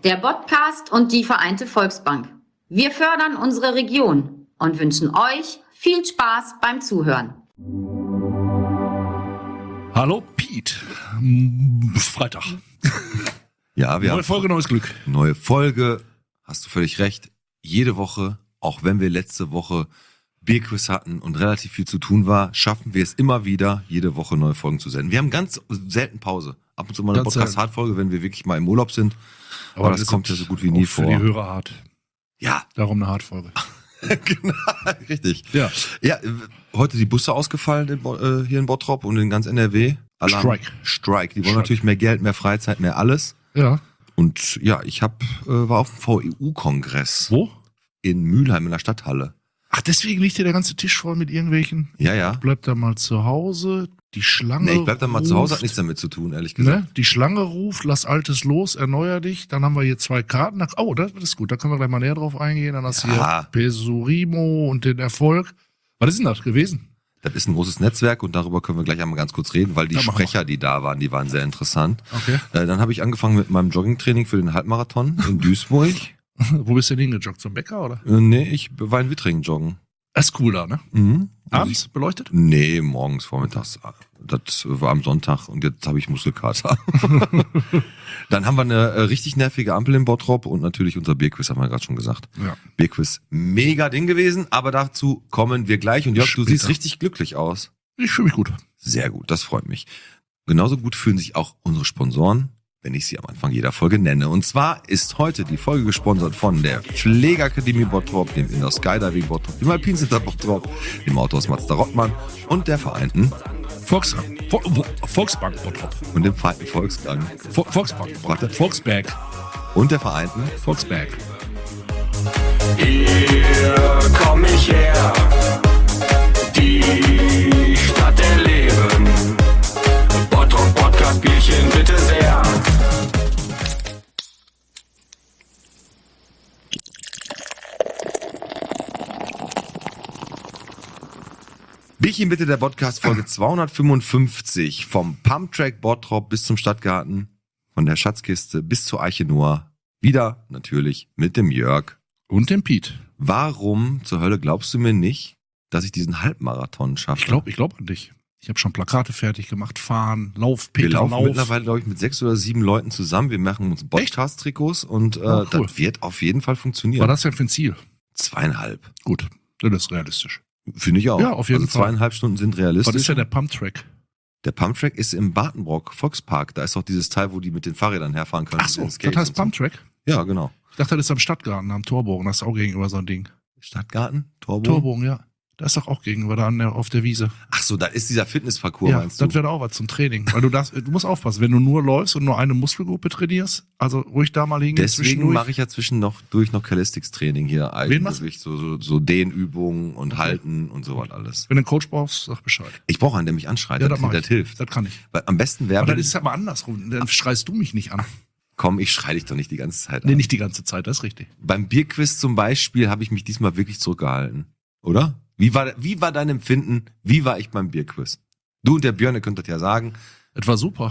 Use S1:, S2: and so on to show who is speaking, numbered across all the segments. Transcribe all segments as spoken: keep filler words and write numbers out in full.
S1: der Podcast und die Vereinte Volksbank. Wir fördern unsere Region und wünschen euch viel Spaß beim Zuhören.
S2: Hallo Piet, Freitag.
S3: Ja, wir
S2: Neue
S3: haben
S2: Folge, neues Glück.
S3: Neue Folge, hast du völlig recht. Jede Woche, auch wenn wir letzte Woche Bierquiz hatten und relativ viel zu tun war, schaffen wir es immer wieder, jede Woche neue Folgen zu senden. Wir haben ganz selten Pause. Ab und zu mal eine
S2: Ganz
S3: Podcast-Hard-Folge, wenn wir wirklich mal im Urlaub sind. Aber, das, das kommt ja so gut wie nie
S2: für
S3: vor.
S2: Für die Hörer hart.
S3: Ja.
S2: Darum eine Hard-Folge.
S3: Genau, richtig.
S2: Ja.
S3: Ja, heute die Busse ausgefallen in, äh, hier in Bottrop und in ganz N R W. Alle
S2: Strike.
S3: Strike. Die wollen
S2: Strike.
S3: natürlich mehr Geld, mehr Freizeit, mehr alles.
S2: Ja.
S3: Und ja, ich hab, äh, war auf dem V E U-Kongress.
S2: Wo?
S3: In Mülheim in der Stadthalle.
S2: Ach, deswegen liegt hier der ganze Tisch voll mit irgendwelchen.
S3: Ja, ja.
S2: Bleib da mal zu Hause. Die Schlange.
S3: Nee, ich bleib da mal
S2: ruft,
S3: zu Hause, hat nichts damit zu tun, ehrlich gesagt.
S2: Ne? Die Schlange ruft, lass Altes los, erneuer dich. Dann haben wir hier zwei Karten. Oh, das ist gut. Da können wir gleich mal näher drauf eingehen. Dann hast du
S3: Ja.
S2: hier Pesurimo und den Erfolg. Was ist denn das gewesen?
S3: Das ist ein großes Netzwerk und darüber können wir gleich einmal ganz kurz reden, weil die
S2: Ja, machen wir.
S3: Sprecher, die da waren, die waren sehr interessant.
S2: Okay.
S3: Äh, dann habe ich angefangen mit meinem Joggingtraining für den Halbmarathon in Duisburg.
S2: Wo bist du denn hingejoggt? Zum Bäcker, oder?
S3: Äh, nee, ich war in Wittringen joggen.
S2: Das ist cool da, ne?
S3: Mhm.
S2: Abends beleuchtet?
S3: Nee, morgens, vormittags. Das war am Sonntag und jetzt habe ich Muskelkater. Dann haben wir eine äh, richtig nervige Ampel in Bottrop und natürlich unser Bierquiz, haben wir gerade schon gesagt.
S2: Ja.
S3: Bierquiz, mega Ding gewesen, aber dazu kommen wir gleich. Und Jörg, du
S2: Später.
S3: siehst richtig glücklich aus.
S2: Ich fühle mich gut.
S3: Sehr gut, das freut mich. Genauso gut fühlen sich auch unsere Sponsoren, wenn ich sie am Anfang jeder Folge nenne. Und zwar ist heute die Folge gesponsert von der Pflegeakademie Bottrop, dem Indoor Skydiving Bottrop, dem Alpine Center Bottrop, dem Autohaus Mazda Rottmann und der Vereinten
S2: Volks, Vo, Vo, Volksbank Bottrop.
S3: und dem Vereinten Volksgang
S2: Vo, Volksbank.
S3: Warte.
S2: Volksberg.
S3: und der Vereinten.
S2: Volksberg.
S4: Hier komm ich her, die Stadt der Leben. Bottrop Podcast Bierchen bitte sehr.
S3: Bierchen bitte, der Podcast Folge zweihundertfünfundfünfzig vom Pumptrack Bottrop bis zum Stadtgarten, von der Schatzkiste bis zur Eiche Noah. Wieder natürlich mit dem Jörg.
S2: Und dem Piet.
S3: Warum zur Hölle glaubst du mir nicht, dass ich diesen Halbmarathon schaffe?
S2: Ich glaube ich glaub an dich. Ich habe schon Plakate fertig gemacht, fahren, Lauf,
S3: Wir
S2: Peter,
S3: laufen
S2: Lauf.
S3: mittlerweile, glaube ich, mit sechs oder sieben Leuten zusammen. Wir machen uns Podcast-Trikots und äh,
S2: Oh, cool.
S3: das wird auf jeden Fall
S2: Was
S3: funktionieren.
S2: war das denn für ein Ziel?
S3: Zweieinhalb.
S2: Gut, das ist realistisch.
S3: Finde ich auch.
S2: Ja, auf jeden
S3: also
S2: Fall.
S3: zweieinhalb Stunden sind realistisch.
S2: Was ist denn der Pumptrack?
S3: Der Pumptrack ist im Bartenbrock Volkspark. Da ist auch dieses Teil, wo die mit den Fahrrädern herfahren können.
S2: Ach so,
S3: mit den
S2: das
S3: Skates
S2: heißt
S3: und so.
S2: Pumptrack?
S3: Ja, genau.
S2: Ich dachte, das ist am Stadtgarten, am Torbogen. Das ist auch gegenüber so ein Ding.
S3: Stadtgarten? Torbogen?
S2: Torbogen, ja. Da ist doch auch gegenüber da an der, auf der Wiese.
S3: Ach so, da ist dieser Fitnessparcours,
S2: Ja,
S3: meinst du?
S2: das wäre auch was zum Training. Weil du das, du musst aufpassen, wenn du nur läufst und nur eine Muskelgruppe trainierst, also ruhig da mal hingehen.
S3: Deswegen
S2: zwischendurch.
S3: mache ich ja zwischen noch durch noch Calisthenics-Training hier.
S2: Wen machst
S3: Eigengewicht, so, so, so Dehnübungen und Halten und sowas alles.
S2: Wenn du einen Coach brauchst, sag Bescheid.
S3: Ich brauche einen, der mich anschreit.
S2: Ja,
S3: das,
S2: das mach
S3: das
S2: ich.
S3: hilft.
S2: Das kann ich.
S3: Weil am besten wäre,
S2: Aber
S3: wenn
S2: das ist ja mal andersrum. Dann schreist du mich nicht an.
S3: komm, ich schrei dich doch nicht die ganze Zeit an.
S2: Nee, nicht die ganze Zeit, das ist richtig.
S3: Beim Bierquiz zum Beispiel habe ich mich diesmal wirklich zurückgehalten. Oder? Wie war, wie war dein Empfinden? Wie war ich beim Bierquiz? Du und der Björn, ihr könnt das ja sagen.
S2: Das war super.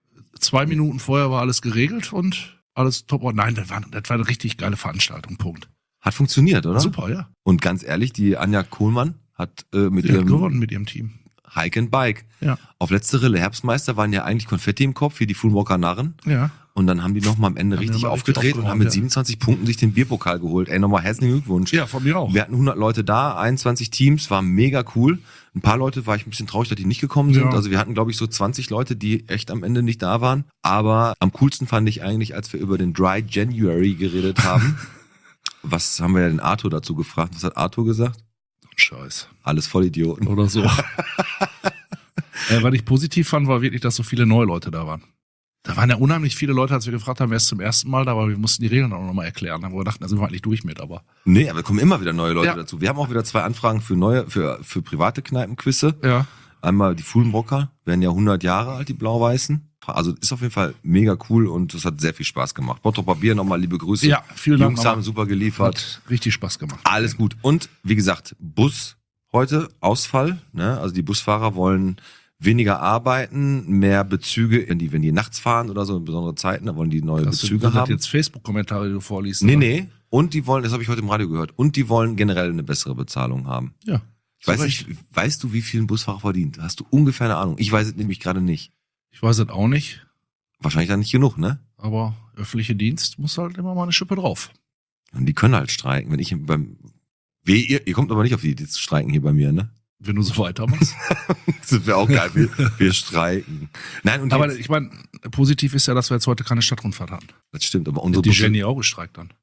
S2: Zwei Minuten vorher war alles geregelt und alles top. Oh nein, das war, das war eine richtig geile Veranstaltung, Punkt.
S3: Hat funktioniert, oder?
S2: Super, ja.
S3: Und ganz ehrlich, die Anja Kohlmann hat äh, mit
S2: Sie hat
S3: ihrem
S2: gewonnen mit ihrem Team.
S3: Hike and Bike.
S2: Ja.
S3: Auf letzte Rille Herbstmeister waren ja eigentlich Konfetti im Kopf, wie die Fulmwalker Narren.
S2: Ja.
S3: Und dann haben die nochmal am Ende
S2: Haben die
S3: richtig
S2: nochmal richtig
S3: aufgedreht und
S2: aufgeräumt,
S3: haben mit
S2: ja.
S3: siebenundzwanzig Punkten sich den Bierpokal geholt. Ey, nochmal herzlichen Glückwunsch.
S2: Ja, von mir auch.
S3: Wir hatten hundert Leute da, einundzwanzig Teams, war mega cool. Ein paar Leute war ich ein bisschen traurig, dass die nicht gekommen sind.
S2: Ja.
S3: Also wir hatten, glaube ich, so zwanzig Leute, die echt am Ende nicht da waren. Aber am coolsten fand ich eigentlich, als wir über den Dry January geredet haben. Was haben wir ja den Arthur dazu gefragt? Was hat Arthur gesagt?
S2: Scheiß.
S3: Alles Vollidioten.
S2: Oder so. äh, was ich positiv fand, war wirklich, dass so viele neue Leute da waren. Da waren ja unheimlich viele Leute, als wir gefragt haben, wer ist zum ersten Mal da, aber wir mussten die Regeln auch nochmal erklären. Da haben wir gedacht, da sind wir eigentlich durch mit, aber.
S3: Nee, aber kommen immer wieder neue Leute
S2: Ja.
S3: dazu. Wir haben auch wieder zwei Anfragen für neue, für, für private Kneipenquizze.
S2: Ja.
S3: Einmal die Fuhlenbrocker, werden ja hundert Jahre alt, die Blau-Weißen. Also ist auf jeden Fall mega cool und es hat sehr viel Spaß gemacht. Bottroper Bier, nochmal liebe Grüße.
S2: Ja, vielen
S3: Die
S2: Dank
S3: Jungs
S2: nochmal.
S3: haben super geliefert.
S2: Hat richtig Spaß gemacht.
S3: Alles gut. Und wie gesagt, Bus heute, Ausfall. Ne? Also die Busfahrer wollen weniger arbeiten, mehr Bezüge, wenn die, wenn die nachts fahren oder so in besondere Zeiten, da wollen die neue
S2: Hast du
S3: Bezüge
S2: sind das
S3: haben.
S2: jetzt Facebook-Kommentare, die du vorliest?
S3: Nee,
S2: oder?
S3: nee. Und die wollen, das habe ich heute im Radio gehört, und die wollen generell eine bessere Bezahlung haben.
S2: Ja.
S3: Ich weiß
S2: Zu
S3: nicht,
S2: Recht.
S3: weißt du, wie viel ein Busfahrer verdient? Hast du ungefähr eine Ahnung? Ich weiß es nämlich gerade nicht.
S2: Ich weiß es auch nicht,
S3: Wahrscheinlich dann nicht genug, ne?
S2: aber öffentlicher Dienst muss halt immer mal eine Schippe drauf.
S3: Und die können halt streiken. Wenn ich beim, Weh, ihr, ihr kommt aber nicht auf die Idee zu streiken hier bei mir, ne?
S2: Wenn du so weitermachst.
S3: Das wäre auch geil. Wir, wir streiken. Nein, und
S2: Aber
S3: jetzt,
S2: ich meine, positiv ist ja, dass wir jetzt heute keine Stadtrundfahrt hatten.
S3: das stimmt, aber unsere
S2: Die
S3: Busse-
S2: Jenny auch gestreikt dann.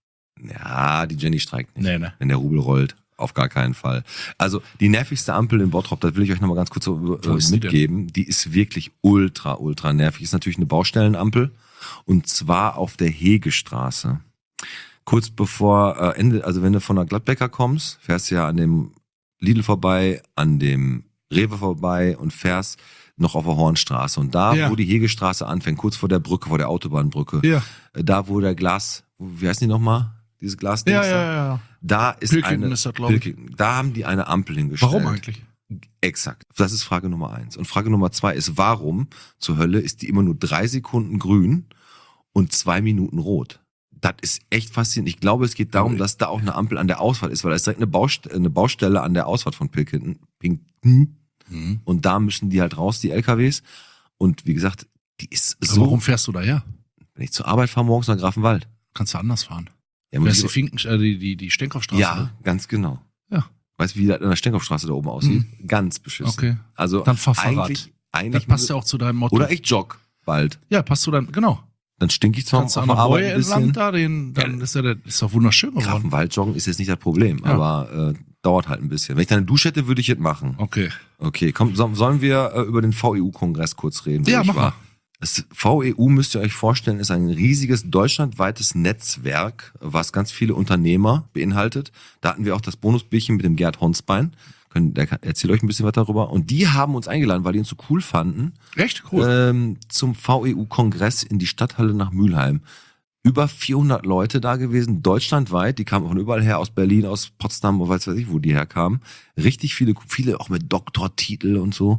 S3: Ja, die Jenny streikt nicht.
S2: Nee, ne.
S3: Wenn der Rubel rollt. Auf gar keinen Fall. Also die nervigste Ampel in Bottrop, das will ich euch nochmal ganz kurz so, äh,
S2: Wo ist die
S3: mitgeben. Die ist wirklich ultra, ultra nervig. Ist natürlich eine Baustellenampel und zwar auf der Hegestraße. Kurz bevor äh, Ende, also wenn du von der Gladbecker kommst, fährst du ja an dem Lidl vorbei, an dem Rewe vorbei und fährst noch auf der Hornstraße. Und da,
S2: Ja.
S3: wo die Hegestraße anfängt, kurz vor der Brücke, vor der Autobahnbrücke,
S2: Ja.
S3: äh, da wo der Glas, wie heißen die nochmal? Dieses Glasding.
S2: Ja, ja, ja.
S3: Da ist
S2: Pilkington
S3: eine,
S2: ist das, glaub ich.
S3: Pilkington. Da haben die eine Ampel hingestellt.
S2: Warum eigentlich?
S3: Exakt. Das ist Frage Nummer eins. Und Frage Nummer zwei ist, warum zur Hölle ist die immer nur drei Sekunden grün und zwei Minuten rot? Das ist echt faszinierend. Ich glaube, es geht darum, dass da auch eine Ampel an der Ausfahrt ist, weil da ist direkt eine, Baust eine Baustelle an der Ausfahrt von Pilkington. Pilkington.
S2: Mhm.
S3: Und da müssen die halt raus, die L K Ws. Und wie gesagt, die ist
S2: So.
S3: so,
S2: Warum fährst du da her?
S3: wenn ich zur Arbeit fahre, morgens nach Grafenwald.
S2: Kannst du anders fahren.
S3: Ja,
S2: Du
S3: muss
S2: fährst die
S3: ich,
S2: Finken, äh, die, die, die Stenkopfstraße.
S3: ja
S2: ne?
S3: ganz genau.
S2: Ja.
S3: Weißt du, wie das an der Stenkopfstraße da oben aussieht? Ganz beschissen.
S2: Okay.
S3: Also
S2: Dann fahr Fahrrad.
S3: eigentlich,
S2: Das
S3: eigentlich
S2: passt ja auch zu deinem Motto.
S3: oder ich jogg bald.
S2: Ja, passt zu deinem, genau.
S3: Dann stink ich zwar
S2: Kannst du
S3: auf
S2: an
S3: der
S2: der
S3: Arbeit
S2: Boje
S3: ein
S2: entlang
S3: bisschen.
S2: da, den, dann
S3: Ja.
S2: ist ja der, ist doch wunderschön geworden.
S3: Grafenwald-Joggen ist jetzt nicht das Problem,
S2: Ja.
S3: aber äh, dauert halt ein bisschen. Wenn ich da eine Dusche hätte, würde ich es machen.
S2: Okay.
S3: Okay, komm, so, sollen wir äh, über den V E U-Kongress kurz reden? wo
S2: Ja,
S3: ich
S2: mach
S3: war?
S2: mal.
S3: Das V E U, müsst ihr euch vorstellen, ist ein riesiges deutschlandweites Netzwerk, was ganz viele Unternehmer beinhaltet. Da hatten wir auch das Bonusbierchen mit dem Gerd Honsbein. Können, der kann- erzählt euch ein bisschen was darüber. Und die haben uns eingeladen, weil die uns so cool fanden,
S2: Echt cool.
S3: ähm, zum V E U-Kongress in die Stadthalle nach Mülheim. Über vierhundert Leute da gewesen, deutschlandweit. Die kamen von überall her, aus Berlin, aus Potsdam, wo weiß weiß ich, wo die herkamen. Richtig viele, viele auch mit Doktortitel und so.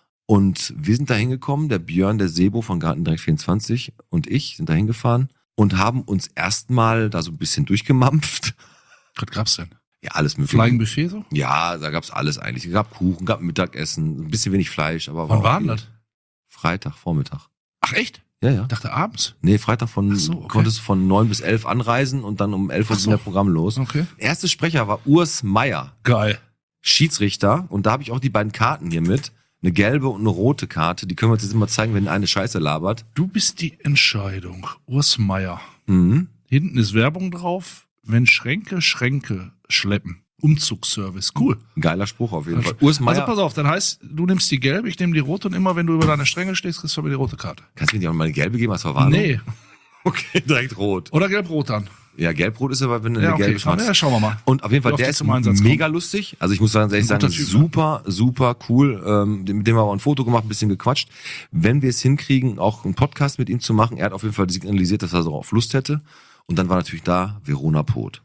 S3: Und wir sind da hingekommen, der Björn, der Sebo von Garten Direkt vierundzwanzig und ich sind da hingefahren und haben uns erstmal da so ein bisschen durchgemampft.
S2: Was gab's denn?
S3: Ja, alles mögliche.
S2: Flying Buffet so?
S3: Ja, da gab's alles eigentlich. Es gab Kuchen, gab Mittagessen, ein bisschen wenig Fleisch, aber
S2: Wann
S3: auch
S2: war denn
S3: viel.
S2: das?
S3: Freitag, Vormittag.
S2: Ach echt?
S3: Ja, ja.
S2: Ich dachte abends.
S3: Nee, Freitag von,
S2: Ach so, okay.
S3: konntest du von neun bis elf anreisen und dann um elf Uhr
S2: Ach
S3: ging
S2: so.
S3: der Programm los.
S2: Okay.
S3: Erster Sprecher war Urs Meier,
S2: Geil.
S3: Schiedsrichter. Und da habe ich auch die beiden Karten hier mit. Eine gelbe und eine rote Karte. Die können wir uns jetzt immer zeigen, wenn eine Scheiße labert.
S2: Du bist die Entscheidung. Urs Meier.
S3: Mhm.
S2: Hinten ist Werbung drauf. Wenn Schränke Schränke schleppen. Umzugsservice. Cool.
S3: Ein geiler Spruch auf jeden Fall. Urs Meier.
S2: Also pass auf, dann heißt, du nimmst die gelbe, ich nehme die rote und immer wenn du über deine Stränge stehst, kriegst du mir die rote Karte.
S3: Kannst du mir die auch mal eine gelbe geben als Verwarnung?
S2: Nee.
S3: Okay, direkt rot.
S2: Oder gelb-rot dann.
S3: Ja, gelb-rot ist aber, wenn du
S2: Ja,
S3: eine
S2: okay.
S3: gelbe schwarz.
S2: Ja, schauen wir mal.
S3: Und auf jeden Fall,
S2: Wie oft
S3: der
S2: die
S3: ist
S2: zum Einsatz
S3: mega lustig. Also ich muss sagen, ehrlich
S2: Ein guter
S3: sagen,
S2: Typ,
S3: super, super cool. Ähm, mit dem haben wir auch ein Foto gemacht, ein bisschen gequatscht. Wenn wir es hinkriegen, auch einen Podcast mit ihm zu machen, er hat auf jeden Fall signalisiert, dass er so auf Lust hätte. Und dann war natürlich da Verona Poth.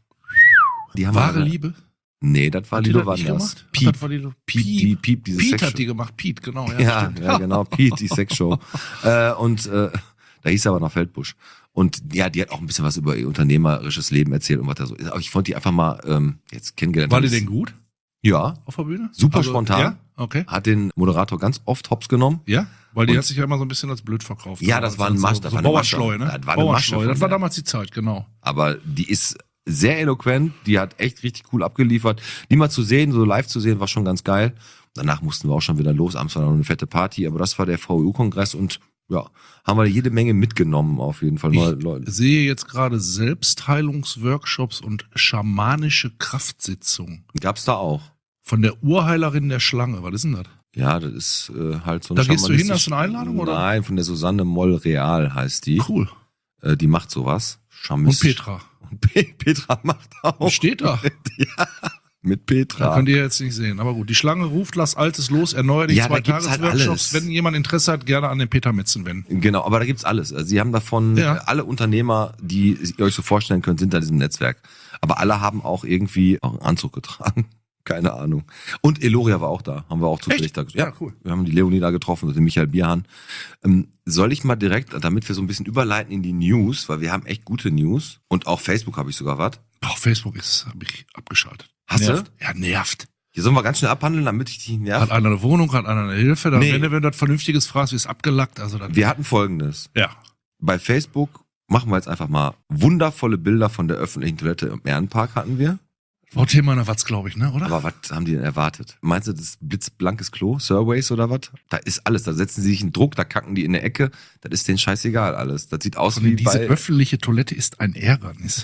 S3: Die haben
S2: Wahre
S3: alle-
S2: Liebe.
S3: Nee, das war
S2: Hat die
S3: Lido
S2: das nicht
S3: Wanders.
S2: gemacht? Ach,
S3: Piep.
S2: das war Lido.
S3: Piep, die, Piep, diese
S2: Piet
S3: Sexshow.
S2: hat die gemacht. Piet, genau. Ja,
S3: Ja,
S2: stimmt.
S3: ja, genau. Piet, die Sexshow. äh, und äh, da hieß er aber noch Feldbusch. Und ja, die hat auch ein bisschen was über ihr unternehmerisches Leben erzählt und was da so ist. Aber ich fand die einfach mal ähm, jetzt kennengelernt.
S2: War die
S3: Das-
S2: denn gut
S3: Ja,
S2: auf der Bühne?
S3: Super spontan.
S2: Ja, okay.
S3: hat den Moderator ganz oft hops genommen.
S2: Ja, weil die
S3: Und-
S2: hat sich ja immer so ein bisschen als blöd verkauft.
S3: Ja, das war ein
S2: so,
S3: Masch-
S2: so,
S3: das
S2: so
S3: war eine
S2: Bauernschleu,
S3: Masche.
S2: ne?
S3: Das war eine Masche
S2: Bauernschleu,
S3: von
S2: das war
S3: der.
S2: damals die Zeit, genau.
S3: Aber die ist sehr eloquent, die hat echt richtig cool abgeliefert. Die mal zu sehen, so live zu sehen, war schon ganz geil. Danach mussten wir auch schon wieder los, abends war noch eine fette Party, aber das war der V E U-Kongress und ja, haben wir jede Menge mitgenommen auf jeden Fall. Neue
S2: Ich
S3: Leute.
S2: sehe jetzt gerade Selbstheilungsworkshops und schamanische Kraftsitzungen
S3: Gab's da auch.
S2: von der Urheilerin der Schlange. Was ist denn das?
S3: Ja, das ist äh, halt so
S2: Da
S3: eine
S2: gehst du hin,
S3: schamanistische-
S2: hast du eine Einladung, oder?
S3: Nein, von der Susanne Moll-Real heißt die.
S2: Cool.
S3: Äh, die macht sowas.
S2: Und
S3: Schamiss.
S2: Petra.
S3: Und Pe- Petra macht auch.
S2: Steht da.
S3: Ja, mit
S2: Da
S3: Petra.
S2: könnt ihr jetzt nicht sehen. Aber gut, die Schlange ruft, lass Altes los, erneuere die
S3: Ja,
S2: zwei
S3: da gibt's halt
S2: Tagesworkshops.
S3: alles.
S2: Wenn jemand Interesse hat, gerne an den Peter Metzen wenden.
S3: Genau, aber da gibt's alles. Also sie haben davon,
S2: Ja.
S3: äh, alle Unternehmer, die ihr euch so vorstellen könnt, sind da in diesem Netzwerk. Aber alle haben auch irgendwie auch einen Anzug getragen. Keine Ahnung. Und Eloria war auch da, haben wir auch zufällig da.
S2: Ja, cool.
S3: Wir haben die Leonie da getroffen, also den Michael Bierhahn. Ähm, soll ich mal direkt, damit wir so ein bisschen überleiten in die News, weil wir haben echt gute News und auch Facebook habe ich sogar was.
S2: Boah, Facebook ist, habe ich abgeschaltet.
S3: Hast
S2: nervt.
S3: du?
S2: Ja, nervt.
S3: Hier sollen wir ganz schnell abhandeln, damit ich dich nicht nerv.
S2: Hat einer eine Wohnung, hat einer eine Hilfe. Dann,
S3: Nee.
S2: wenn du wenn du was Vernünftiges fragst, ist abgelackt. Also dann,
S3: Wir hatten Folgendes.
S2: ja.
S3: Bei Facebook machen wir jetzt einfach mal wundervolle Bilder von der öffentlichen Toilette im Ehrenpark hatten wir.
S2: War Thema einer Watz, glaube ich, ne, oder?
S3: Aber was haben die denn erwartet? Meinst du, das ist blitzblankes Klo, Surveys oder was? Da ist alles, da setzen sie sich in Druck, da kacken die in der Ecke. Das ist denen scheißegal alles. Das sieht aus
S2: Und
S3: wie
S2: diese
S3: bei...
S2: öffentliche Toilette ist ein Ärgernis.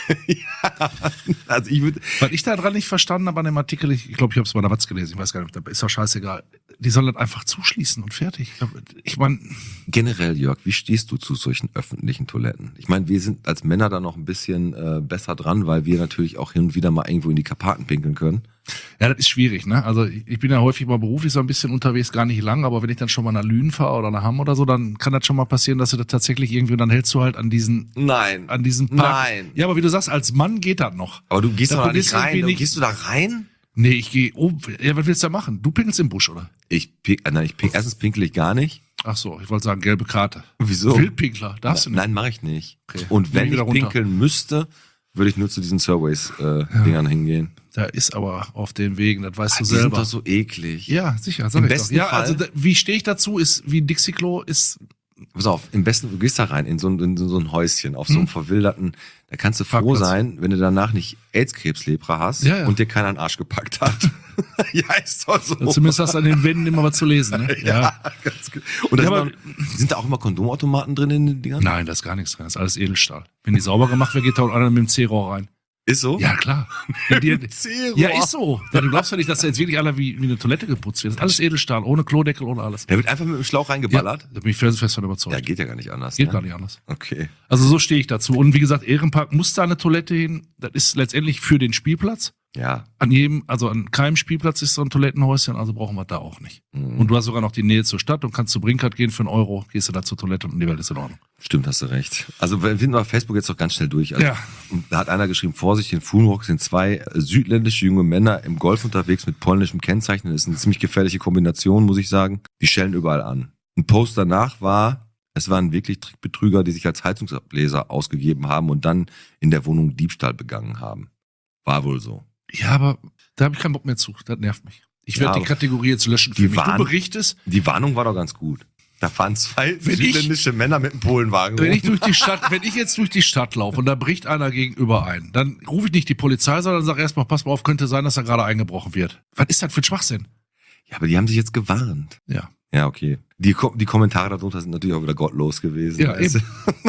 S3: ja, also ich würde...
S2: Was ich da dran nicht verstanden habe an dem Artikel, ich glaube, ich habe es bei der Watz gelesen, ich weiß gar nicht, ist doch scheißegal. Die sollen das einfach zuschließen und fertig. Ich meine...
S3: Generell, Jörg, wie stehst du zu solchen öffentlichen Toiletten? Ich meine, wir sind als Männer da noch ein bisschen äh, besser dran, weil wir natürlich auch hin und wieder mal irgendwo in die Karpaten pinkeln können.
S2: Ja, das ist schwierig, ne? Also ich bin ja häufig mal beruflich so ein bisschen unterwegs, gar nicht lang, aber wenn ich dann schon mal nach Lünen fahre oder nach Hamm oder so, dann kann das schon mal passieren, dass du das tatsächlich irgendwie, und dann hältst du halt an diesen,
S3: Nein.
S2: an diesen Park.
S3: Nein.
S2: Ja, aber wie du sagst, als Mann geht das noch.
S3: Aber du gehst
S2: Da
S3: doch da nicht
S2: probierst du
S3: rein.
S2: irgendwie
S3: Du,
S2: nicht-
S3: gehst du da rein?
S2: Nee, ich gehe, oh, ja, was willst du da machen? Du pinkelst im Busch, oder?
S3: Ich pink, nein, ich pink, erstens pinkel ich gar nicht.
S2: Ach so, ich wollte sagen, gelbe Karte.
S3: Wieso?
S2: Wildpinkler, darfst du nicht.
S3: Nein, mache ich nicht.
S2: Okay.
S3: Und wenn
S2: Nehm
S3: ich
S2: wieder runter.
S3: pinkeln müsste, würde ich nur zu diesen Surveys-Dingern hingehen.
S2: Da ist aber auf den Wegen, das weißt
S3: Ah,
S2: du
S3: die sind
S2: selber.
S3: doch so eklig.
S2: Ja, sicher, sag
S3: Im
S2: ich
S3: besten
S2: doch. Ja,
S3: Fall-
S2: also da, wie stehe ich dazu, ist, wie ein Dixie-Klo ist,
S3: Pass auf, im besten, du gehst da rein in so ein, in so ein Häuschen, auf so einem
S2: Hm.
S3: verwilderten, da kannst du froh
S2: Parkplatz.
S3: sein, wenn du danach nicht AIDS-Krebslepra hast
S2: Ja, ja.
S3: und dir keiner einen Arsch gepackt hat. ja, ist doch so.
S2: zumindest hast du an den Wänden immer was zu lesen, ne?
S3: ja, ganz gut. Und da
S2: Ja,
S3: sind,
S2: aber-
S3: auch, sind da auch immer Kondomautomaten drin in den Dingern?
S2: Nein, da ist gar nichts drin, das ist alles Edelstahl. Wenn die sauber gemacht wird, geht da auch einer mit dem C-Rohr rein.
S3: Ist so?
S2: Ja, klar. Wenn die,
S3: Zero.
S2: ja, ist so. Ja, du glaubst ja nicht, dass da jetzt wirklich einer wie, wie eine Toilette geputzt wird. Das ist alles Edelstahl, ohne Klodeckel, ohne alles.
S3: Der wird einfach mit dem Schlauch
S2: Ja,
S3: reingeballert?
S2: da bin ich felsenfest von überzeugt.
S3: Ja, geht ja gar nicht anders.
S2: Geht
S3: ne?
S2: gar nicht anders.
S3: Okay.
S2: Also so stehe ich dazu. Und wie gesagt, Ehrenpark muss da eine Toilette hin. Das ist letztendlich für den Spielplatz.
S3: Ja.
S2: An jedem, also an keinem Spielplatz ist so ein Toilettenhäuschen, also brauchen wir da auch nicht.
S3: Mhm.
S2: Und du hast sogar noch die Nähe zur Stadt und kannst zu Brinkert gehen für einen Euro, gehst du da zur Toilette und die Welt ist in Ordnung.
S3: Stimmt, hast du recht. Also wir finden wir Facebook jetzt doch ganz schnell durch. Also,
S2: Ja.
S3: Da hat einer geschrieben, Vorsicht, in Fulmrock sind zwei südländische junge Männer im Golf unterwegs mit polnischem Kennzeichen. Das ist eine ziemlich gefährliche Kombination, muss ich sagen. Die schellen überall an. Ein Post danach war, es waren wirklich Trickbetrüger, die sich als Heizungsableser ausgegeben haben und dann in der Wohnung Diebstahl begangen haben. War wohl so.
S2: Ja, aber da habe ich keinen Bock mehr zu. Das nervt mich. Ich
S3: Ja,
S2: werde die
S3: aber
S2: Kategorie jetzt löschen für
S3: die
S2: mich.
S3: waren-
S2: Du berichtest,
S3: Die Warnung war doch ganz gut. Da fahren zwei
S2: Wenn ich-
S3: südländische Männer mit einem Polenwagen
S2: wenn
S3: rum.
S2: ich durch die Stadt, wenn ich jetzt durch die Stadt laufe und da bricht einer gegenüber ein, dann rufe ich nicht die Polizei, sondern sage erstmal, pass mal auf, könnte sein, dass da gerade eingebrochen wird. Was ist das für ein Schwachsinn?
S3: Ja, aber die haben sich jetzt gewarnt.
S2: Ja.
S3: Ja, okay. Die, Ko- die Kommentare darunter sind natürlich auch wieder gottlos gewesen.
S2: Ja,
S3: Weißt du?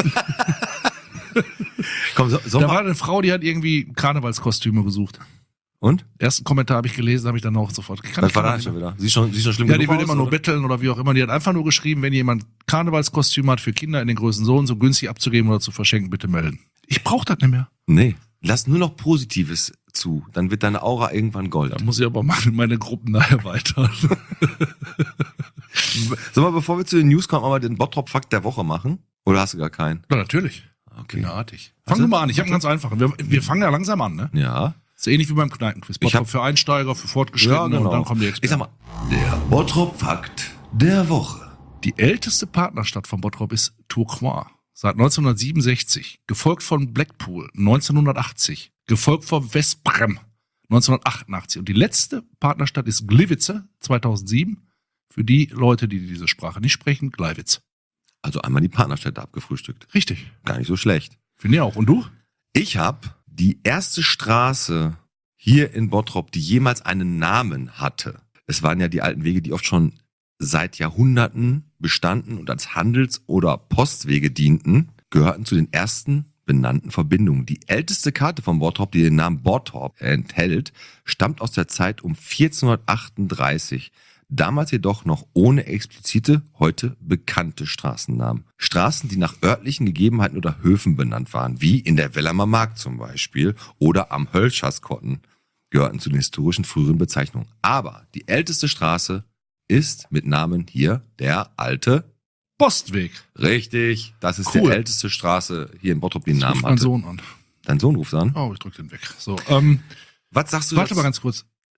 S3: Komm, so, so
S2: Da
S3: mal.
S2: war eine Frau, die hat irgendwie Karnevalskostüme gesucht.
S3: Und?
S2: Ersten Kommentar habe ich gelesen, habe ich dann auch sofort. Kann
S3: Was
S2: ich
S3: war
S2: gar
S3: da
S2: nicht
S3: schon
S2: mehr.
S3: wieder? Sie ist schon, sie ist schon schlimm
S2: Ja, die
S3: genug
S2: will
S3: aus,
S2: immer nur
S3: oder?
S2: betteln oder wie auch immer. Die hat einfach nur geschrieben, wenn jemand Karnevalskostüm hat für Kinder in den Größen so und so günstig abzugeben oder zu verschenken, bitte melden. Ich brauche das nicht mehr.
S3: Nee. Lass nur noch Positives zu. Dann wird deine Aura irgendwann Gold.
S2: Da muss ich aber mal meine Gruppen da erweitern.
S3: Sollen wir, bevor wir zu den News kommen, mal den Bottrop-Fakt der Woche machen? Oder hast du gar keinen?
S2: Ja, natürlich.
S3: Okay.
S2: Kinderartig.
S3: Warte.
S2: Fang du mal an, ich habe einen ganz einfachen. Wir, wir fangen ja langsam an, ne?
S3: Ja.
S2: Ist ähnlich wie beim Kneipenquiz.
S3: Ich hab-
S2: Bottrop für Einsteiger, für Fortgeschrittene und dann kommen die
S3: Ich
S2: Experten.
S3: sag mal, der Bottrop-Fakt der Woche.
S2: Die älteste Partnerstadt von Bottrop ist Tourcoing. Seit neunzehnhundertsiebenundsechzig. Gefolgt von Blackpool neunzehnhundertachtzig. Gefolgt von Vesprem neunzehnhundertachtundachtzig. Und die letzte Partnerstadt ist Gliwice zweitausendsieben. Für die Leute, die diese Sprache nicht sprechen, Gleiwitz.
S3: Also einmal die Partnerstädte abgefrühstückt.
S2: Richtig.
S3: Gar nicht so schlecht.
S2: Finde ich auch. Und du?
S3: Ich habe die erste Straße hier in Bottrop, die jemals einen Namen hatte. Es waren ja die alten Wege, die oft schon seit Jahrhunderten bestanden und als Handels- oder Postwege dienten, gehörten zu den ersten benannten Verbindungen. Die älteste Karte von Bottrop, die den Namen Bottrop enthält, stammt aus der Zeit um vierzehnhundertachtunddreißig. Damals jedoch noch ohne explizite, heute bekannte Straßennamen. Straßen, die nach örtlichen Gegebenheiten oder Höfen benannt waren, wie in der Wellermer Markt zum Beispiel oder am Höllschaskotten, gehörten zu den historischen früheren Bezeichnungen. Aber die älteste Straße ist mit Namen hier der alte.
S2: Postweg.
S3: Richtig, das ist
S2: Cool.
S3: die älteste Straße hier in Bottrop, die einen
S2: Das
S3: Namen
S2: ruft mein
S3: hatte.
S2: Sohn an.
S3: Dein Sohn ruft an.
S2: Oh, ich drück den weg. So, ähm,
S3: Was sagst du
S2: warte
S3: dazu?
S2: mal ganz kurz.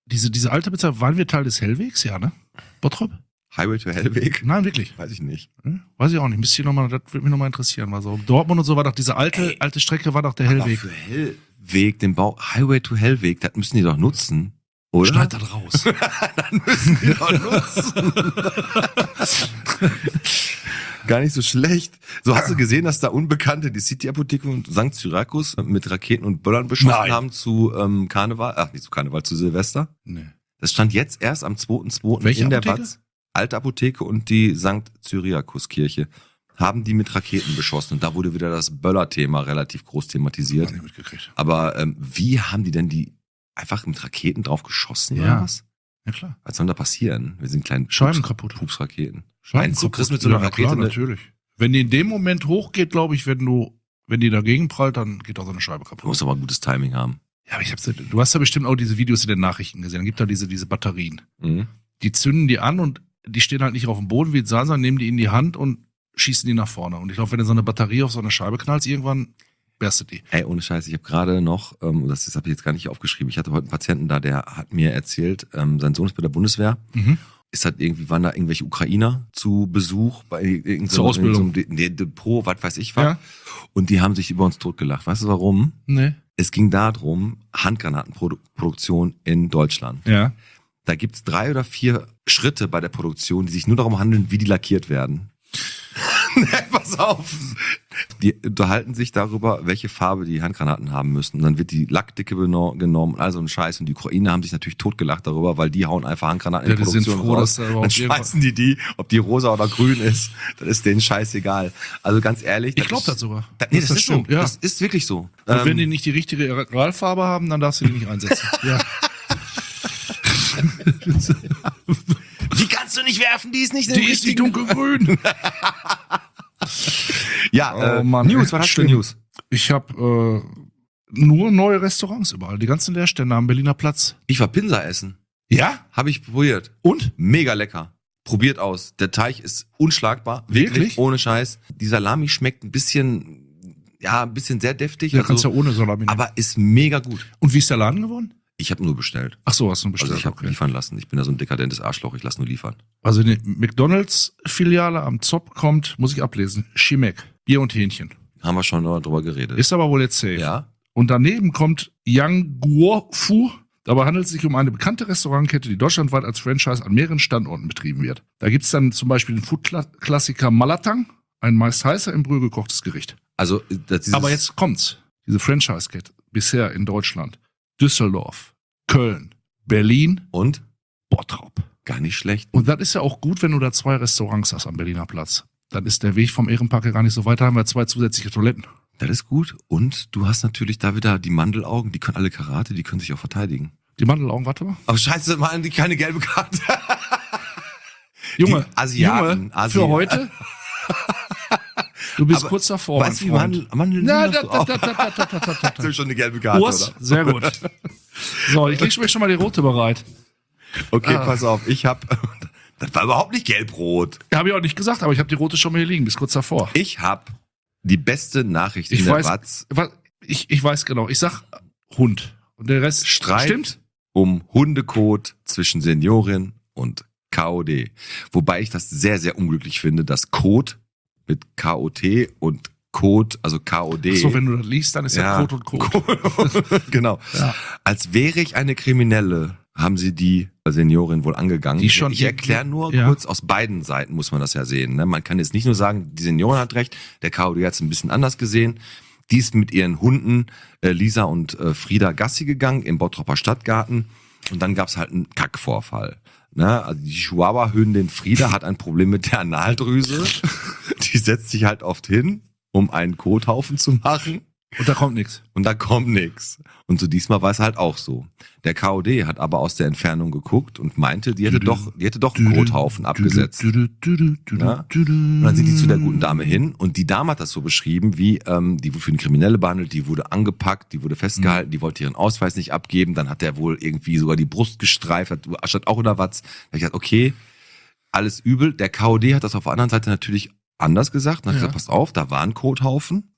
S2: diese, diese alte Bezeichnung, waren wir Teil des Hellwegs? Ja, ne? Bottrop?
S3: Highway to Hellweg?
S2: Nein, wirklich.
S3: Weiß ich nicht.
S2: Hm? Weiß ich auch nicht. Müsste ich noch mal, das würde mich nochmal interessieren. War so. Dortmund und so war doch diese alte,
S3: Ey,
S2: alte Strecke, war doch der
S3: Aber
S2: Hellweg.
S3: für Hellweg, den Bau, Highway to Hellweg, das müssen die doch nutzen. Oder?
S2: Schneid das raus.
S3: Dann müssen die doch nutzen. Gar nicht so schlecht. So, hast du gesehen, dass da Unbekannte die City-Apotheke und Sankt Syrakus mit Raketen und Böllern beschossen
S2: Nein.
S3: haben zu ähm, Karneval? Ach, nicht zu Karneval, zu Silvester.
S2: Nee.
S3: Das stand jetzt erst am zweiten zweiten
S2: Welche
S3: in der
S2: Apotheke?
S3: Watz. Alte Apotheke und die Sankt Cyriakus-Kirche haben die mit Raketen beschossen. Und da wurde wieder das Böller-Thema relativ groß thematisiert.
S2: Hab ich nicht mitgekriegt.
S3: Aber ähm, wie haben die denn die einfach mit Raketen drauf geschossen?
S2: Ja.
S3: Oder was?
S2: Ja, klar.
S3: Was soll da passieren? Wir sind kleinen
S2: Scheiben
S3: Pups,
S2: kaputt.
S3: Pupsraketen.
S2: Scheiben
S3: Meinst du,
S2: kaputt.
S3: kriegst mit so einer
S2: Ja,
S3: Rakete
S2: klar,
S3: eine-
S2: natürlich. Wenn die in dem Moment hochgeht, glaube ich, wenn du, wenn die dagegen prallt, dann geht auch so eine Scheibe
S3: Du
S2: kaputt.
S3: musst aber gutes Timing haben.
S2: Ja, aber ich hab's, du hast ja bestimmt auch diese Videos in den Nachrichten gesehen. Dann gibt da diese, diese Batterien.
S3: Mhm.
S2: Die zünden die an und die stehen halt nicht auf dem Boden wie es sein soll, nehmen die in die Hand und schießen die nach vorne. Und ich glaube, wenn du so eine Batterie auf so eine Scheibe knallst, irgendwann berstet die.
S3: Ey, ohne Scheiß, ich habe gerade noch, ähm, das habe ich jetzt gar nicht aufgeschrieben, ich hatte heute einen Patienten da, der hat mir erzählt, ähm, sein Sohn ist bei der Bundeswehr.
S2: Mhm.
S3: Ist halt irgendwie, waren da irgendwelche Ukrainer zu Besuch bei irgendeinem
S2: Zur Ausbildung.
S3: De De Depot, was weiß ich was.
S2: Ja.
S3: Und die haben sich über uns totgelacht. Weißt du warum?
S2: Nee.
S3: Es ging darum, Handgranatenproduktion in Deutschland.
S2: Ja.
S3: Da gibt's drei oder vier Schritte bei der Produktion, die sich nur darum handeln, wie die lackiert werden. Nee, pass auf. Die unterhalten sich darüber, welche Farbe die Handgranaten haben müssen. Und dann wird die Lackdicke beno- genommen und all so ein Scheiß. Und die Ukrainer haben sich natürlich totgelacht darüber, weil die hauen einfach Handgranaten
S2: Ja,
S3: in die
S2: die sind
S3: Produktion
S2: froh,
S3: raus.
S2: dass da überhaupt
S3: Dann
S2: irgendwas-
S3: schmeißen die die, ob die rosa oder grün ist. Das ist denen scheißegal. Also ganz ehrlich.
S2: Ich glaube
S3: ist-
S2: das sogar.
S3: Da, nee,
S2: Dass
S3: das, ist
S2: stimmt,
S3: so.
S2: ja.
S3: Das ist wirklich so.
S2: Und
S3: Ähm,
S2: wenn die nicht die richtige Ralfarbe haben, dann darfst du die nicht einsetzen. Ja.
S3: die kannst du nicht werfen, die ist nicht
S2: Die ist die dunkelgrün.
S3: Ja, äh,
S2: Oh Mann,
S3: News,
S2: ey,
S3: was hast du für
S2: schlimm.
S3: News?
S2: Ich habe äh, nur neue Restaurants überall. Die ganzen Leerstände am Berliner Platz.
S3: Ich war Pinsa essen.
S2: Ja?
S3: Habe ich probiert.
S2: Und?
S3: Mega lecker. Probiert aus. Der Teig ist unschlagbar. Wirklich?
S2: Wirklich?
S3: Ohne Scheiß. Die Salami schmeckt ein bisschen, ja, ein bisschen sehr deftig.
S2: Ja, kannst
S3: also,
S2: ja ohne Salami nehmen.
S3: aber ist mega gut.
S2: Und wie ist der Laden geworden?
S3: Ich habe nur bestellt.
S2: Ach so, hast du bestellt.
S3: Also ich habe
S2: okay.
S3: liefern lassen. Ich bin ja so ein dekadentes Arschloch. Ich lasse nur liefern.
S2: Also die McDonalds-Filiale am Zopp kommt, muss ich ablesen, Chimek. Bier und Hähnchen.
S3: Haben wir schon drüber geredet.
S2: Ist aber wohl jetzt safe.
S3: ja.
S2: Und daneben kommt Yang Guo Fu. Dabei handelt es sich um eine bekannte Restaurantkette, die deutschlandweit als Franchise an mehreren Standorten betrieben wird. Da gibt's dann zum Beispiel den Food-Klassiker Malatang, ein meist heißer im Brühe gekochtes Gericht.
S3: Also, das dieses,
S2: Aber jetzt kommt's. Diese Franchise-Kette bisher in Deutschland. Düsseldorf, Köln, Berlin,
S3: Und?
S2: Bottrop.
S3: Gar nicht schlecht.
S2: Und das ist ja auch gut, wenn du da zwei Restaurants hast am Berliner Platz. Dann ist der Weg vom Ehrenpark ja gar nicht so weit. Da haben wir zwei zusätzliche Toiletten.
S3: Das ist gut. Und du hast natürlich da wieder die Mandelaugen. Die können alle Karate. Die können sich auch verteidigen.
S2: Die Mandelaugen, warte mal.
S3: Aber scheiße, machen die keine gelbe Karte.
S2: Junge,
S3: Die Asiaten,
S2: Junge,
S3: Asi-
S2: für heute. Du bist
S3: Aber
S2: kurz davor,
S3: Weißt du, wie
S2: mein Freund.
S3: Mandeln Mandeln
S2: Na,
S3: sind
S2: da,
S3: das
S2: da,
S3: so?
S2: da, da, da, da, da, da,
S3: Das ist schon eine gelbe Karte,
S2: Urs,
S3: oder?
S2: sehr gut. So, ich leg mir schon mal die rote bereit.
S3: Okay,
S2: Ah.
S3: pass auf. Ich hab, das war überhaupt nicht gelb-rot.
S2: Habe ich auch nicht gesagt, aber ich habe die rote schon mal hier liegen, bis kurz davor.
S3: Ich hab die beste Nachricht
S2: Ich
S3: in der
S2: weiß,
S3: Watz
S2: was, ich, ich weiß genau. Ich sag Hund. Und der Rest
S3: Streit
S2: stimmt.
S3: um Hundekot zwischen Seniorin und K O D. Wobei ich das sehr, sehr unglücklich finde, dass Kot mit K O T und Kot, also K O D.
S2: Ach so, wenn du das liest, dann ist ja,
S3: Ja.
S2: Kot und Kot.
S3: Genau.
S2: Ja.
S3: Als wäre ich eine Kriminelle, haben sie die Seniorin wohl angegangen.
S2: Die schon-
S3: ich erkläre nur
S2: Ja.
S3: kurz, aus beiden Seiten muss man das ja sehen. Ne? Man kann jetzt nicht nur sagen, die Seniorin hat recht, der K O D hat es ein bisschen anders gesehen. Die ist mit ihren Hunden äh, Lisa und äh, Frieda Gassi gegangen im Bottropper Stadtgarten und dann gab's halt einen Kackvorfall. Ne? Also die Chihuahua-Hündin Frieda hat ein Problem mit der Analdrüse. Die setzt sich halt oft hin, um einen Kothaufen zu machen.
S2: Und da kommt nichts.
S3: Und da kommt nix. Und so diesmal war es halt auch so. Der K O D hat aber aus der Entfernung geguckt und meinte, die hätte doch, die hätte doch einen Kothaufen abgesetzt. Ja? Und dann sind die zu der guten Dame hin und die Dame hat das so beschrieben, wie ähm, die wurde für eine Kriminelle behandelt, die wurde angepackt, die wurde festgehalten, die wollte ihren Ausweis nicht abgeben, dann hat der wohl irgendwie sogar die Brust gestreift, hat stand auch unter Watz. Da hab ich gesagt, okay, alles übel. Der K O D hat das auf der anderen Seite natürlich anders gesagt und hat
S2: Ja.
S3: gesagt, passt auf, da war ein Kothaufen.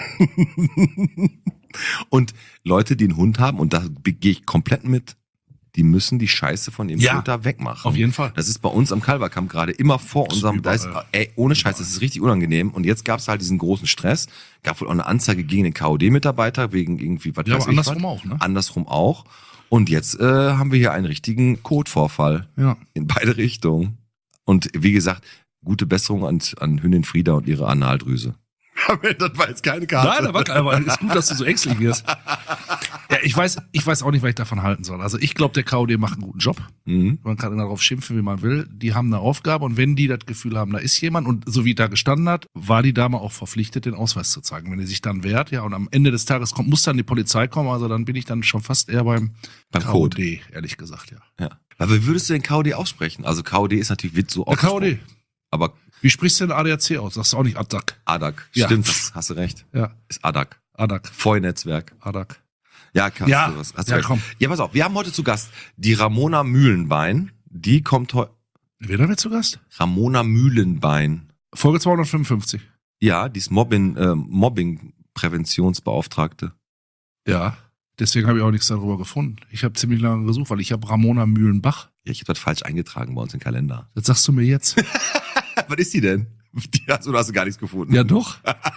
S3: Und Leute, die einen Hund haben, und da gehe ich komplett mit, die müssen die Scheiße von ihrem
S2: Ja,
S3: Filter wegmachen.
S2: auf jeden Fall.
S3: Das ist bei uns am Kalverkamp gerade immer vor unserem, da ist,
S2: überall.
S3: ey, ohne Scheiß, das ist richtig unangenehm. Und jetzt gab es halt diesen großen Stress. Gab wohl auch eine Anzeige gegen den K O D-Mitarbeiter wegen irgendwie, was
S2: Ja,
S3: weiß
S2: aber
S3: ich
S2: andersrum
S3: was.
S2: auch, ne?
S3: Andersrum auch. Und jetzt äh, haben wir hier einen richtigen Codevorfall
S2: Ja.
S3: in beide Richtungen. Und wie gesagt, gute Besserung an, an Hündin Frieda und ihre Analdrüse. Das war jetzt keine Karte.
S2: Nein, aber, aber ist gut, dass du so ängstlich wirst. Ja, ich weiß, ich weiß auch nicht, was ich davon halten soll. Also ich glaube, der K O D macht einen guten Job.
S3: Mhm.
S2: Man kann darauf schimpfen, wie man will. Die haben eine Aufgabe und wenn die das Gefühl haben, da ist jemand und so wie da gestanden hat, war die Dame auch verpflichtet, den Ausweis zu zeigen. Wenn die sich dann wehrt, ja, und am Ende des Tages kommt, muss dann die Polizei kommen, also dann bin ich dann schon fast eher beim,
S3: Beim
S2: K O D, ehrlich gesagt, ja.
S3: Ja. Aber wie würdest du den K O D aussprechen? Also K O D ist natürlich wird so
S2: Der K O D.
S3: Aber
S2: Wie sprichst du denn A D A C aus? Sagst du auch nicht A D A C?
S3: A D A C,
S2: Ja.
S3: stimmt, das hast du recht.
S2: Ja,
S3: Ist A D A C.
S2: A D A C,
S3: Vollnetzwerk.
S2: A D A C.
S3: Ja, hast
S2: Ja,
S3: du was, hast du
S2: ja,
S3: recht.
S2: komm.
S3: Ja, pass auf, wir haben heute zu Gast die Ramona Mühlenbein. Die kommt heute.
S2: Wer da mit zu Gast?
S3: Ramona Mühlenbein.
S2: Folge zweihundertfünfundfünfzig.
S3: Ja, die ist Mobbing, äh, Mobbing-Präventionsbeauftragte.
S2: Ja, deswegen habe ich auch nichts darüber gefunden. Ich habe ziemlich lange gesucht, weil ich habe Ramona Mühlenbach.
S3: Ja, ich habe das falsch eingetragen bei uns im Kalender.
S2: Das sagst du mir jetzt.
S3: Was ist die denn? Die hast du, hast du gar nichts gefunden.
S2: Ja, doch.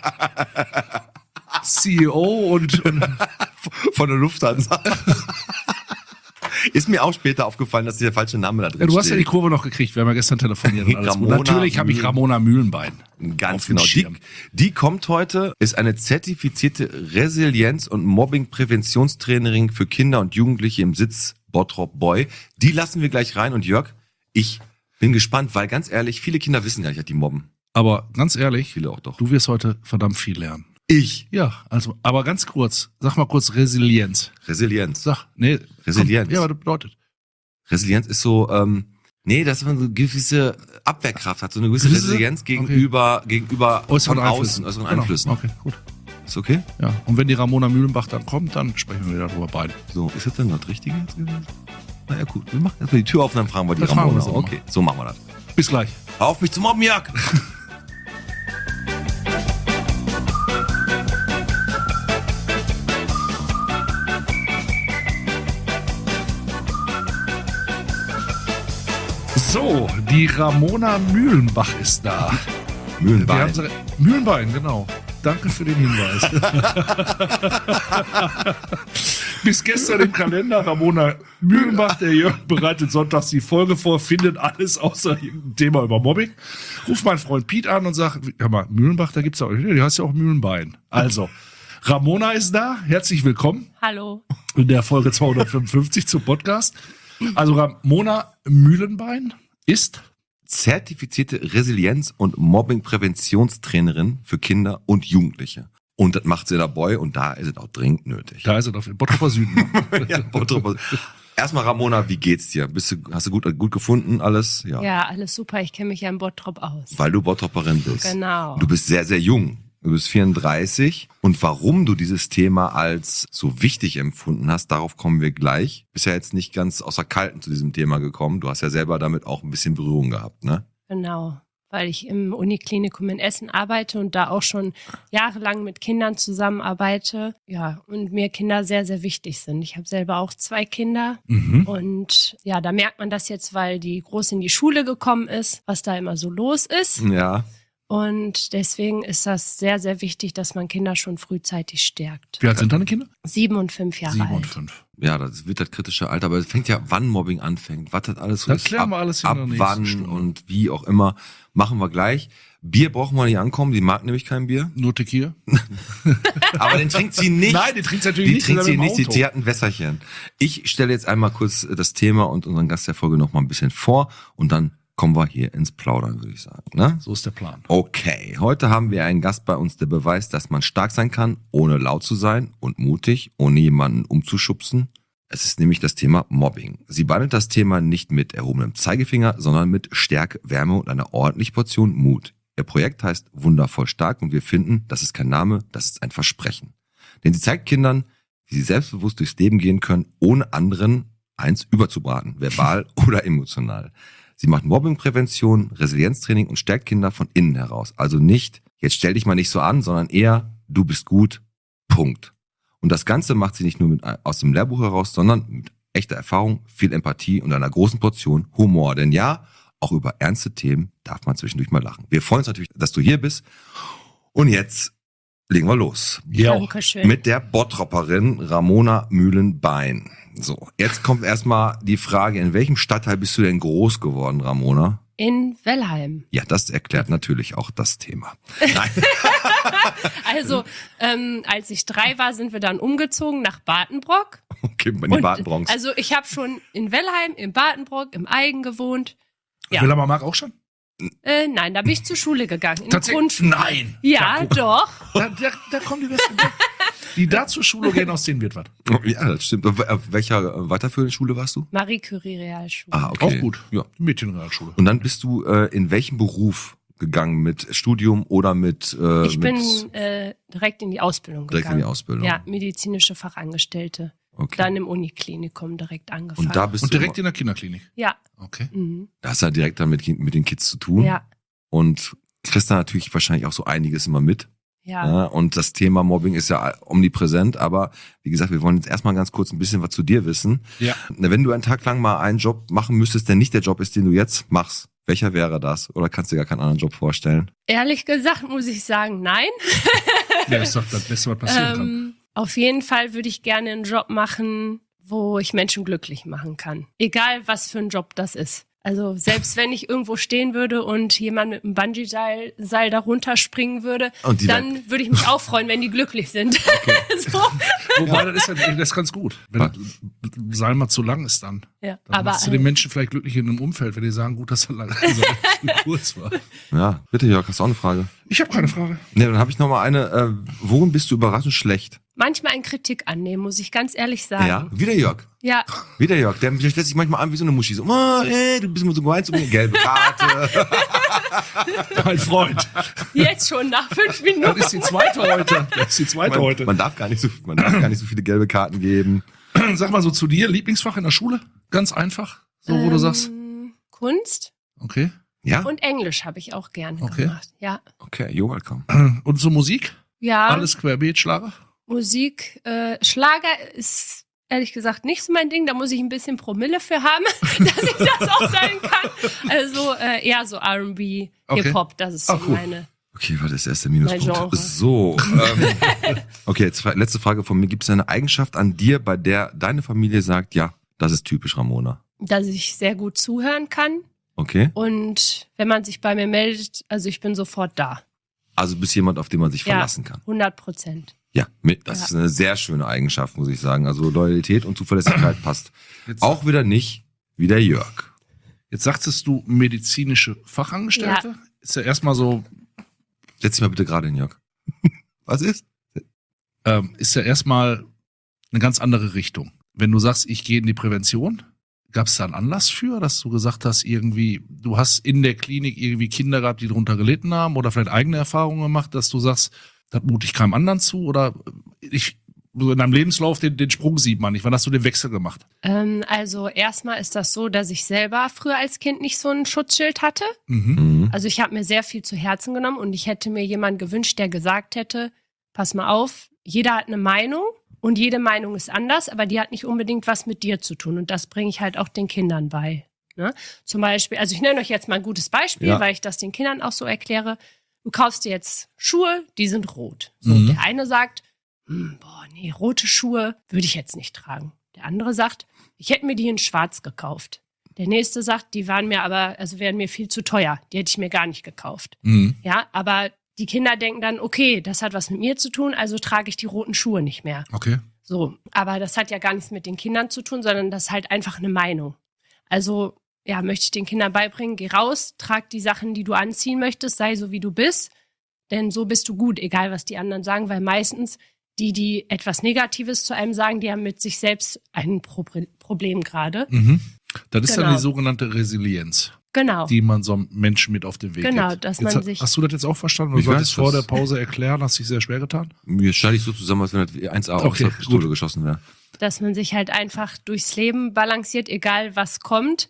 S2: C E O und, und
S3: Von der Lufthansa. Ist mir auch später aufgefallen, dass der falsche Name da drin
S2: ja, du hast ja die
S3: steht.
S2: Kurve noch gekriegt. Wir haben ja gestern telefoniert und alles. Und
S3: Ramona
S2: natürlich habe ich
S3: Mühlen-
S2: Ramona Mühlenbein.
S3: Ganz
S2: auf dem
S3: genau. Die,
S2: Schirm.
S3: die kommt heute, ist eine zertifizierte Resilienz- und Mobbing-Präventionstrainerin für Kinder und Jugendliche im Sitz Bottrop Boy. Die lassen wir gleich rein. Und Jörg, ich bin gespannt, weil ganz ehrlich, viele Kinder wissen gar nicht, dass die mobben.
S2: Aber ganz ehrlich,
S3: Viele auch doch.
S2: du wirst heute verdammt viel lernen.
S3: Ich.
S2: Ja, also, aber ganz kurz, sag mal kurz Resilienz.
S3: Resilienz.
S2: Sag, nee.
S3: Resilienz.
S2: Komm, ja, was das bedeutet.
S3: Resilienz ist so, ähm, nee, dass man so eine gewisse Abwehrkraft hat, so eine gewisse
S2: Gewisse-
S3: Resilienz gegenüber, gegenüber
S2: Äußeren
S3: von
S2: Einflüssen.
S3: außen, äußeren
S2: Genau.
S3: Einflüssen.
S2: Okay, gut.
S3: Ist okay?
S2: Ja, und wenn die Ramona Mühlenbach dann kommt, dann sprechen wir wieder drüber beide.
S3: So, ist das dann das Richtige jetzt gewesen? Na ja, gut. Wir machen erstmal die Tür auf und dann fragen wir die
S2: Das fragen wir
S3: Ramona.
S2: so mal.
S3: Okay, so machen wir das.
S2: Bis gleich.
S3: Hör auf mich zu mobben, Jörg!
S2: So, die Ramona Mühlenbach ist da. Wir
S3: Mühlenbein.
S2: haben sie, Mühlenbein, genau. Danke für den Hinweis. Bis gestern im Kalender Ramona Mühlenbach, der Jörg bereitet sonntags die Folge vor, findet alles außer irgendein Thema über Mobbing. Ruf meinen Freund Piet an und sagt, hör mal, Mühlenbach, da gibt's ja auch, die heißt ja auch Mühlenbein. Also, Ramona ist da, herzlich willkommen
S5: Hallo.
S2: in der Folge zweihundertfünfundfünfzig zum Podcast. Also Ramona Mühlenbein ist
S3: Zertifizierte Resilienz- und Mobbing-Präventionstrainerin für Kinder und Jugendliche. Und das macht sie dabei und da ist es auch dringend nötig.
S2: Da ist er auf dem Bottroper Süden.
S3: Ja, Bottrop. Erstmal Ramona, wie geht's dir? Bist du, hast du gut, gut gefunden alles? Ja.
S5: Ja, alles super. Ich kenne mich ja in Bottrop aus.
S3: Weil du Bottroperin bist.
S5: Genau.
S3: Du bist sehr, sehr jung. Du bist vierunddreißig. Und warum du dieses Thema als so wichtig empfunden hast, darauf kommen wir gleich. Bist ja jetzt nicht ganz außer Kalten zu diesem Thema gekommen. Du hast ja selber damit auch ein bisschen Berührung gehabt, ne?
S5: Genau. Weil ich im Uniklinikum in Essen arbeite und da auch schon jahrelang mit Kindern zusammenarbeite. Ja, und mir Kinder sehr, sehr wichtig sind. Ich habe selber auch zwei Kinder.
S2: Mhm.
S5: Und ja, da merkt man das jetzt, weil die Große in die Schule gekommen ist, was da immer so los ist.
S3: Ja.
S5: Und deswegen ist das sehr, sehr wichtig, dass man Kinder schon frühzeitig stärkt.
S2: Wie alt sind deine Kinder?
S5: Sieben und fünf Jahre
S2: Sieben und
S5: alt.
S2: fünf.
S3: Ja, das wird das kritische Alter, aber es fängt ja, wann Mobbing anfängt, was das alles so
S2: Das
S3: ist,
S2: klären
S3: ab,
S2: wir alles in
S3: ab
S2: der nächsten
S3: wann
S2: Stunde.
S3: und wie auch immer, machen wir gleich. Bier brauchen wir nicht ankommen, die mag nämlich kein Bier.
S2: Nur Tequila?
S3: Aber den trinkt sie nicht.
S2: Nein, die trinkt sie natürlich
S3: Die
S2: nicht.
S3: trinkt sie
S2: sondern im
S3: nicht, die
S2: Auto.
S3: die hat ein Wässerchen. Ich stelle jetzt einmal kurz das Thema und unseren Gast der Folge noch mal ein bisschen vor und dann kommen wir hier ins Plaudern, würde ich sagen. Ne?
S2: So ist der Plan.
S3: Okay, heute haben wir einen Gast bei uns, der beweist, dass man stark sein kann, ohne laut zu sein und mutig, ohne jemanden umzuschubsen. Es ist nämlich das Thema Mobbing. Sie behandelt das Thema nicht mit erhobenem Zeigefinger, sondern mit Stärke, Wärme und einer ordentlichen Portion Mut. Ihr Projekt heißt Wundervoll Stark und wir finden, das ist kein Name, das ist ein Versprechen. Denn sie zeigt Kindern, wie sie selbstbewusst durchs Leben gehen können, ohne anderen eins überzubraten, verbal oder emotional. Sie macht Mobbingprävention, Resilienztraining und stärkt Kinder von innen heraus. Also nicht, jetzt stell dich mal nicht so an, sondern eher, du bist gut, Punkt. Und das Ganze macht sie nicht nur mit, aus dem Lehrbuch heraus, sondern mit echte Erfahrung, viel Empathie und einer großen Portion Humor. Denn ja, auch über ernste Themen darf man zwischendurch mal lachen. Wir freuen uns natürlich, dass du hier bist. Und jetzt legen wir los.
S5: Dankeschön.
S3: Mit der Bottropperin Ramona Mühlenbein. So, jetzt kommt erstmal die Frage, in welchem Stadtteil bist du denn groß geworden, Ramona?
S5: In Wellheim.
S3: Ja, das erklärt natürlich auch das Thema. Nein.
S5: Also, ähm, als ich drei war, sind wir dann umgezogen nach Badenbrock.
S3: Okay, in die
S5: Und,
S3: Badenbronx.
S5: Also ich habe schon in Wellheim, in Badenbrock, im Eigen gewohnt. Ja.
S2: Wilhelmer Mark auch schon?
S5: Äh, nein, da bin ich zur Schule gegangen. In die
S2: Tatsächlich?
S5: Grundschule.
S2: Nein.
S5: Ja,
S2: guck.
S5: doch.
S2: Da, da, da kommen die besten. Die da zur Schule gehen, aus denen wird was.
S3: Ja, das stimmt. Auf welcher weiterführenden Schule warst du?
S5: Marie Curie Realschule.
S3: Ah, okay.
S2: Auch gut.
S3: Ja.
S2: Mädchenrealschule.
S3: Und dann bist du äh, in welchem Beruf gegangen? Mit Studium oder mit... Äh,
S5: ich
S3: mit
S5: bin äh, direkt in die Ausbildung
S3: direkt
S5: gegangen.
S3: in die Ausbildung?
S5: Ja, medizinische Fachangestellte.
S3: Okay.
S5: Dann im Uniklinikum direkt angefangen.
S3: Und da bist
S2: Und
S3: du
S2: direkt in der Kinderklinik.
S5: Ja.
S2: Okay.
S5: Mhm.
S3: da hast du ja direkt dann mit, mit den Kids zu tun.
S5: Ja.
S3: Und kriegst da natürlich wahrscheinlich auch so einiges immer mit.
S5: Ja.
S3: Ja, und das Thema Mobbing ist ja omnipräsent, aber wie gesagt, wir wollen jetzt erstmal ganz kurz ein bisschen was zu dir wissen.
S2: Ja.
S3: Na, wenn du einen Tag lang mal einen Job machen müsstest, der nicht der Job ist, den du jetzt machst, welcher wäre das? Oder kannst du dir gar keinen anderen Job vorstellen?
S5: Ehrlich gesagt muss ich sagen, nein.
S2: Ja, das ist doch das Beste, was passieren kann.
S5: Ähm, auf jeden Fall würde ich gerne einen Job machen, wo ich Menschen glücklich machen kann. Egal, was für ein Job das ist. Also selbst wenn ich irgendwo stehen würde und jemand mit einem Bungee-Seil Seil da runterspringen würde,
S3: Und die
S5: dann würde ich mich auch freuen, wenn die glücklich sind. so.
S2: Wobei, das ist, ja, das ist ganz gut. Wenn
S3: Was?
S2: das Seil mal zu lang ist dann.
S5: Ja,
S2: Dann
S5: aber
S2: machst du den Menschen vielleicht glücklich in einem Umfeld, wenn die sagen, gut, dass er lang also, kurz war.
S3: Ja, bitte Jörg, hast du auch eine Frage?
S2: Ich habe keine Frage.
S3: Ne, dann habe ich noch mal eine. Äh, worin bist du überraschend schlecht?
S5: manchmal eine Kritik annehmen, muss ich ganz ehrlich sagen.
S3: Ja, wie der Jörg.
S5: Ja.
S3: Wie der Jörg. Der stellt sich manchmal an wie so eine Muschi. So, oh, ey, du bist immer so gemein zu mir. Gelbe Karte.
S2: Mein Freund.
S5: Jetzt schon nach fünf Minuten.
S2: Das ist die zweite heute. Das ist die zweite
S3: Man,
S2: heute.
S3: man, darf gar nicht so, man darf gar nicht so viele gelbe Karten geben.
S2: Sag mal so zu dir, Lieblingsfach in der Schule? Ganz einfach. So, wo du sagst,
S5: Ähm, Kunst
S2: okay.
S3: Ja?
S5: und Englisch habe ich auch gerne
S2: Okay.
S5: gemacht. Ja.
S3: Okay, you're welcome.
S2: Und so Musik?
S5: Ja.
S2: Alles querbeet, Schlager?
S5: Musik, äh, Schlager ist ehrlich gesagt nicht so mein Ding. Da muss ich ein bisschen Promille für haben, dass ich das auch sagen kann. Also äh, eher so R und B,
S2: Okay.
S5: Hip-Hop, das ist so
S2: Ah, cool.
S5: meine.
S3: Okay, war das erste
S5: Mein
S3: Minuspunkt.
S5: Genre.
S3: So, ähm, okay, jetzt letzte Frage von mir. Gibt es eine Eigenschaft an dir, bei der deine Familie sagt, ja, das ist typisch Ramona?
S5: Dass ich sehr gut zuhören kann.
S3: Okay?
S5: Und wenn man sich bei mir meldet, also ich bin sofort da.
S3: Also bist jemand, auf den man sich
S5: Ja.
S3: verlassen kann.
S5: hundert Prozent.
S3: Ja, mit, das
S5: Ja.
S3: ist eine sehr schöne Eigenschaft, muss ich sagen. Also Loyalität und Zuverlässigkeit passt.
S2: Jetzt,
S3: Auch wieder nicht wie der Jörg.
S2: jetzt sagtest du medizinische Fachangestellte? Ist ja erstmal so,
S3: Setz dich mal bitte gerade hin, Jörg. Was ist?
S2: ähm, ist ja erstmal eine ganz andere Richtung. Wenn du sagst, ich gehe in die Prävention, gab es da einen Anlass für, dass du gesagt hast, irgendwie, du hast in der Klinik irgendwie Kinder gehabt, die darunter gelitten haben oder vielleicht eigene Erfahrungen gemacht, dass du sagst, das mute ich keinem anderen zu oder ich, so in deinem Lebenslauf, den, den Sprung sieht man nicht. Wann hast du den Wechsel gemacht?
S5: Ähm, also erstmal ist das so, dass ich selber früher als Kind nicht so ein Schutzschild hatte.
S2: Mhm.
S3: Mhm.
S5: Also ich habe mir sehr viel zu Herzen genommen und ich hätte mir jemanden gewünscht, der gesagt hätte, pass mal auf, jeder hat eine Meinung und jede Meinung ist anders, aber die hat nicht unbedingt was mit dir zu tun und das bringe ich halt auch den Kindern bei. Ne? Zum Beispiel, also ich nenne euch jetzt mal ein gutes Beispiel,
S3: Ja.
S5: weil ich das den Kindern auch so erkläre. Du kaufst dir jetzt Schuhe, die sind rot. So,
S2: Mhm.
S5: der eine sagt, hm, boah, nee, rote Schuhe würde ich jetzt nicht tragen. Der andere sagt, ich hätte mir die in schwarz gekauft. Der nächste sagt, die waren mir aber, also wären mir viel zu teuer. Die hätte ich mir gar nicht gekauft.
S2: Mhm.
S5: Ja, aber die Kinder denken dann, okay, das hat was mit mir zu tun, also trage ich die roten Schuhe nicht mehr.
S2: Okay.
S5: So, aber das hat ja gar nichts mit den Kindern zu tun, sondern das ist halt einfach eine Meinung. Also, ja, möchte ich den Kindern beibringen, geh raus, trag die Sachen, die du anziehen möchtest, sei so, wie du bist, denn so bist du gut, egal was die anderen sagen, weil meistens die, die etwas Negatives zu einem sagen, die haben mit sich selbst ein Pro- Problem gerade.
S2: Mhm. Das ist
S5: Genau.
S2: dann die sogenannte Resilienz,
S5: Genau.
S2: die man so einem Menschen mit auf den Weg
S5: Genau,
S2: gibt.
S5: dass
S2: Jetzt
S5: man
S2: hat-
S5: sich-
S2: Hast du das jetzt auch verstanden? Du
S3: Ich
S2: solltest
S3: weiß
S2: vor
S3: das.
S2: der Pause erklären, hast dich sehr schwer getan?
S3: Mir schneide ich so zusammen, als wenn das eins A aus
S2: Okay,
S3: der Pistole
S2: gut.
S3: geschossen wäre.
S5: Dass man sich halt einfach durchs Leben balanciert, egal was kommt.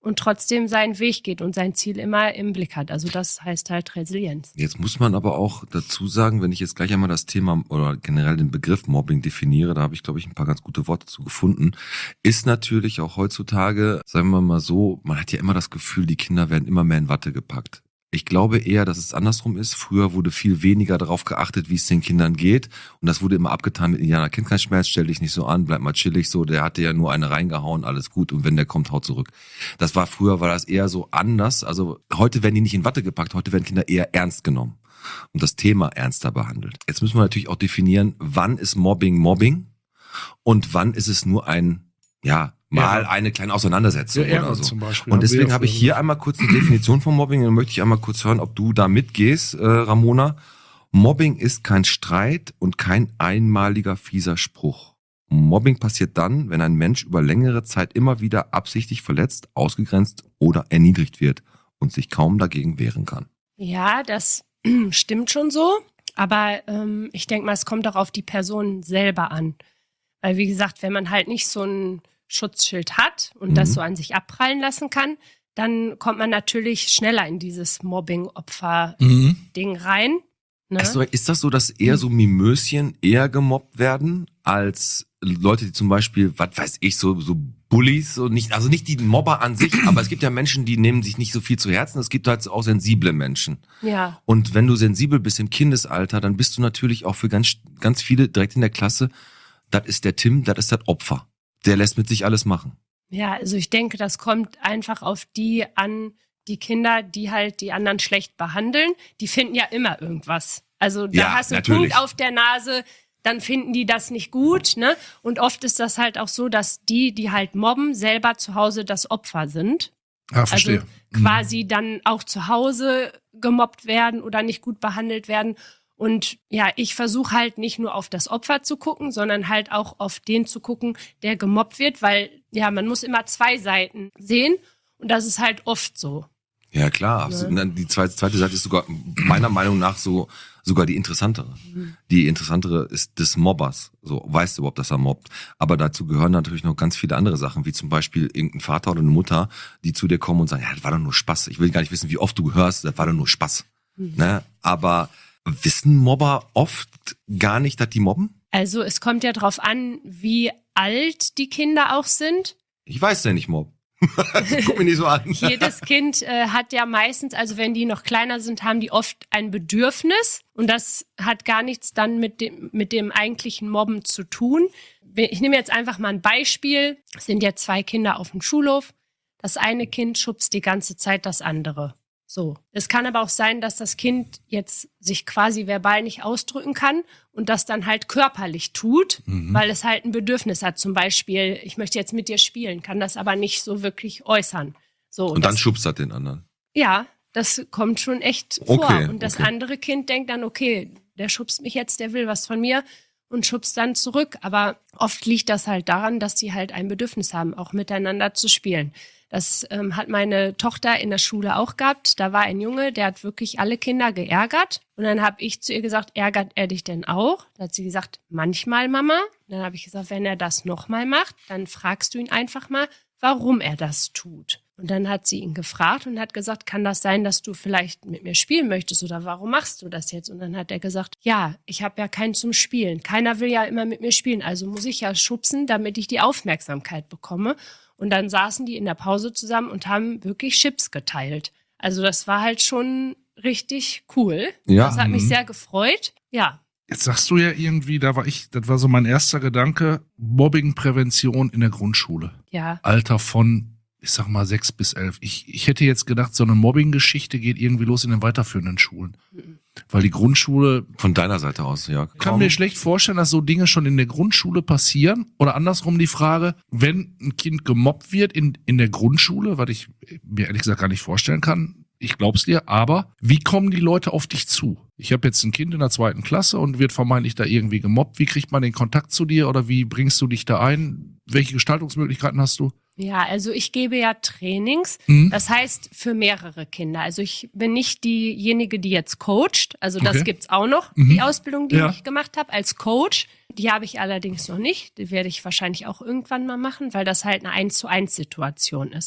S5: und trotzdem seinen Weg geht und sein Ziel immer im Blick hat. Also das heißt halt Resilienz.
S3: Jetzt muss man aber auch dazu sagen, wenn ich jetzt gleich einmal das Thema oder generell den Begriff Mobbing definiere, da habe ich, glaube ich, ein paar ganz gute Worte zu gefunden, ist natürlich auch heutzutage, sagen wir mal so, man hat ja immer das Gefühl, die Kinder werden immer mehr in Watte gepackt. Ich glaube eher, dass es andersrum ist. Früher wurde viel weniger darauf geachtet, wie es den Kindern geht. Und das wurde immer abgetan mit, ja, Kind kein Schmerz, stell dich nicht so an, bleib mal chillig so. Der hatte ja nur eine reingehauen, alles gut. Und wenn der kommt, haut zurück. Das war früher, war das eher so anders. Also heute werden die nicht in Watte gepackt. Heute werden Kinder eher ernst genommen und das Thema ernster behandelt. Jetzt müssen wir natürlich auch definieren, wann ist Mobbing Mobbing und wann ist es nur ein, ja, mal
S2: Ja.
S3: eine kleine Auseinandersetzung
S2: Ja,
S3: oder
S2: Ärger
S3: so.
S2: zum Beispiel.
S3: Und
S2: Haben wir
S3: deswegen
S2: ja
S3: habe ich
S2: früher
S3: hier einmal kurz eine Definition von Mobbing. Dann möchte ich einmal kurz hören, ob du da mitgehst, äh, Ramona. Mobbing ist kein Streit und kein einmaliger fieser Spruch. Mobbing passiert dann, wenn ein Mensch über längere Zeit immer wieder absichtlich verletzt, ausgegrenzt oder erniedrigt wird und sich kaum dagegen wehren kann.
S5: Ja, das stimmt schon so. Aber ähm, ich denke mal, es kommt auch auf die Person selber an. Weil, wie gesagt, wenn man halt nicht so ein Schutzschild hat und
S3: Mhm.
S5: das so an sich abprallen lassen kann, dann kommt man natürlich schneller in dieses Mobbing-Opfer-Ding
S2: Mhm.
S5: rein. Ne?
S3: Also, ist das so, dass eher so Mimöschen eher gemobbt werden als Leute, die zum Beispiel, was weiß ich, so so Bullies, so nicht, also nicht die Mobber an sich, aber es gibt ja Menschen, die nehmen sich nicht so viel zu Herzen. Es gibt halt auch sensible Menschen.
S5: Ja,
S3: Und wenn du sensibel bist im Kindesalter, dann bist du natürlich auch für ganz ganz viele direkt in der Klasse, das ist der Tim, das ist das Opfer. Der lässt mit sich alles machen.
S5: ja, also ich denke, das kommt einfach auf die an, die Kinder, die halt die anderen schlecht behandeln. Die finden ja immer irgendwas. Also da
S3: Ja,
S5: hast du einen
S3: natürlich.
S5: Punkt auf der Nase, dann finden die das nicht gut, ne? Und oft ist das halt auch so, dass die, die halt mobben, selber zu Hause das Opfer sind.
S2: Ah, verstehe.
S5: Also quasi dann auch zu Hause gemobbt werden oder nicht gut behandelt werden. Und ja, ich versuche halt nicht nur auf das Opfer zu gucken, sondern halt auch auf den zu gucken, der gemobbt wird, weil ja, man muss immer zwei Seiten sehen und das ist halt oft so.
S3: Ja, klar. absolut. Und dann die zweite, zweite Seite ist sogar meiner Meinung nach so sogar die interessantere. Die interessantere ist des Mobbers. So, weißt du überhaupt, dass er mobbt? Aber dazu gehören natürlich noch ganz viele andere Sachen, wie zum Beispiel irgendein Vater oder eine Mutter, die zu dir kommen und sagen, ja, das war doch nur Spaß. Ich will gar nicht wissen, wie oft du hörst, das war doch nur Spaß. Ne? Aber wissen Mobber oft gar nicht, dass die mobben?
S5: Also es kommt ja drauf an, wie alt die Kinder auch sind.
S3: Ich weiß ja nicht, Mob. Guck mich nicht so an.
S5: Jedes Kind äh, hat ja meistens, also wenn die noch kleiner sind, haben die oft ein Bedürfnis und das hat gar nichts dann mit dem, mit dem eigentlichen Mobben zu tun. Ich nehme jetzt einfach mal ein Beispiel. Es sind ja zwei Kinder auf dem Schulhof. Das eine Kind schubst die ganze Zeit das andere. So. Es kann aber auch sein, dass das Kind jetzt sich quasi verbal nicht ausdrücken kann und das dann halt körperlich tut,
S2: Mhm.
S5: weil es halt ein Bedürfnis hat. Zum Beispiel, ich möchte jetzt mit dir spielen, kann das aber nicht so wirklich äußern. So,
S3: Und dann
S5: das,
S3: schubst er den anderen.
S5: ja, das kommt schon echt vor.
S3: Okay,
S5: Und das
S3: okay.
S5: andere Kind denkt dann, okay, der schubst mich jetzt, der will was von mir und schubst dann zurück. Aber oft liegt das halt daran, dass die halt ein Bedürfnis haben, auch miteinander zu spielen. Das ähm, hat meine Tochter in der Schule auch gehabt. Da war ein Junge, der hat wirklich alle Kinder geärgert. Und dann habe ich zu ihr gesagt, ärgert er dich denn auch? Da hat sie gesagt, manchmal, Mama. Dann habe ich gesagt, wenn er das nochmal macht, dann fragst du ihn einfach mal, warum er das tut. Und dann hat sie ihn gefragt und hat gesagt, kann das sein, dass du vielleicht mit mir spielen möchtest oder warum machst du das jetzt? Und dann hat er gesagt, ja, ich habe ja keinen zum Spielen. Keiner will ja immer mit mir spielen, also muss ich ja schubsen, damit ich die Aufmerksamkeit bekomme. Und dann saßen die in der Pause zusammen und haben wirklich Chips geteilt. Also das war halt schon richtig cool.
S3: Ja.
S5: Das hat mich
S2: Mhm.
S5: sehr gefreut. Ja,
S2: Jetzt sagst du ja irgendwie, da war ich, das war so mein erster Gedanke, Mobbingprävention in der Grundschule.
S5: ja.
S2: Alter von, ich sag mal, sechs bis elf. Ich, ich hätte jetzt gedacht, so eine Mobbing-Geschichte geht irgendwie los in den weiterführenden Schulen.
S5: Mhm.
S2: Weil die Grundschule,
S3: Von deiner Seite aus, ja.
S2: ich kann mir schlecht vorstellen, dass so Dinge schon in der Grundschule passieren. Oder andersrum die Frage, wenn ein Kind gemobbt wird in, in der Grundschule, was ich mir ehrlich gesagt gar nicht vorstellen kann, ich glaub's dir, aber wie kommen die Leute auf dich zu? Ich habe jetzt ein Kind in der zweiten Klasse und wird vermeintlich da irgendwie gemobbt. Wie kriegt man den Kontakt zu dir oder wie bringst du dich da ein? Welche Gestaltungsmöglichkeiten hast du?
S5: Ja, also ich gebe ja Trainings.
S2: Mhm.
S5: Das heißt für mehrere Kinder. Also ich bin nicht diejenige, die jetzt coacht. Also das
S2: Okay.
S5: gibt's auch noch,
S2: Mhm.
S5: die Ausbildung, die
S2: Ja.
S5: ich gemacht habe als Coach. Die habe ich allerdings noch nicht. Die werde ich wahrscheinlich auch irgendwann mal machen, weil das halt eine eins zu eins Situation ist.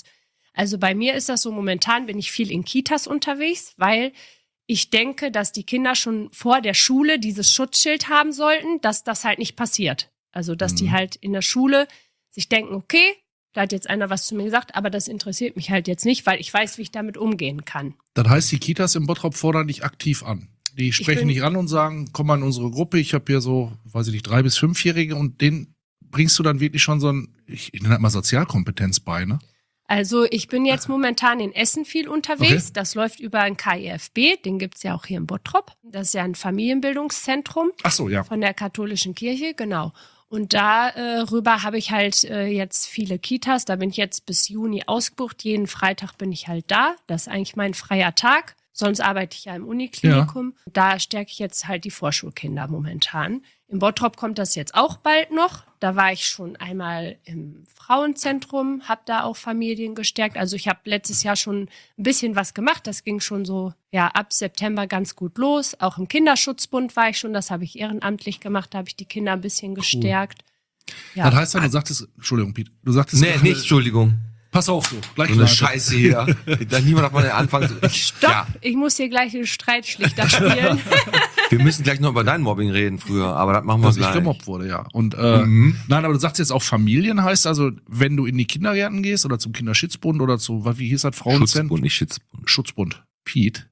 S5: Also bei mir ist das so, momentan bin ich viel in Kitas unterwegs, weil ich denke, dass die Kinder schon vor der Schule dieses Schutzschild haben sollten, dass das halt nicht passiert. Also dass mhm. die halt in der Schule sich denken, okay, da hat jetzt einer was zu mir gesagt, aber das interessiert mich halt jetzt nicht, weil ich weiß, wie ich damit umgehen kann.
S2: Das heißt, die Kitas im Bottrop fordern dich aktiv an. Die sprechen dich an und sagen, komm mal in unsere Gruppe, ich habe hier so, weiß ich nicht, drei- bis fünfjährige und denen bringst du dann wirklich schon so ein, ich, ich nenne das mal Sozialkompetenz bei, ne?
S5: Also ich bin jetzt momentan in Essen viel unterwegs.
S2: Okay.
S5: Das läuft über ein K E F B, den gibt's ja auch hier in Bottrop. Das ist ja ein Familienbildungszentrum
S2: Ach so, ja.
S5: von der katholischen Kirche, genau. Und darüber äh, habe ich halt äh, jetzt viele Kitas. Da bin ich jetzt bis Juni ausgebucht. Jeden Freitag bin ich halt da. Das ist eigentlich mein freier Tag. Sonst arbeite ich ja im Uniklinikum. Ja. Da stärke ich jetzt halt die Vorschulkinder momentan. In Bottrop kommt das jetzt auch bald noch. Da war ich schon einmal im Frauenzentrum, habe da auch Familien gestärkt. Also ich habe letztes Jahr schon ein bisschen was gemacht. Das ging schon so ja ab September ganz gut los. Auch im Kinderschutzbund war ich schon. Das habe ich ehrenamtlich gemacht. Da habe ich die Kinder ein bisschen gestärkt.
S2: Cool.
S5: Ja.
S2: Das heißt ja, du sagtest, Entschuldigung, Piet, du sagtest...
S3: Nee, nicht, Entschuldigung.
S2: Pass auf, so. Gleich
S3: So eine
S2: weiter.
S3: Scheiße hier. Da niemand auf meinen Anfang.
S5: Stopp!
S3: Ja,
S5: Ich muss hier gleich einen Streitschlichter spielen.
S3: wir müssen gleich noch über dein Mobbing reden früher, aber das machen wir
S2: Dass ich
S3: gleich.
S2: gemobbt wurde, ja. Und äh,
S3: Mhm.
S2: nein, aber du sagst jetzt auch Familien, heißt also, wenn du in die Kindergärten gehst oder zum Kinderschutzbund oder zu, was, wie hieß das, Frauenzentrum?
S3: Schutzbund, nicht Schutzbund.
S2: Schutzbund. Piet,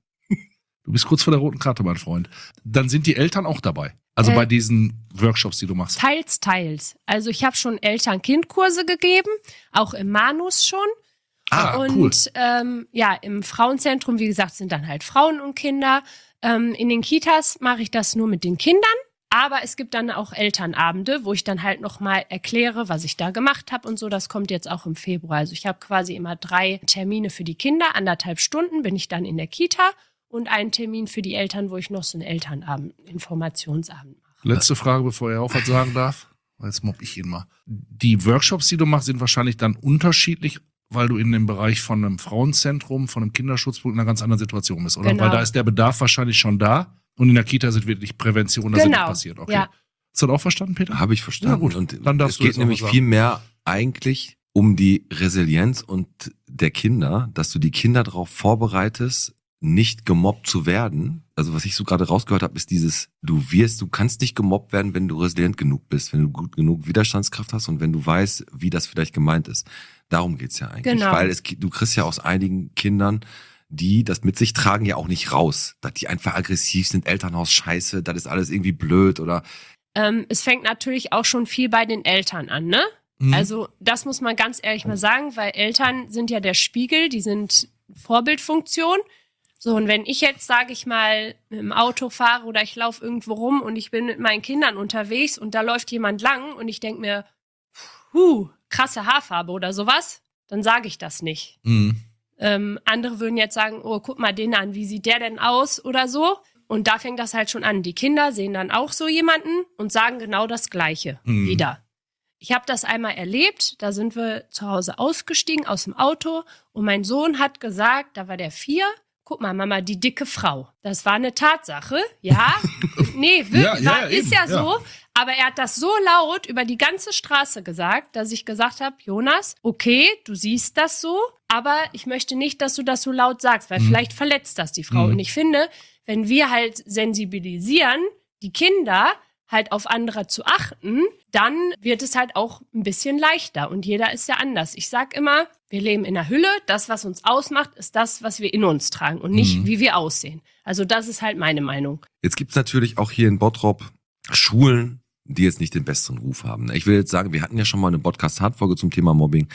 S2: du bist kurz vor der roten Karte, mein Freund. Dann sind die Eltern auch dabei. Also
S5: Äh,
S2: bei diesen Workshops, die du machst.
S5: Teils, teils. Also ich habe schon Eltern-Kind-Kurse gegeben, auch im Manus schon.
S2: Ah,
S5: und
S2: cool.
S5: ähm, ja, im Frauenzentrum, wie gesagt, sind dann halt Frauen und Kinder. Ähm, in den Kitas mache ich das nur mit den Kindern. Aber es gibt dann auch Elternabende, wo ich dann halt nochmal erkläre, was ich da gemacht habe und so. Das kommt jetzt auch im Februar. Also ich habe quasi immer drei Termine für die Kinder. Anderthalb Stunden bin ich dann in der Kita. Und einen Termin für die Eltern, wo ich noch so einen Elternabend, Informationsabend mache.
S2: Letzte Frage, bevor er auch was sagen darf. Jetzt mobb ich ihn mal. Die Workshops, die du machst, sind wahrscheinlich dann unterschiedlich, weil du in dem Bereich von einem Frauenzentrum, von einem Kinderschutzpunkt in einer ganz anderen Situation bist, oder?
S5: Genau.
S2: Weil da ist der Bedarf wahrscheinlich schon da und in der Kita sind wirklich Prävention, da sind
S5: Genau,
S2: die passiert. Okay.
S5: ja.
S2: Hast du das auch verstanden, Peter?
S3: Habe ich verstanden.
S2: Ja, gut.
S3: Und
S2: Dann darfst
S3: es
S2: du
S3: geht
S2: jetzt auch
S3: nämlich
S2: was sagen.
S3: viel mehr eigentlich um die Resilienz und der Kinder, dass du die Kinder darauf vorbereitest, nicht gemobbt zu werden. Also was ich so gerade rausgehört habe, ist dieses, du wirst, du kannst nicht gemobbt werden, wenn du resilient genug bist, wenn du gut genug Widerstandskraft hast und wenn du weißt, wie das vielleicht gemeint ist. Darum geht's ja eigentlich.
S5: Genau.
S3: Weil es, du kriegst ja aus einigen Kindern, die das mit sich tragen, ja auch nicht raus. Dass die einfach aggressiv sind, Elternhaus scheiße, das ist alles irgendwie blöd oder...
S5: Ähm, es fängt natürlich auch schon viel bei den Eltern an, ne?
S2: Mhm.
S5: Also das muss man ganz ehrlich mal sagen, weil Eltern sind ja der Spiegel, die sind Vorbildfunktion. So, und wenn ich jetzt, sage ich mal, mit dem Auto fahre oder ich laufe irgendwo rum und ich bin mit meinen Kindern unterwegs und da läuft jemand lang und ich denke mir, huh, krasse Haarfarbe oder sowas, dann sage ich das nicht.
S2: Mhm.
S5: Ähm, andere würden jetzt sagen, oh, guck mal den an, wie sieht der denn aus oder so. Und da fängt das halt schon an. Die Kinder sehen dann auch so jemanden und sagen genau das Gleiche
S2: Mhm.
S5: wieder. Ich habe das einmal erlebt, da sind wir zu Hause ausgestiegen aus dem Auto und mein Sohn hat gesagt, da war der vier, guck mal, Mama, die dicke Frau. Das war eine Tatsache, ja. Nee, wirklich,
S2: Ja, ja,
S5: war, ist
S2: eben,
S5: ja,
S2: ja.
S5: so. Aber er hat das so laut über die ganze Straße gesagt, dass ich gesagt habe, Jonas, okay, du siehst das so, aber ich möchte nicht, dass du das so laut sagst, weil
S2: Mhm.
S5: vielleicht verletzt das die Frau.
S2: Mhm.
S5: Und ich finde, wenn wir halt sensibilisieren, die Kinder halt auf andere zu achten, dann wird es halt auch ein bisschen leichter. Und jeder ist ja anders. Ich sag immer, wir leben in der Hülle. Das, was uns ausmacht, ist das, was wir in uns tragen und nicht,
S2: Mhm.
S5: wie wir aussehen. Also das ist halt meine Meinung.
S3: Jetzt gibt's natürlich auch hier in Bottrop Schulen, die jetzt nicht den besseren Ruf haben. Ich will jetzt sagen, wir hatten ja schon mal eine Podcast-Hard-Folge zum Thema Mobbing.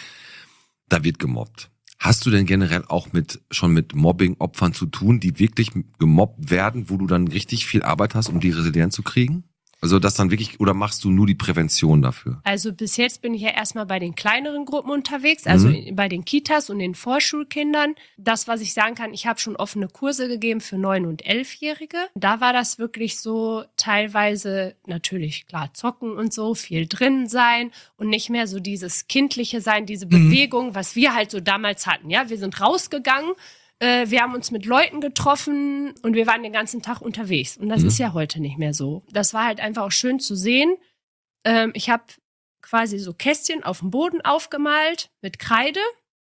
S3: Da wird gemobbt. Hast du denn generell auch mit schon mit Mobbing-Opfern zu tun, die wirklich gemobbt werden, wo du dann richtig viel Arbeit hast, um die Resilienz zu kriegen? Also das dann wirklich, oder machst du nur die Prävention dafür?
S5: Also bis jetzt bin ich ja erstmal bei den kleineren Gruppen unterwegs, also
S3: Mhm.
S5: bei den Kitas und den Vorschulkindern. Das, was ich sagen kann, ich habe schon offene Kurse gegeben für neun- und elfjährige. Da war das wirklich so teilweise natürlich klar zocken und so, viel drin sein und nicht mehr so dieses kindliche sein, diese Bewegung, was wir halt so damals hatten. Ja, wir sind rausgegangen. Äh, wir haben uns mit Leuten getroffen und wir waren den ganzen Tag unterwegs. Und das
S3: Mhm.
S5: ist ja heute nicht mehr so. Das war halt einfach auch schön zu sehen. Ähm, ich habe quasi so Kästchen auf dem Boden aufgemalt mit Kreide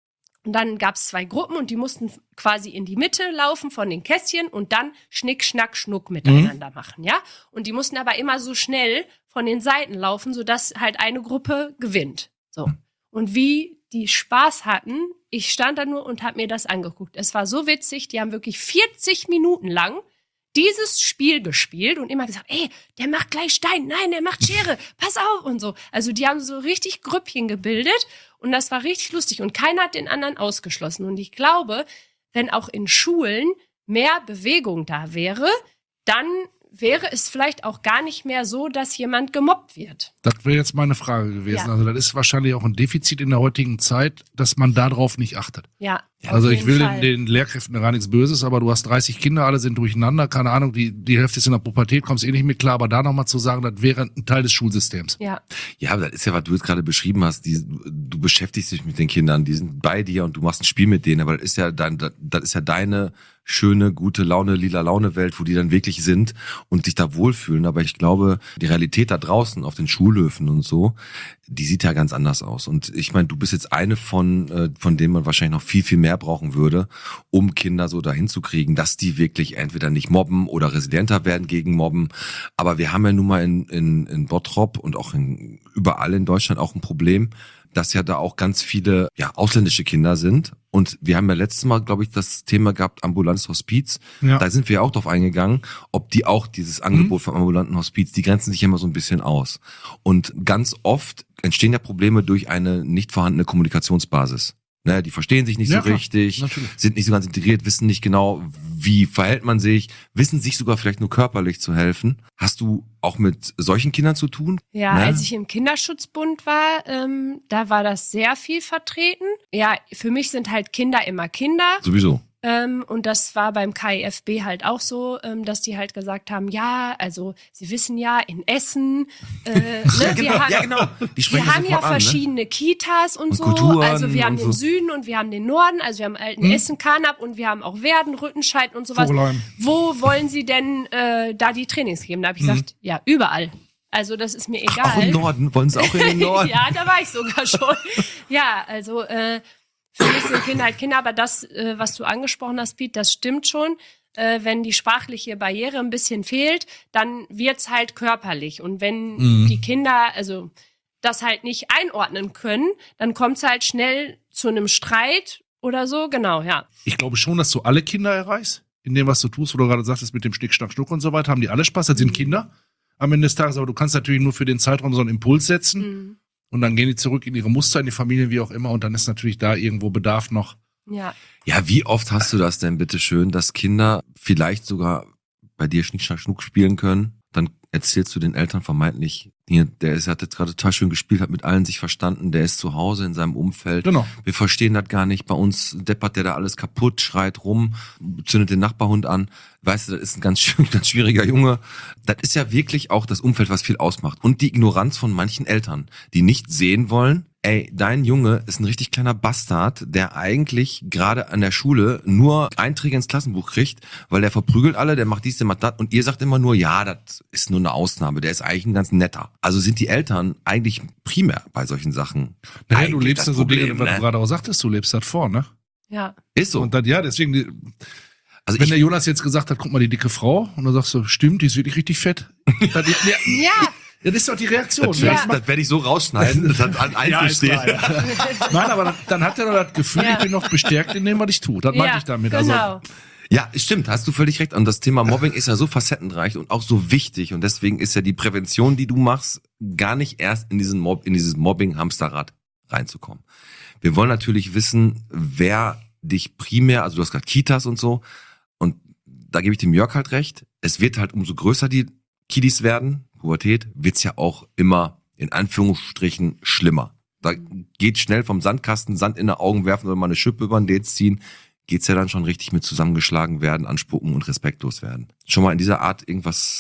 S5: Und dann gab es zwei Gruppen und die mussten quasi in die Mitte laufen von den Kästchen und dann Schnick, Schnack, Schnuck miteinander mhm. machen, ja. Und die mussten aber immer so schnell von den Seiten laufen, sodass halt eine Gruppe gewinnt. So. Und wie die Spaß hatten, ich stand da nur und habe mir das angeguckt. Es war so witzig, die haben wirklich vierzig Minuten lang dieses Spiel gespielt und immer gesagt, ey, der macht gleich Stein, nein, der macht Schere, pass auf und so. Also die haben so richtig Grüppchen gebildet und das war richtig lustig und keiner hat den anderen ausgeschlossen. Und ich glaube, wenn auch in Schulen mehr Bewegung da wäre, dann wäre es vielleicht auch gar nicht mehr so, dass jemand gemobbt wird.
S2: Das wäre jetzt meine Frage gewesen.
S5: Ja.
S2: Also das ist wahrscheinlich auch ein Defizit in der heutigen Zeit, dass man darauf nicht achtet.
S5: Ja.
S2: Also ich will
S5: den,
S2: den, den Lehrkräften gar nichts Böses, aber du hast dreißig Kinder, alle sind durcheinander, keine Ahnung, die, die Hälfte ist in der Pubertät, kommst eh nicht mit klar, aber da nochmal zu sagen, das wäre ein Teil des Schulsystems.
S5: Ja.
S3: Ja, aber das ist ja, was du jetzt gerade beschrieben hast, die, du beschäftigst dich mit den Kindern, die sind bei dir und du machst ein Spiel mit denen, aber das ist ja dein, das, das ist ja deine schöne, gute Laune, lila Laune-Welt, wo die dann wirklich sind und sich da wohlfühlen. Aber ich glaube, die Realität da draußen auf den Schulhöfen und so, die sieht ja ganz anders aus. Und ich meine, du bist jetzt eine von, äh, von denen man wahrscheinlich noch viel, viel mehr brauchen würde, um Kinder so dahin zu kriegen, dass die wirklich entweder nicht mobben oder resilienter werden gegen Mobben. Aber wir haben ja nun mal in, in, in Bottrop und auch in, überall in Deutschland auch ein Problem, dass ja da auch ganz viele ja ausländische Kinder sind. Und wir haben ja letztes Mal, glaube ich, das Thema gehabt, ambulantes Hospiz.
S2: Ja.
S3: Da sind wir auch drauf eingegangen, ob die auch dieses Angebot mhm. vom ambulanten Hospiz, die grenzen sich immer so ein bisschen aus. Und ganz oft entstehen ja Probleme durch eine nicht vorhandene Kommunikationsbasis. Ne, die verstehen sich nicht
S2: ja,
S3: so richtig,
S2: natürlich.
S3: Sind nicht so ganz integriert, wissen nicht genau, wie verhält man sich, wissen sich sogar vielleicht nur körperlich zu helfen. Hast du auch mit solchen Kindern zu tun?
S5: Ja,
S3: ne?
S5: Als ich im Kinderschutzbund war, ähm, da war das sehr viel vertreten. Ja, für mich sind halt Kinder immer Kinder.
S3: Sowieso.
S5: Ähm, und das war beim K I F B halt auch so, ähm, dass die halt gesagt haben, ja, also sie wissen ja, in Essen, äh, ne,
S3: ja, genau,
S5: wir haben,
S3: ja, genau. Die sprechen
S5: wir haben ja
S3: sofort an,
S5: verschiedene
S3: ne?
S5: Kitas und,
S3: Und
S5: so.
S3: Kulturen
S5: Also wir haben
S3: und
S5: den
S3: so.
S5: Süden und wir haben den Norden, also wir haben alten
S2: Hm.
S5: Essen, Karnap und wir haben auch Werden, Rüttenscheid und sowas.
S2: Vogelheim.
S5: Wo wollen sie denn äh, da die Trainings geben? Da habe ich
S3: Mhm.
S5: gesagt, ja, überall. Also das ist mir egal.
S3: Ach, auch im Norden, wollen sie auch in den Norden?
S5: Ja, da war ich sogar schon. Ja, also äh, für mich sind Kinder halt Kinder, aber das, äh, was du angesprochen hast, Piet, das stimmt schon. Äh, wenn die sprachliche Barriere ein bisschen fehlt, dann wird's halt körperlich. Und wenn
S2: Mhm.
S5: die Kinder also das halt nicht einordnen können, dann kommt's halt schnell zu einem Streit oder so. Genau, ja.
S2: Ich glaube schon, dass du alle Kinder erreichst, in dem, was du tust, wo du gerade sagtest, mit dem Schnick, Schnack, Schnuck und so weiter, haben die alle Spaß, das sind
S5: Mhm.
S2: Kinder am Ende des Tages, aber du kannst natürlich nur für den Zeitraum so einen Impuls setzen.
S5: Mhm.
S2: Und dann gehen die zurück in ihre Muster, in die Familie, wie auch immer. Und dann ist natürlich da irgendwo Bedarf noch.
S5: Ja.
S3: Ja, wie oft hast du das denn bitte schön, dass Kinder vielleicht sogar bei dir Schnick, Schnack, Schnuck spielen können? Dann erzählst du den Eltern vermeintlich, hier, der ist, hat jetzt gerade total schön gespielt, hat mit allen sich verstanden, der ist zu Hause in seinem Umfeld.
S2: Genau.
S3: Wir verstehen das gar nicht. Bei uns deppert der da alles kaputt, schreit rum, zündet den Nachbarhund an. Weißt du, das ist ein ganz, schw- ganz schwieriger Junge. Das ist ja wirklich auch das Umfeld, was viel ausmacht. Und die Ignoranz von manchen Eltern, die nicht sehen wollen, ey, dein Junge ist ein richtig kleiner Bastard, der eigentlich gerade an der Schule nur Einträge ins Klassenbuch kriegt, weil der verprügelt alle, der macht dies, der macht das. Und ihr sagt immer nur, ja, das ist nur eine Ausnahme, der ist eigentlich ein ganz netter. Also sind die Eltern eigentlich primär bei solchen Sachen.
S2: Naja, du
S3: eigentlich
S2: lebst
S3: das
S2: ja so Dinge,
S3: Problem,
S2: was du
S3: ne?
S2: gerade auch sagtest, du lebst das vor, ne?
S5: Ja.
S3: Ist so.
S2: Und dann, ja, deswegen, die-
S3: Also
S2: wenn
S3: ich,
S2: der Jonas jetzt gesagt hat, guck mal, die dicke Frau, und dann sagst du, stimmt, die ist wirklich richtig fett. Dann, ja,
S5: Ja.
S2: das ist doch die Reaktion.
S3: das,
S2: Ja.
S3: werd- das werde ich so rausschneiden, dass das an Einzel
S2: ist
S3: steht.
S2: klar, ja. Nein, aber dann, dann hat er doch das Gefühl,
S5: Ja.
S2: ich bin noch bestärkt in dem, was ich tue. Das
S5: ja,
S2: meinte ich damit.
S5: Genau.
S2: Also,
S3: Ja, stimmt, hast du völlig recht. Und das Thema Mobbing ist ja so facettenreich und auch so wichtig. Und deswegen ist ja die Prävention, die du machst, gar nicht erst in diesen Mob, in dieses Mobbing-Hamsterrad reinzukommen. Wir wollen natürlich wissen, wer dich primär, also du hast gerade Kitas und so, und da gebe ich dem Jörg halt recht, es wird halt umso größer die Kiddies werden, Pubertät, wird's ja auch immer in Anführungsstrichen schlimmer. Da geht schnell vom Sandkasten Sand in die Augen werfen oder mal eine Schippe über den Dez ziehen, geht's ja dann schon richtig mit zusammengeschlagen werden, anspucken und respektlos werden. Schon mal in dieser Art irgendwas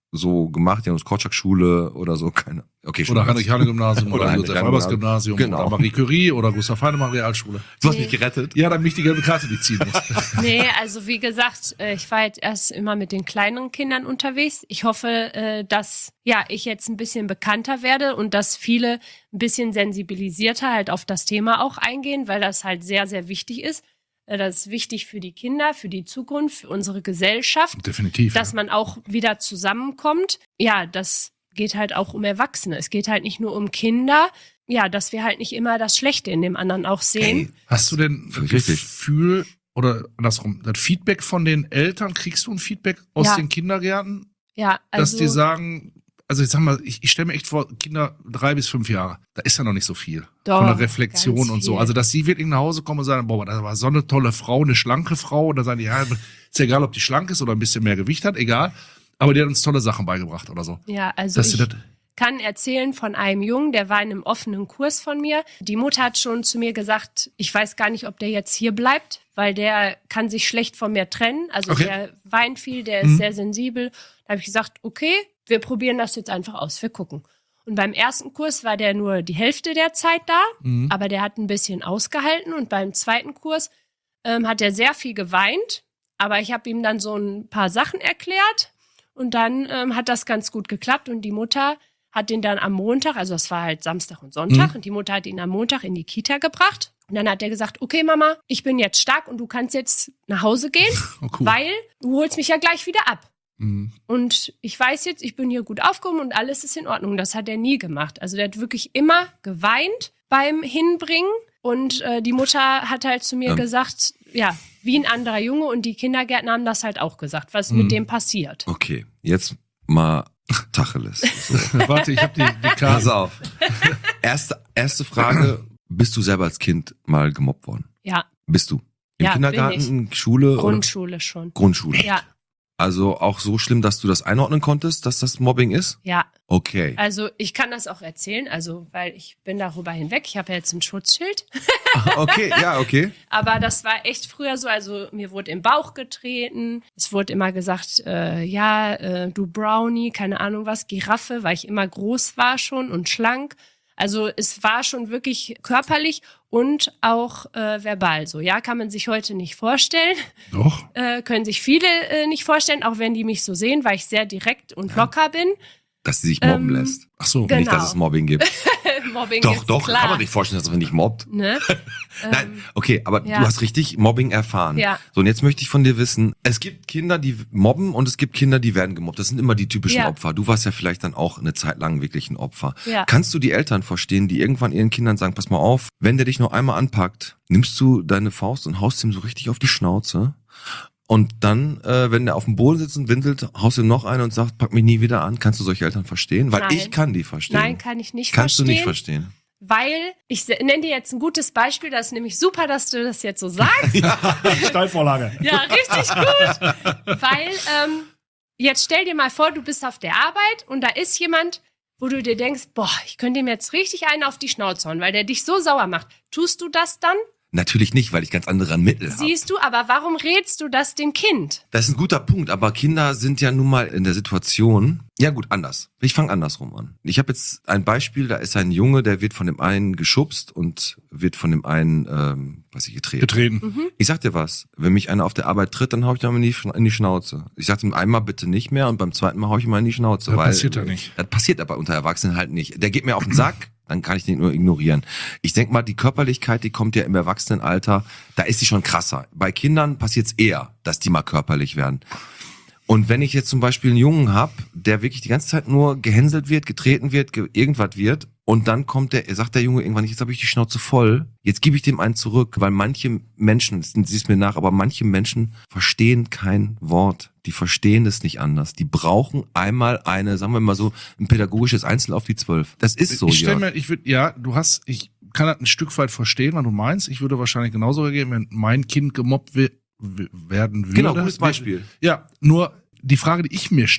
S3: so gemacht? Die haben das Korczak-Schule oder so, keine. Okay, schon.
S2: Oder Heinrich-Heine-Gymnasium
S3: Oder
S2: oder
S3: Heinrich
S2: Josef-Albers-Gymnasium
S3: Genau.
S2: oder Marie Curie oder Gustav Heinemann Realschule.
S3: Du hast
S5: Nee.
S3: mich gerettet.
S2: Ja, damit ich die gelbe Karte nicht ziehen muss.
S5: Nee, also wie gesagt, äh, ich war jetzt erst immer mit den kleineren Kindern unterwegs. Ich hoffe, äh, dass ja ich jetzt ein bisschen bekannter werde und dass viele ein bisschen sensibilisierter halt auf das Thema auch eingehen, weil das halt sehr, sehr wichtig ist. Äh, Das ist wichtig für die Kinder, für die Zukunft, für unsere Gesellschaft,
S2: Definitiv.
S5: dass man auch wieder zusammenkommt. Ja, das geht halt auch um Erwachsene. Es geht halt nicht nur um Kinder. Ja, dass wir halt nicht immer das Schlechte in dem anderen auch sehen.
S3: Ey,
S2: Hast du denn das
S3: Völlig richtig.
S2: Gefühl oder andersrum, das Feedback von den Eltern, kriegst du ein Feedback aus
S5: Ja.
S2: den Kindergärten,
S5: Ja,
S2: dass
S5: also
S2: die sagen, also ich sag mal, ich, ich stelle mir echt vor, Kinder drei bis fünf Jahre, da ist ja noch nicht so viel
S5: Doch,
S2: von der Reflexion
S5: ganz
S2: und so.
S5: viel.
S2: Also dass sie wirklich nach Hause kommen und sagen, boah, das war so eine tolle Frau, eine schlanke Frau, und dann sagen die, ja, ist ja egal, ob die schlank ist oder ein bisschen mehr Gewicht hat, egal, aber die hat uns tolle Sachen beigebracht oder so.
S5: ja, also
S2: Dass
S5: ich
S2: sie das,
S5: kann erzählen von einem Jungen, der war in einem offenen Kurs von mir. Die Mutter hat schon zu mir gesagt, ich weiß gar nicht, ob der jetzt hier bleibt, weil der kann sich schlecht von mir trennen. Also
S2: Okay.
S5: der weint viel, der ist
S2: Mhm.
S5: sehr sensibel. Da habe ich gesagt, okay, wir probieren das jetzt einfach aus, wir gucken. Und beim ersten Kurs war der nur die Hälfte der Zeit da,
S2: Mhm.
S5: aber der hat ein bisschen ausgehalten. Und beim zweiten Kurs ähm, hat er sehr viel geweint, aber ich habe ihm dann so ein paar Sachen erklärt und dann ähm, hat das ganz gut geklappt und die Mutter hat den dann am Montag, also das war halt Samstag und Sonntag,
S2: Mhm.
S5: und die Mutter hat ihn am Montag in die Kita gebracht. Und dann hat er gesagt, okay Mama, ich bin jetzt stark und du kannst jetzt nach Hause gehen,
S2: oh, cool.
S5: weil du holst mich ja gleich wieder ab.
S2: Mhm.
S5: Und ich weiß jetzt, ich bin hier gut aufgehoben und alles ist in Ordnung. Das hat er nie gemacht. Also der hat wirklich immer geweint beim Hinbringen. Und äh, die Mutter hat halt zu mir
S3: Ähm.
S5: gesagt, ja, wie ein anderer Junge. Und die Kindergärtner haben das halt auch gesagt, was
S2: Mhm.
S5: mit dem passiert.
S3: Okay, jetzt mal Tacheles. So.
S2: Warte, ich habe die, die
S3: Pass
S2: Karte.
S3: auf. Erste, erste Frage, bist du selber als Kind mal gemobbt worden?
S5: Ja,
S3: Bist du? Im
S5: Ja, bin
S3: Kindergarten, Schule
S5: Grundschule schon.
S3: oder Grundschule?
S5: Ja,
S3: Also auch so schlimm, dass du das einordnen konntest, dass das Mobbing ist?
S5: ja.
S3: Okay.
S5: Also ich kann das auch erzählen, also weil ich bin darüber hinweg. Ich habe ja jetzt ein Schutzschild.
S3: Okay, ja, okay.
S5: Aber das war echt früher so, also mir wurde im Bauch getreten. Es wurde immer gesagt, äh, ja, äh, du Brownie, keine Ahnung was, Giraffe, weil ich immer groß war schon und schlank. Also es war schon wirklich körperlich und auch äh, verbal so. Ja, kann man sich heute nicht vorstellen.
S2: Doch.
S5: Äh, können sich viele äh, nicht vorstellen, auch wenn die mich so sehen, weil ich sehr direkt und locker bin.
S3: Dass sie sich mobben
S5: Ähm,
S3: lässt.
S2: Ach so.
S5: Genau.
S3: Nicht, dass es Mobbing gibt.
S5: Mobbing
S3: Doch,
S5: ist
S3: doch,
S5: klar.
S3: kann man sich vorstellen, dass man nicht mobbt.
S5: Ne?
S3: Nein, okay, aber
S5: ja.
S3: du hast richtig Mobbing erfahren.
S5: Ja.
S3: So, und jetzt möchte ich von dir wissen, es gibt Kinder, die mobben und es gibt Kinder, die werden gemobbt. Das sind immer die typischen
S5: Ja.
S3: Opfer. Du warst ja vielleicht dann auch eine Zeit lang wirklich ein Opfer.
S5: Ja.
S3: Kannst du die Eltern verstehen, die irgendwann ihren Kindern sagen, pass mal auf, wenn der dich noch einmal anpackt, nimmst du deine Faust und haust ihm so richtig auf die Schnauze. Und dann, äh, wenn der auf dem Boden sitzt und windelt, haust ihm noch eine und sagt, pack mich nie wieder an. Kannst du solche Eltern verstehen? Weil
S5: Nein.
S3: ich kann die verstehen.
S5: Nein, kann ich nicht
S3: Kannst
S5: verstehen.
S3: du nicht verstehen.
S5: Weil, ich se- nenne dir jetzt ein gutes Beispiel, das ist nämlich super, dass du das jetzt so sagst.
S2: Steilvorlage.
S5: Ja, richtig gut. Weil, ähm, jetzt stell dir mal vor, du bist auf der Arbeit und da ist jemand, wo du dir denkst, boah, ich könnte ihm jetzt richtig einen auf die Schnauze hauen, weil der dich so sauer macht. Tust du das dann?
S3: Natürlich nicht, weil ich ganz andere Mittel habe.
S5: Siehst du, aber warum rätst du das dem Kind?
S3: Das ist ein guter Punkt, aber Kinder sind ja nun mal in der Situation. Ja gut, anders. Ich fange andersrum an. Ich habe jetzt ein Beispiel, da ist ein Junge, der wird von dem einen geschubst und wird von dem einen, ähm, was ich getreten.
S2: Getreten.
S3: Ich sag dir was, wenn mich einer auf der Arbeit tritt, dann hau ich ihm in die, Schna- in die Schnauze. Ich sag ihm einmal bitte nicht mehr und beim zweiten Mal hau ich ihm mal in die Schnauze.
S2: Das
S3: weil,
S2: passiert ja nicht.
S3: Das passiert aber unter Erwachsenen halt nicht. Der geht mir auf den Sack, dann kann ich den nur ignorieren. Ich denk mal, die Körperlichkeit, die kommt ja im Erwachsenenalter, da ist sie schon krasser. Bei Kindern passiert's eher, dass die mal körperlich werden. Und wenn ich jetzt zum Beispiel einen Jungen hab, der wirklich die ganze Zeit nur gehänselt wird, getreten wird, ge irgendwas wird, und dann kommt der, sagt der Junge irgendwann, jetzt habe ich die Schnauze voll, jetzt gebe ich dem einen zurück, weil manche Menschen, siehst mir nach, aber manche Menschen verstehen kein Wort. Die verstehen das nicht anders. Die brauchen einmal eine, sagen wir mal so, ein pädagogisches Einzel auf die Zwölf. Das ist so,
S2: ich stell
S3: Jörg.
S2: mir, ich würde, ja, du hast, ich kann das ein Stück weit verstehen, was du meinst. Ich würde wahrscheinlich genauso reagieren, wenn mein Kind gemobbt wi- wi- werden würde.
S3: Genau, gutes Beispiel.
S2: Ja, nur die Frage, die ich mir stelle,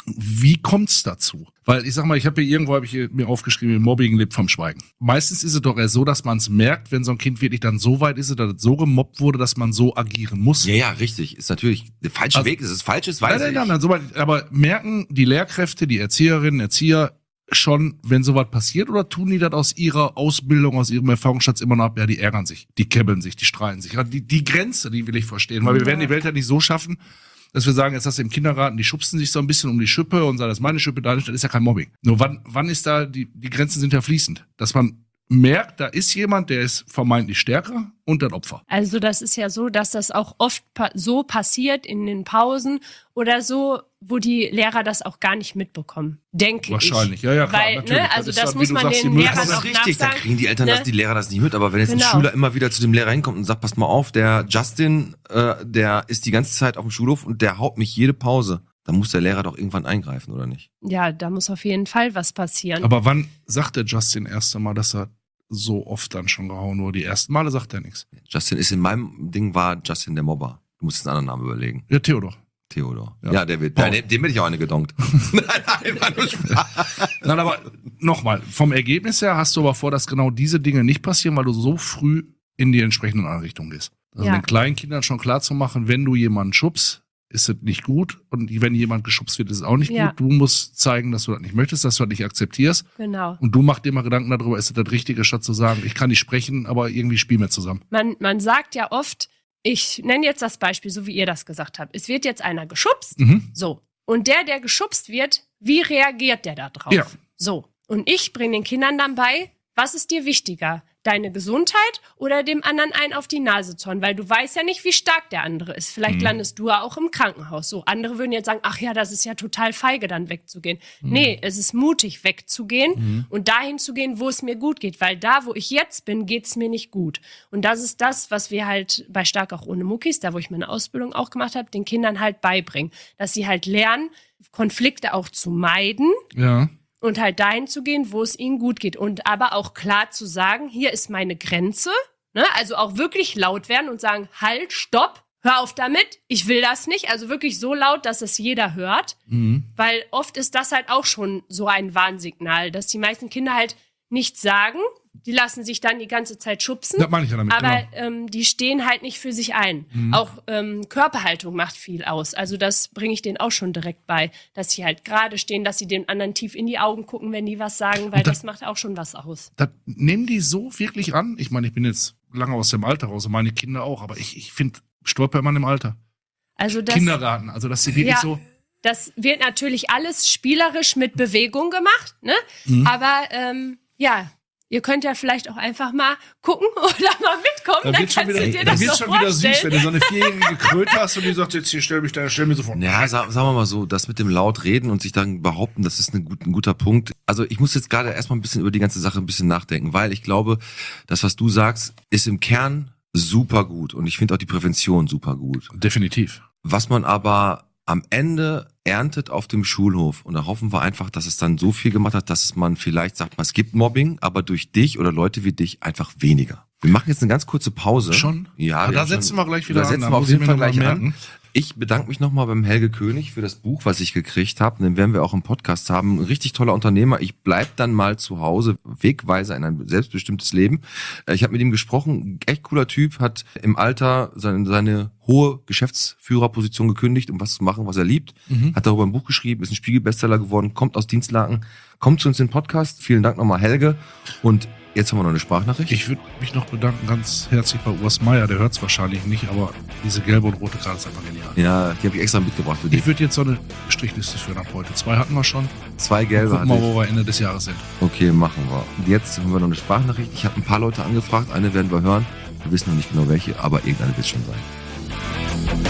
S2: Wie kommt's dazu? Weil ich sag mal, ich habe hier irgendwo hab ich hier mir aufgeschrieben, Mobbing lebt vom Schweigen. Meistens ist es doch eher so, dass man es merkt, wenn so ein Kind wirklich dann so weit ist, dass es so gemobbt wurde, dass man so agieren muss.
S3: Ja, ja, richtig. Ist natürlich der falsche
S2: Also-
S3: Weg. Ist es falsches, weiß
S2: Nein, nein,
S3: ich.
S2: nein, nein, so weit, aber merken die Lehrkräfte, die Erzieherinnen, Erzieher schon, wenn sowas passiert, oder tun die das aus ihrer Ausbildung, aus ihrem Erfahrungsschatz immer noch, ja, die ärgern sich, die kebbeln sich, die streiten sich. Die, die Grenze, die will ich verstehen, weil wir
S5: Ja.
S2: werden die Welt ja nicht so schaffen, dass wir sagen, jetzt hast du im Kindergarten, die schubsen sich so ein bisschen um die Schippe und sagen, das ist meine Schippe, deine Schippe, das ist ja kein Mobbing. Nur wann, wann ist da, die, die Grenzen sind ja fließend, dass man merkt, da ist jemand, der ist vermeintlich stärker und das Opfer.
S5: Also das ist ja so, dass das auch oft pa- so passiert in den Pausen oder so, wo die Lehrer das auch gar nicht mitbekommen, denke
S2: Wahrscheinlich,
S5: ich.
S2: ja, ja, klar,
S5: Weil,
S2: natürlich.
S5: ne,
S2: Das
S5: also
S2: ist
S5: das
S2: dann, wie
S5: muss
S2: du
S5: man
S2: sagst, die
S5: den
S2: Müll-
S5: Lehrern
S3: Das ist
S5: auch
S3: richtig, dann
S5: nachsagen.
S3: kriegen die Eltern,
S5: ne?
S3: das, die Lehrer das nicht mit. Aber wenn jetzt
S5: Genau.
S3: ein Schüler immer wieder zu dem Lehrer hinkommt und sagt, pass mal auf, der Justin, äh, der ist die ganze Zeit auf dem Schulhof und der haut mich jede Pause, dann muss der Lehrer doch irgendwann eingreifen, oder nicht?
S5: Ja, da muss auf jeden Fall was passieren.
S2: Aber wann sagt der Justin erst einmal, dass er so oft dann schon gehauen wurde? Die ersten Male sagt er nichts.
S3: Justin ist in meinem Ding war Justin der Mobber. Du musst jetzt einen anderen Namen überlegen.
S2: Ja, Theodor.
S3: Theodor.
S2: Ja.
S3: Ja, der wird,
S2: Paul.
S3: der, dem hätte ich auch eine gedonkt. nein, nein, war nur Spaß.
S2: Nein, aber nochmal, vom Ergebnis her hast du aber vor, dass genau diese Dinge nicht passieren, weil du so früh in die entsprechenden Einrichtungen gehst. Also
S5: Ja.
S2: den kleinen Kindern schon klar zu machen, wenn du jemanden schubst, ist es nicht gut. Und wenn jemand geschubst wird, ist es auch nicht
S5: Ja.
S2: gut. Du musst zeigen, dass du das nicht möchtest, dass du das nicht akzeptierst.
S5: Genau.
S2: Und du machst dir mal Gedanken darüber, ist das das Richtige, statt zu sagen, ich kann nicht sprechen, aber irgendwie spielen wir zusammen.
S5: Man, man sagt ja oft, ich nenne jetzt das Beispiel, so wie ihr das gesagt habt. Es wird jetzt einer geschubst.
S2: Mhm.
S5: So. Und der, der geschubst wird, wie reagiert der da drauf?
S2: Ja.
S5: So. Und ich bringe den Kindern dann bei, was ist dir wichtiger? Deine Gesundheit oder dem anderen einen auf die Nase zu hauen? Weil du weißt ja nicht, wie stark der andere ist. Vielleicht
S2: Mhm.
S5: landest du ja auch im Krankenhaus. So, andere würden jetzt sagen, ach ja, das ist ja total feige, dann wegzugehen.
S2: Mhm.
S5: Nee, es ist mutig, wegzugehen und dahin zu gehen, wo es mir gut geht. Weil da, wo ich jetzt bin, geht's mir nicht gut. Und das ist das, was wir halt bei Stark auch ohne Muckis, da wo ich meine Ausbildung auch gemacht habe, den Kindern halt beibringen. Dass sie halt lernen, Konflikte auch zu meiden.
S2: Ja.
S5: Und halt dahin zu gehen, wo es ihnen gut geht. Und aber auch klar zu sagen, hier ist meine Grenze. Ne? Also auch wirklich laut werden und sagen, halt, stopp, hör auf damit, ich will das nicht. Also wirklich so laut, dass es jeder hört.
S2: Mhm.
S5: Weil oft ist das halt auch schon so ein Warnsignal, dass die meisten Kinder halt nichts sagen. Die lassen sich dann die ganze Zeit schubsen.
S2: Das meine ich ja damit,
S5: aber
S2: genau.
S5: ähm, die stehen halt nicht für sich ein.
S2: Mhm.
S5: Auch ähm, Körperhaltung macht viel aus. Also das bringe ich denen auch schon direkt bei, dass sie halt gerade stehen, dass sie dem anderen tief in die Augen gucken, wenn die was sagen, weil
S2: Und das-
S5: das macht auch schon was aus.
S2: Das nehmen die so wirklich an? Ich meine, ich bin jetzt lange aus dem Alter raus und meine Kinder auch, aber ich, ich finde, stolper man im Alter.
S5: Also das,
S2: Kindergarten, also dass sie wirklich
S5: Ja.
S2: so.
S5: das wird natürlich alles spielerisch mit Bewegung gemacht, ne?
S2: Mhm.
S5: Aber ähm, ja, ihr könnt ja vielleicht auch einfach mal gucken oder mal mitkommen.
S2: Da
S5: dann
S2: wird schon
S5: kannst
S2: wieder,
S5: du dir
S2: da
S5: das
S2: wird
S5: so
S2: schon wieder
S5: vorstellen.
S2: süß, wenn du so eine vierjährige Kröte hast und die sagt, jetzt hier stell mich da, stell mir so vor.
S3: Ja, sag, sagen wir mal so, das mit dem laut reden und sich dann behaupten, das ist ein, gut, ein guter Punkt. Also ich muss jetzt gerade erstmal ein bisschen über die ganze Sache ein bisschen nachdenken, weil ich glaube, das, was du sagst, ist im Kern super gut und ich finde auch die Prävention super gut.
S2: Definitiv.
S3: Was man aber am Ende erntet auf dem Schulhof und da hoffen wir einfach, dass es dann so viel gemacht hat, dass man vielleicht sagt, es gibt Mobbing, aber durch dich oder Leute wie dich einfach weniger. Wir machen jetzt eine ganz kurze Pause.
S2: Schon?
S3: Ja,
S2: Aber
S3: wir
S2: da
S3: haben
S2: setzen
S3: schon,
S2: wir gleich wieder
S3: da
S2: an.
S3: setzen
S2: Da
S3: wir auf
S2: muss
S3: jeden
S2: ich
S3: Fall
S2: mir noch
S3: gleich
S2: mal
S3: an.
S2: merken.
S3: Ich bedanke mich nochmal beim Helge König für das Buch, was ich gekriegt habe. Den werden wir auch im Podcast haben. Ein richtig toller Unternehmer. Ich bleib dann mal zu Hause, Wegweiser in ein selbstbestimmtes Leben. Ich habe mit ihm gesprochen. Echt cooler Typ, hat im Alter seine, seine hohe Geschäftsführerposition gekündigt, um was zu machen, was er liebt.
S2: Mhm.
S3: Hat darüber ein Buch geschrieben, ist ein Spiegel-Bestseller geworden, kommt aus Dienstlaken, kommt zu uns in den Podcast. Vielen Dank nochmal, Helge. Und jetzt haben wir noch eine Sprachnachricht.
S2: Ich würde mich noch bedanken ganz herzlich bei Urs Meier, der hört es wahrscheinlich nicht, aber diese gelbe und rote Karte ist einfach genial.
S3: ja, die habe ich extra mitgebracht für dich.
S2: Ich würde jetzt so eine Strichliste führen ab heute. Zwei hatten wir schon.
S3: Zwei gelbe
S2: Gucken
S3: hatte
S2: mal,
S3: ich.
S2: wo wir Ende des Jahres sind.
S3: Okay, machen wir. Und jetzt haben wir noch eine Sprachnachricht. Ich habe ein paar Leute angefragt. Eine werden wir hören. Wir wissen noch nicht genau welche, aber irgendeine wird es schon sein.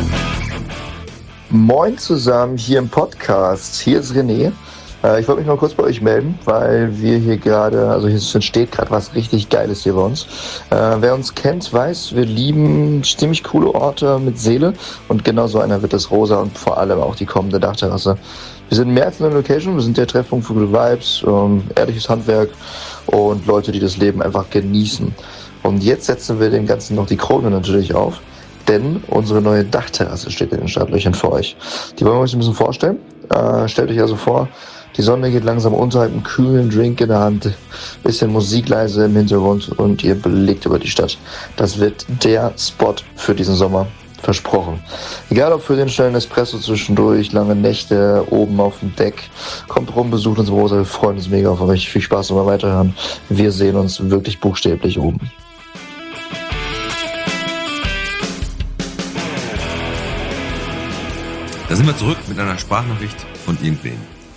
S6: Moin zusammen hier im Podcast. Hier ist René. Äh, Ich wollte mich mal kurz bei euch melden, weil wir hier gerade, also hier entsteht gerade was richtig Geiles hier bei uns. Äh, wer uns kennt, weiß, wir lieben ziemlich coole Orte mit Seele und genau so einer wird das Rosa und vor allem auch die kommende Dachterrasse. Wir sind mehr als eine Location, wir sind der Treffpunkt für gute Vibes, ähm, ehrliches Handwerk und Leute, die das Leben einfach genießen. Und jetzt setzen wir dem Ganzen noch die Krone natürlich auf. Denn unsere neue Dachterrasse steht in den Startlöchern für euch. Die wollen wir euch ein bisschen vorstellen. Äh, stellt euch also vor, die Sonne geht langsam unter, habt einen kühlen Drink in der Hand, bisschen Musik leise im Hintergrund und ihr blickt über die Stadt. Das wird der Spot für diesen Sommer. Versprochen. Egal ob für den schnellen Espresso zwischendurch, lange Nächte oben auf dem Deck, kommt rum, besucht uns Rosa, wir freuen uns mega auf euch. Viel Spaß und mal weiterhören. Wir sehen uns wirklich buchstäblich oben.
S3: Da sind wir zurück mit einer Sprachnachricht von irgendwem.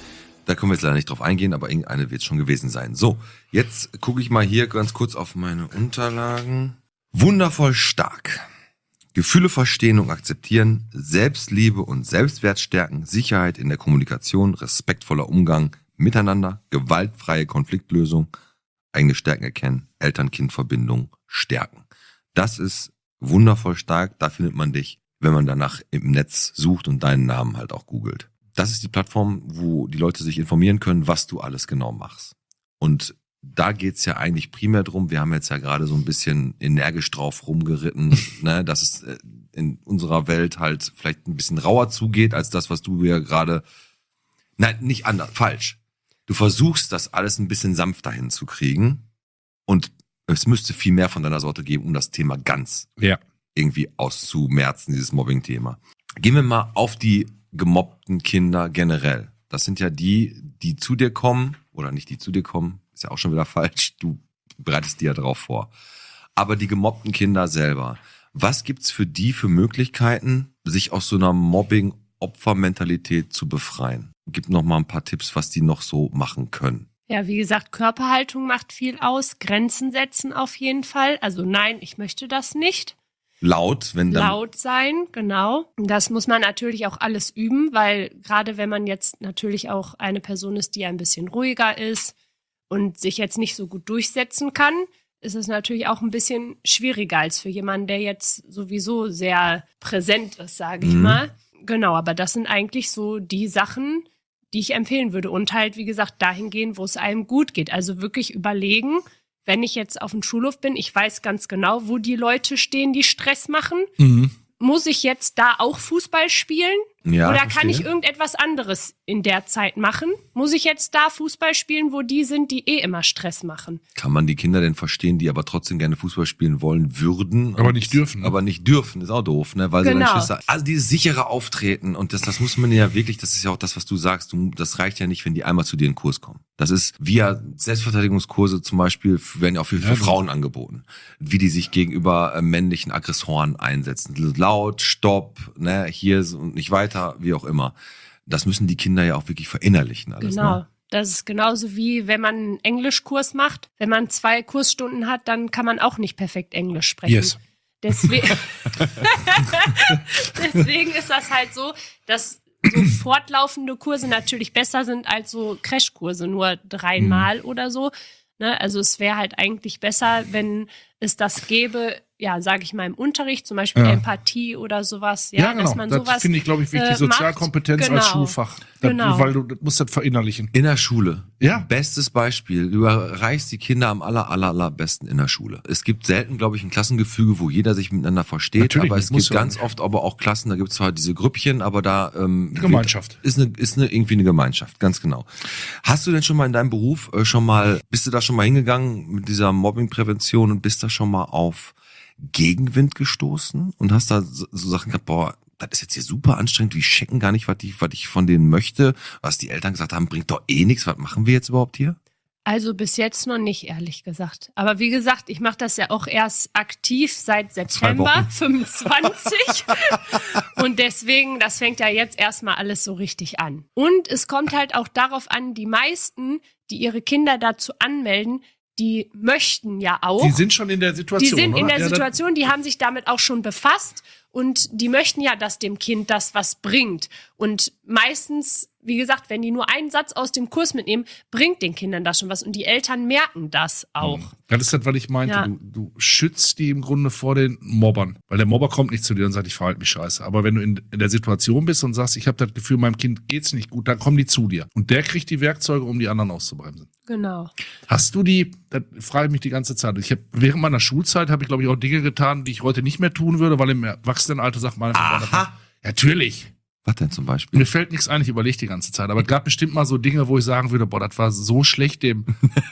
S3: Da können wir jetzt leider nicht drauf eingehen, aber irgendeine wird es schon gewesen sein. So, jetzt gucke ich mal hier ganz kurz auf meine Unterlagen. Wundervoll stark. Gefühle verstehen und akzeptieren, Selbstliebe und Selbstwert stärken, Sicherheit in der Kommunikation, respektvoller Umgang miteinander, gewaltfreie Konfliktlösung, eigene Stärken erkennen, Eltern-Kind-Verbindung stärken. Das ist wundervoll stark, da findet man dich, wenn man danach im Netz sucht und deinen Namen halt auch googelt. Das ist die Plattform, wo die Leute sich informieren können, was du alles genau machst. Und da geht's ja eigentlich primär drum, wir haben jetzt ja gerade so ein bisschen energisch drauf rumgeritten, ne, dass es in unserer Welt halt vielleicht ein bisschen rauer zugeht, als das, was du ja gerade, nein, nicht anders, falsch. Du versuchst das alles ein bisschen sanfter hinzukriegen und es müsste viel mehr von deiner Sorte geben, um das Thema ganz
S2: Ja.
S3: irgendwie auszumerzen, dieses Mobbing-Thema. Gehen wir mal auf die gemobbten Kinder generell. Das sind ja die, die zu dir kommen, oder nicht die zu dir kommen, ist ja auch schon wieder falsch, du bereitest dir ja drauf vor. Aber die gemobbten Kinder selber, was gibt's für die für Möglichkeiten, sich aus so einer Mobbing-Opfermentalität zu befreien? Gib noch mal ein paar Tipps, was die noch so machen können.
S5: Ja, wie gesagt, Körperhaltung macht viel aus, Grenzen setzen auf jeden Fall. Also nein, ich möchte das nicht.
S3: Laut, wenn dann...
S5: Laut sein, genau. Das muss man natürlich auch alles üben, weil gerade wenn man jetzt natürlich auch eine Person ist, die ein bisschen ruhiger ist und sich jetzt nicht so gut durchsetzen kann, ist es natürlich auch ein bisschen schwieriger als für jemanden, der jetzt sowieso sehr präsent ist, sage ich
S3: Mhm.
S5: mal. Genau, aber das sind eigentlich so die Sachen, die ich empfehlen würde. Und halt, wie gesagt, dahin gehen, wo es einem gut geht. Also wirklich überlegen, wenn ich jetzt auf dem Schulhof bin, ich weiß ganz genau, wo die Leute stehen, die Stress machen.
S2: Mhm.
S5: Muss ich jetzt da auch Fußball spielen?
S3: Ja,
S5: Oder
S3: verstehe.
S5: kann ich irgendetwas anderes in der Zeit machen? Muss ich jetzt da Fußball spielen, wo die sind, die eh immer Stress machen?
S3: Kann man die Kinder denn verstehen, die aber trotzdem gerne Fußball spielen wollen würden?
S2: Aber
S3: und-
S2: nicht dürfen, ne?
S3: Aber nicht dürfen, ist auch doof, ne? Weil sie
S5: Genau.
S3: dann Schiss haben. Also dieses sichere Auftreten und das, das muss man ja wirklich, das ist ja auch das, was du sagst, du, das reicht ja nicht, wenn die einmal zu dir in den Kurs kommen. Das ist via Selbstverteidigungskurse zum Beispiel, werden ja auch für, für
S2: Ja,
S3: Frauen angeboten. Wie die sich gegenüber äh, männlichen Aggressoren einsetzen. Laut, Stopp, ne, hier so und nicht weiter, wie auch immer. Das müssen die Kinder ja auch wirklich verinnerlichen alles.
S5: Genau.
S3: Ne?
S5: Das ist genauso wie, wenn man einen Englischkurs macht. Wenn man zwei Kursstunden hat, dann kann man auch nicht perfekt Englisch sprechen.
S2: Yes.
S5: Deswegen, deswegen ist das halt so, dass so fortlaufende Kurse natürlich besser sind als so Crashkurse, nur dreimal
S2: Mhm.
S5: oder so. Ne? Also es wäre halt eigentlich besser, wenn es das gäbe, ja, sage ich mal, im Unterricht, zum Beispiel
S2: Ja.
S5: Empathie oder sowas. Ja,
S2: Ja, genau.
S5: dass man
S2: Das
S5: sowas
S2: finde ich, glaube ich, wichtig.
S5: äh,
S2: Sozialkompetenz
S5: macht.
S2: als
S5: Genau.
S2: Schulfach. Das,
S5: Genau.
S2: Weil du das musst das verinnerlichen.
S3: In der Schule.
S2: Ja.
S3: Bestes Beispiel. Du erreichst die Kinder am aller, aller, allerbesten in der Schule. Es gibt selten, glaube ich, ein Klassengefüge, wo jeder sich miteinander versteht.
S2: Natürlich
S3: aber
S2: nicht,
S3: es
S2: muss
S3: gibt
S2: ja
S3: ganz
S2: nicht.
S3: oft aber auch Klassen, da gibt es zwar diese Grüppchen, aber da ähm,
S2: Gemeinschaft.
S3: Ist eine, ist eine irgendwie eine Gemeinschaft, ganz genau. Hast du denn schon mal in deinem Beruf äh, schon mal, bist du da schon mal hingegangen mit dieser Mobbingprävention und bist da schon mal auf Gegenwind gestoßen und hast da so, so Sachen gehabt, boah, das ist jetzt hier super anstrengend, wir checken gar nicht, was ich, was ich von denen möchte, was die Eltern gesagt haben, bringt doch eh nichts, was machen wir jetzt überhaupt hier?
S5: Also bis jetzt noch nicht, ehrlich gesagt. Aber wie gesagt, ich mache das ja auch erst aktiv seit September
S3: Wochen.
S5: fünfundzwanzig. Und deswegen, das fängt ja jetzt erstmal alles so richtig an. Und es kommt halt auch darauf an, die meisten, die ihre Kinder dazu anmelden, die möchten ja auch.
S2: Die sind schon in der Situation.
S5: Die sind in
S2: oder?
S5: der
S2: Ja, das-
S5: Situation, die haben sich damit auch schon befasst und die möchten ja, dass dem Kind das was bringt. Und meistens, wie gesagt, wenn die nur einen Satz aus dem Kurs mitnehmen, bringt den Kindern das schon was. Und die Eltern merken das auch.
S2: Das ist das, was ich meinte.
S5: Ja.
S2: Du, du schützt die im Grunde vor den Mobbern. Weil der Mobber kommt nicht zu dir und sagt, ich verhalte mich scheiße. Aber wenn du in, in der Situation bist und sagst, ich habe das Gefühl, meinem Kind geht's nicht gut, dann kommen die zu dir. Und der kriegt die Werkzeuge, um die anderen auszubremsen.
S5: Genau.
S2: Hast du die, das frage ich mich die ganze Zeit. Ich habe während meiner Schulzeit habe ich, glaube ich, auch Dinge getan, die ich heute nicht mehr tun würde, weil im Erwachsenenalter sagt man einfach,
S3: Aha.
S2: natürlich.
S3: Was denn zum Beispiel?
S2: Mir fällt nichts ein, ich überlege die ganze Zeit. Aber es gab bestimmt mal so Dinge, wo ich sagen würde, boah, das war so schlecht dem,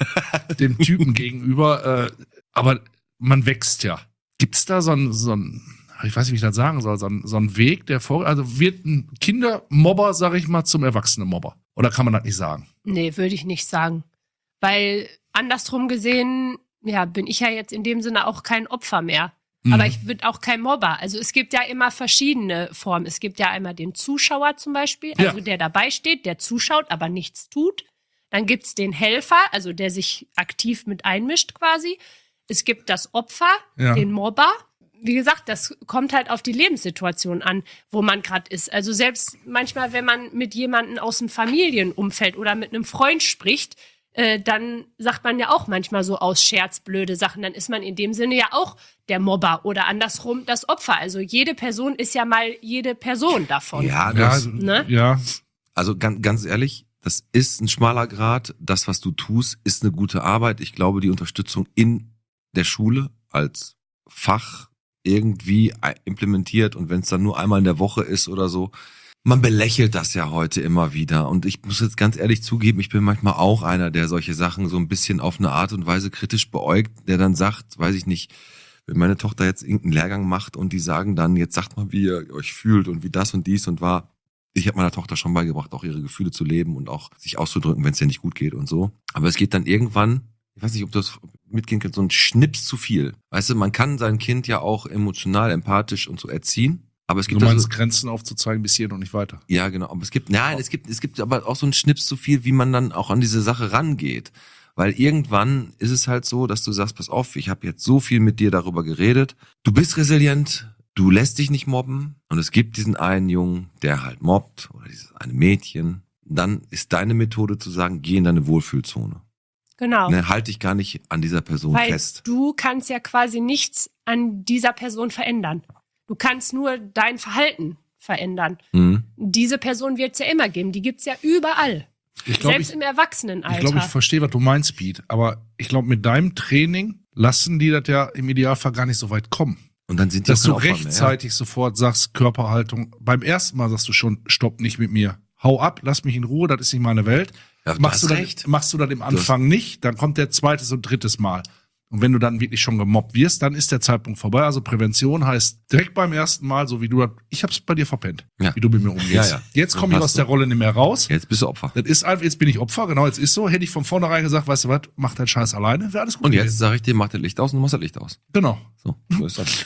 S2: dem Typen gegenüber. Äh, aber man wächst ja. Gibt's da so ein, so ein, ich weiß nicht, wie ich das sagen soll, so ein, so ein Weg, der vor, also wird ein Kindermobber, sag ich mal, zum Erwachsenen-Mobber? Oder kann man das nicht sagen?
S5: Nee, würde ich nicht sagen. Weil andersrum gesehen, ja, bin ich ja jetzt in dem Sinne auch kein Opfer mehr.
S2: Mhm.
S5: Aber ich bin auch kein Mobber. Also es gibt ja immer verschiedene Formen. Es gibt ja einmal den Zuschauer zum Beispiel, also
S2: Ja.
S5: der dabei steht, der zuschaut, aber nichts tut. Dann gibt's den Helfer, also der sich aktiv mit einmischt quasi. Es gibt das Opfer,
S2: Ja.
S5: den Mobber. Wie gesagt, das kommt halt auf die Lebenssituation an, wo man gerade ist. Also selbst manchmal, wenn man mit jemandem aus dem Familienumfeld oder mit einem Freund spricht, äh, dann sagt man ja auch manchmal so aus Scherz blöde Sachen. Dann ist man in dem Sinne ja auch der Mobber oder andersrum das Opfer. Also jede Person ist ja mal jede Person davon.
S3: Ja,
S2: Ja,
S3: das,
S2: also,
S5: Ne?
S2: ja.
S3: also ganz, ganz ehrlich, das ist ein schmaler Grat. Das, was du tust, ist eine gute Arbeit. Ich glaube, die Unterstützung in der Schule als Fach irgendwie implementiert und wenn es dann nur einmal in der Woche ist oder so, man belächelt das ja heute immer wieder. Und ich muss jetzt ganz ehrlich zugeben, ich bin manchmal auch einer, der solche Sachen so ein bisschen auf eine Art und Weise kritisch beäugt, der dann sagt, weiß ich nicht, wenn meine Tochter jetzt irgendeinen Lehrgang macht und die sagen dann, jetzt sagt mal, wie ihr euch fühlt und wie das und dies und war. Ich habe meiner Tochter schon beigebracht, auch ihre Gefühle zu leben und auch sich auszudrücken, wenn es ihr nicht gut geht und so. Aber es geht dann irgendwann, ich weiß nicht, ob du das mitgehen kannst, so ein Schnips zu viel. Weißt du, man kann sein Kind ja auch emotional, empathisch und so erziehen. Aber es
S2: Du
S3: gibt
S2: meinst,
S3: also,
S2: Grenzen aufzuzeigen bis hier noch nicht weiter.
S3: ja, genau. Aber es gibt, nein, es gibt, es gibt aber auch so einen Schnips zu viel, wie man dann auch an diese Sache rangeht. Weil irgendwann ist es halt so, dass du sagst, pass auf, ich habe jetzt so viel mit dir darüber geredet. Du bist resilient, du lässt dich nicht mobben. Und es gibt diesen einen Jungen, der halt mobbt, oder dieses eine Mädchen. Dann ist deine Methode zu sagen, geh in deine Wohlfühlzone.
S5: Genau.
S3: Ne, halt dich gar nicht an dieser Person
S5: Weil
S3: fest.
S5: du kannst ja quasi nichts an dieser Person verändern. Du kannst nur dein Verhalten verändern.
S3: Mhm.
S5: Diese Person wird es ja immer geben. Die gibt's ja überall.
S2: Ich glaube,
S5: Selbst
S2: ich,
S5: im Erwachsenenalter.
S2: ich, glaub, ich verstehe, was du meinst, Pete. Aber ich glaube, mit deinem Training lassen die das ja im Idealfall gar nicht so weit kommen.
S3: Und dann sind die
S2: Dass
S3: auch
S2: du
S3: keine Opfer mehr,
S2: rechtzeitig sofort sagst, Körperhaltung. Beim ersten Mal sagst du schon, stopp nicht mit mir. Hau ab, lass mich in Ruhe, das ist nicht meine Welt.
S3: Ja, du
S2: Machst du,
S3: hast
S2: das,
S3: recht.
S2: machst du das im Anfang nicht, dann kommt der zweites und drittes Mal. Und wenn du dann wirklich schon gemobbt wirst, dann ist der Zeitpunkt vorbei. Also Prävention heißt direkt beim ersten Mal, so wie du, ich hab's bei dir verpennt,
S3: Ja.
S2: wie du mit mir umgehst.
S3: Ja, ja.
S2: Jetzt
S3: So
S2: komme ich
S3: hast
S2: aus
S3: du.
S2: der Rolle nicht mehr raus.
S3: Ja, jetzt bist du Opfer.
S2: Das ist einfach, jetzt bin ich Opfer, genau, jetzt ist so. Hätte ich von vornherein gesagt, weißt du was, mach deinen Scheiß alleine, wäre alles gut
S3: Und jetzt
S2: gewesen.
S3: sage ich dir, mach das Licht aus und du machst das Licht aus.
S2: Genau.
S3: So, so ist das.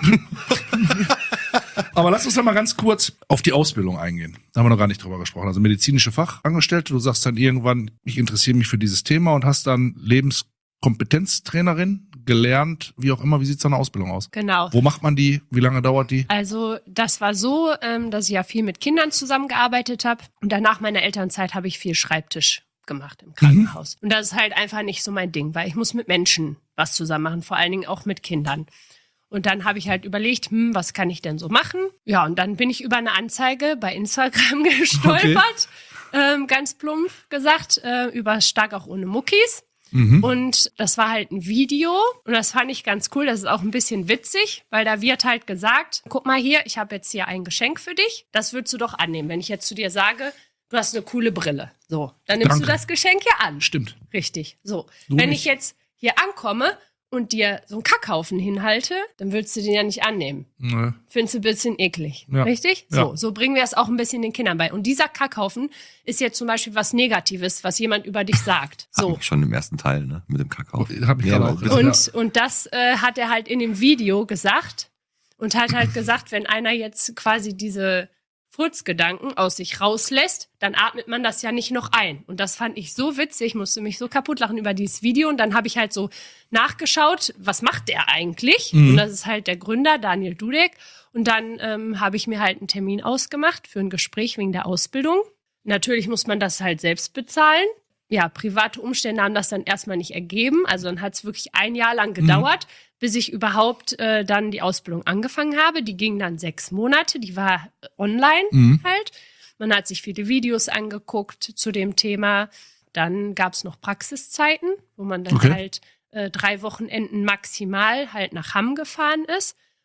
S2: Aber lass uns dann mal ganz kurz auf die Ausbildung eingehen. Da haben wir noch gar nicht drüber gesprochen. Also medizinische Fachangestellte, du sagst dann irgendwann, ich interessiere mich für dieses Thema und hast dann Lebenskompetenztrainerin gelernt, wie auch immer. Wie sieht so eine Ausbildung aus?
S5: Genau.
S2: Wo macht man die? Wie lange dauert die?
S5: Also das war so, ähm, dass ich ja viel mit Kindern zusammengearbeitet habe. Und danach meiner Elternzeit habe ich viel Schreibtisch gemacht im Krankenhaus. Und das ist halt einfach nicht so mein Ding, weil ich muss mit Menschen was zusammen machen, vor allen Dingen auch mit Kindern. Und dann habe ich halt überlegt, hm, was kann ich denn so machen? Ja, und dann bin ich über eine Anzeige bei Instagram gestolpert, ähm, ganz plump gesagt, äh, über Stark auch ohne Muckis.
S2: Mhm.
S5: Und das war halt ein Video und das fand ich ganz cool. Das ist auch ein bisschen witzig, weil da wird halt gesagt, guck mal hier, ich habe jetzt hier ein Geschenk für dich. Das würdest du doch annehmen, wenn ich jetzt zu dir sage, du hast eine coole Brille. So, dann nimmst
S2: Danke.
S5: du das Geschenk ja an.
S2: Stimmt.
S5: Richtig, so.
S2: Du
S5: wenn
S2: nicht.
S5: ich jetzt hier ankomme und dir so einen Kackhaufen hinhalte, dann würdest du den ja nicht annehmen.
S2: Nö.
S5: Findest du ein bisschen eklig,
S2: Ja.
S5: richtig?
S2: Ja.
S5: So, so bringen wir es auch ein bisschen den Kindern bei. Und dieser Kackhaufen ist jetzt zum Beispiel was Negatives, was jemand über dich sagt. So.
S3: So. Schon im ersten Teil, ne? Mit dem Kakao.
S2: Hab ich
S3: Ja,
S2: gerade
S3: aber
S2: auch
S3: das-
S2: gesehen.
S5: Und, und das äh, hat er halt in dem Video gesagt und hat halt gesagt, wenn einer jetzt quasi diese Furzgedanken aus sich rauslässt, dann atmet man das ja nicht noch ein. Und das fand ich so witzig, musste mich so kaputt lachen über dieses Video. Und dann habe ich halt so nachgeschaut, was macht der eigentlich?
S2: Mhm.
S5: Und das ist halt der Gründer, Daniel Dudek. Und dann ähm, habe ich mir halt einen Termin ausgemacht für ein Gespräch wegen der Ausbildung. Natürlich muss man das halt selbst bezahlen. Ja, private Umstände haben das dann erstmal nicht ergeben. Also dann hat es wirklich ein Jahr lang gedauert, bis ich überhaupt äh, dann die Ausbildung angefangen habe. Die ging dann sechs Monate, die war online
S2: Mhm.
S5: halt. Man hat sich viele Videos angeguckt zu dem Thema. Dann gab es noch Praxiszeiten, wo man dann
S2: Okay.
S5: halt äh, drei Wochenenden maximal halt nach Hamm gefahren ist,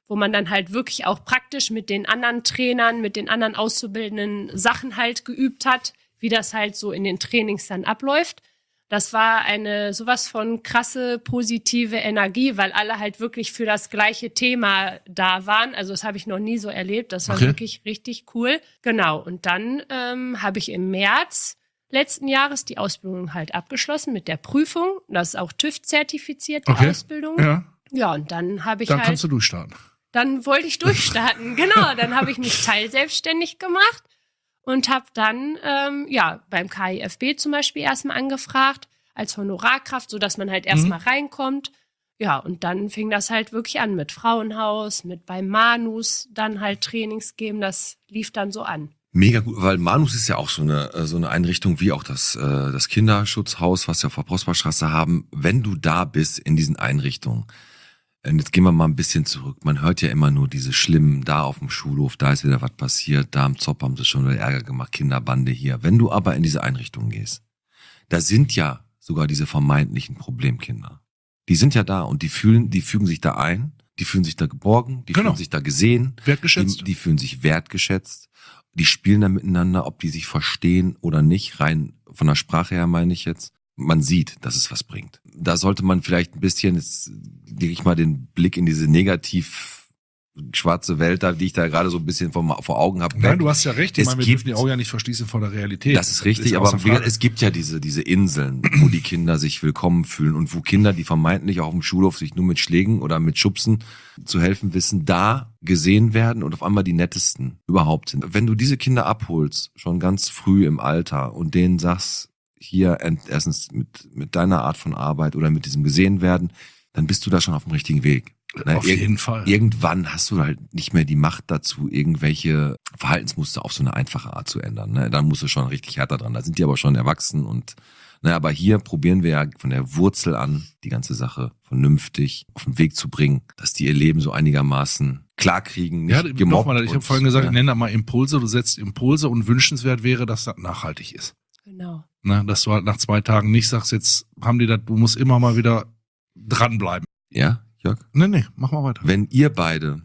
S5: wo man dann halt wirklich auch praktisch mit den anderen Trainern, mit den anderen Auszubildenden Sachen halt geübt hat, wie das halt so in den Trainings dann abläuft. Das war eine sowas von krasse positive Energie, weil alle halt wirklich für das gleiche Thema da waren. Also das habe ich noch nie so erlebt. Das war
S2: Okay.
S5: wirklich richtig cool. Genau. Und dann ähm, habe ich im März letzten Jahres die Ausbildung halt abgeschlossen mit der Prüfung. Das ist auch TÜV-zertifizierte
S2: Okay.
S5: Ausbildung.
S2: Ja,
S5: Ja, und dann habe ich
S2: dann
S5: halt,
S2: kannst du durchstarten.
S5: dann wollte ich durchstarten. Genau, dann habe ich mich teilselbstständig gemacht und habe dann ähm, ja beim K I F B zum Beispiel erstmal angefragt als Honorarkraft, so dass man halt erstmal reinkommt. Ja, und dann fing das halt wirklich an mit Frauenhaus, mit beim Manus, dann halt Trainings geben. Das lief dann so an.
S3: Mega gut, weil Manus ist ja auch so eine äh, so eine Einrichtung wie auch das äh, das Kinderschutzhaus, was wir auf der Prosperstraße haben. Wenn du da bist in diesen Einrichtungen, und jetzt gehen wir mal ein bisschen zurück. Man hört ja immer nur diese schlimmen, da auf dem Schulhof, da ist wieder was passiert, da am Zopp haben sie schon wieder Ärger gemacht, Kinderbande hier. Wenn du aber in diese Einrichtungen gehst, da sind ja sogar diese vermeintlichen Problemkinder. Die sind ja da und die fühlen, die fügen sich da ein, die fühlen sich da geborgen, die
S2: Genau.
S3: fühlen sich da gesehen,
S2: Wertgeschätzt.
S3: Die, die fühlen sich wertgeschätzt, die spielen da miteinander, ob die sich verstehen oder nicht, rein von der Sprache her meine ich jetzt. Man sieht, dass es was bringt. Da sollte man vielleicht ein bisschen, jetzt lege ich mal den Blick in diese negativ schwarze Welt da, die ich da gerade so ein bisschen vor, vor Augen habe.
S2: Nein, du hast ja recht. Ich
S3: Es
S2: meine, wir
S3: gibt-
S2: dürfen die Augen ja nicht verschließen vor der Realität.
S3: Das ist richtig, aber
S2: außer
S3: wie gesagt,
S2: Frage.
S3: es gibt ja diese diese Inseln, wo die Kinder sich willkommen fühlen und wo Kinder, die vermeintlich auch auf dem Schulhof sich nur mit Schlägen oder mit Schubsen zu helfen wissen, da gesehen werden und auf einmal die nettesten überhaupt sind. Wenn du diese Kinder abholst, schon ganz früh im Alter und denen sagst, hier ent- erstens mit mit deiner Art von Arbeit oder mit diesem gesehen werden, dann bist du da schon auf dem richtigen Weg. Ne,
S2: Auf
S3: irg-
S2: jeden Fall.
S3: Irgendwann hast du halt nicht mehr die Macht dazu, irgendwelche Verhaltensmuster auf so eine einfache Art zu ändern. Ne? Dann musst du schon richtig härter dran. Da sind die aber schon erwachsen und ne, aber hier probieren wir ja von der Wurzel an, die ganze Sache vernünftig auf den Weg zu bringen, dass die ihr Leben so einigermaßen klar kriegen, nicht
S2: Ja,
S3: gemobbt.
S2: nochmal, ich habe
S3: und-
S2: vorhin gesagt,
S3: ja.
S2: ich nenne da mal Impulse. Du setzt Impulse und wünschenswert wäre, dass das nachhaltig ist.
S5: Genau.
S2: Ne, dass du halt nach zwei Tagen nicht sagst, jetzt haben die das, du musst immer mal wieder dranbleiben.
S3: Ja, Jörg?
S2: Nee, nee, mach mal weiter.
S3: Wenn ihr beide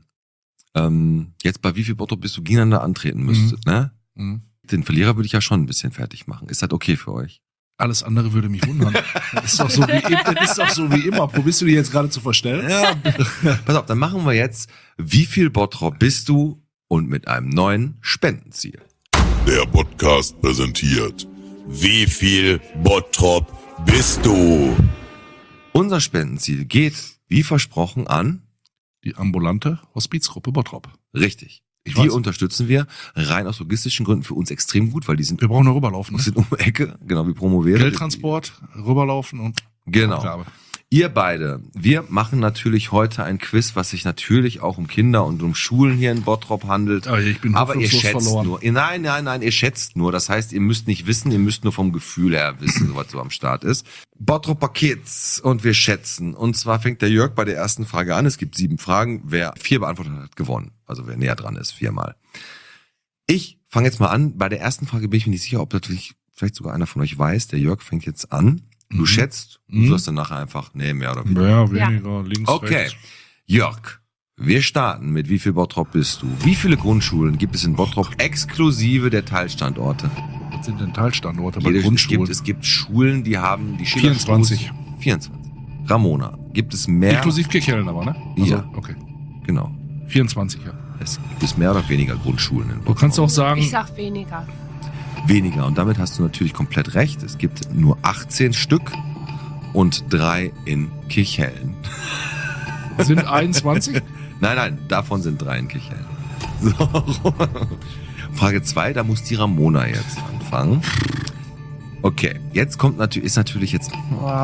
S3: ähm, jetzt bei wie viel Bottrop bist du gegeneinander antreten müsstet, ne?
S2: Mhm.
S3: Den Verlierer würde ich ja schon ein bisschen fertig machen. Ist das okay für euch?
S2: Alles andere würde mich wundern. Das ist doch so wie, das ist doch so wie immer. Probierst du die jetzt gerade zu verstellen?
S3: Ja. Pass auf, dann machen wir jetzt, wie viel Bottrop bist du und mit einem neuen Spendenziel.
S7: Der Podcast präsentiert. Wie viel Bottrop bist du?
S3: Unser Spendenziel geht, wie versprochen, an,
S2: Die ambulante Hospizgruppe Bottrop.
S3: richtig,
S2: Ich
S3: die
S2: weiß.
S3: unterstützen wir rein aus logistischen Gründen für uns extrem gut, weil die sind,
S2: Wir brauchen nur rüberlaufen.
S3: die
S2: Ne?
S3: sind um die Ecke, genau wie promoviert.
S2: Geldtransport, rüberlaufen und
S3: Genau.
S2: Abgabe.
S3: Ihr beide, wir machen natürlich heute ein Quiz, was sich natürlich auch um Kinder und um Schulen hier in Bottrop handelt.
S2: Oh, ich bin
S3: Aber ihr
S2: hoffnungslos
S3: schätzt
S2: verloren.
S3: nur. Nein, nein, nein, ihr schätzt nur. Das heißt, ihr müsst nicht wissen, ihr müsst nur vom Gefühl her wissen, was so am Start ist. Bottroper Kids und wir schätzen. Und zwar fängt der Jörg bei der ersten Frage an. Es gibt sieben Fragen. Wer vier beantwortet hat, hat gewonnen. Also wer näher dran ist, viermal. Ich fange jetzt mal an. Bei der ersten Frage bin ich mir nicht sicher, ob natürlich vielleicht sogar einer von euch weiß. Der Jörg fängt jetzt an. Du
S2: Mhm.
S3: schätzt. Du
S2: Mhm.
S3: sagst dann nachher einfach, nee, mehr oder weniger.
S2: Ja, weniger, links,
S3: Okay,
S2: rechts.
S3: Jörg, wir starten mit wie viel Bottrop bist du? Wie viele Grundschulen gibt es in Bottrop exklusive der Teilstandorte?
S2: Was sind denn Teilstandorte bei
S3: Jede- es,
S2: Grundschulen?
S3: gibt, es gibt Schulen, die haben die Schillerstraße-
S2: vierundzwanzig.
S3: vierundzwanzig. Ramona, gibt es mehr?
S2: Inklusive Kirchhellen aber, ne?
S3: Ja.
S2: Okay.
S3: Genau.
S2: vierundzwanzig, ja.
S3: Es gibt es mehr oder weniger Grundschulen in
S2: Du
S3: Bottrop.
S2: kannst auch sagen,
S5: Ich sag weniger.
S3: Weniger. Und damit hast du natürlich komplett recht. Es gibt nur achtzehn Stück und drei in Kirchhellen.
S2: sind einundzwanzig?
S3: Nein, nein, davon sind drei in Kirchhellen. So. Frage zwei, da muss die Ramona jetzt anfangen. Okay, jetzt kommt natürlich, ist natürlich jetzt,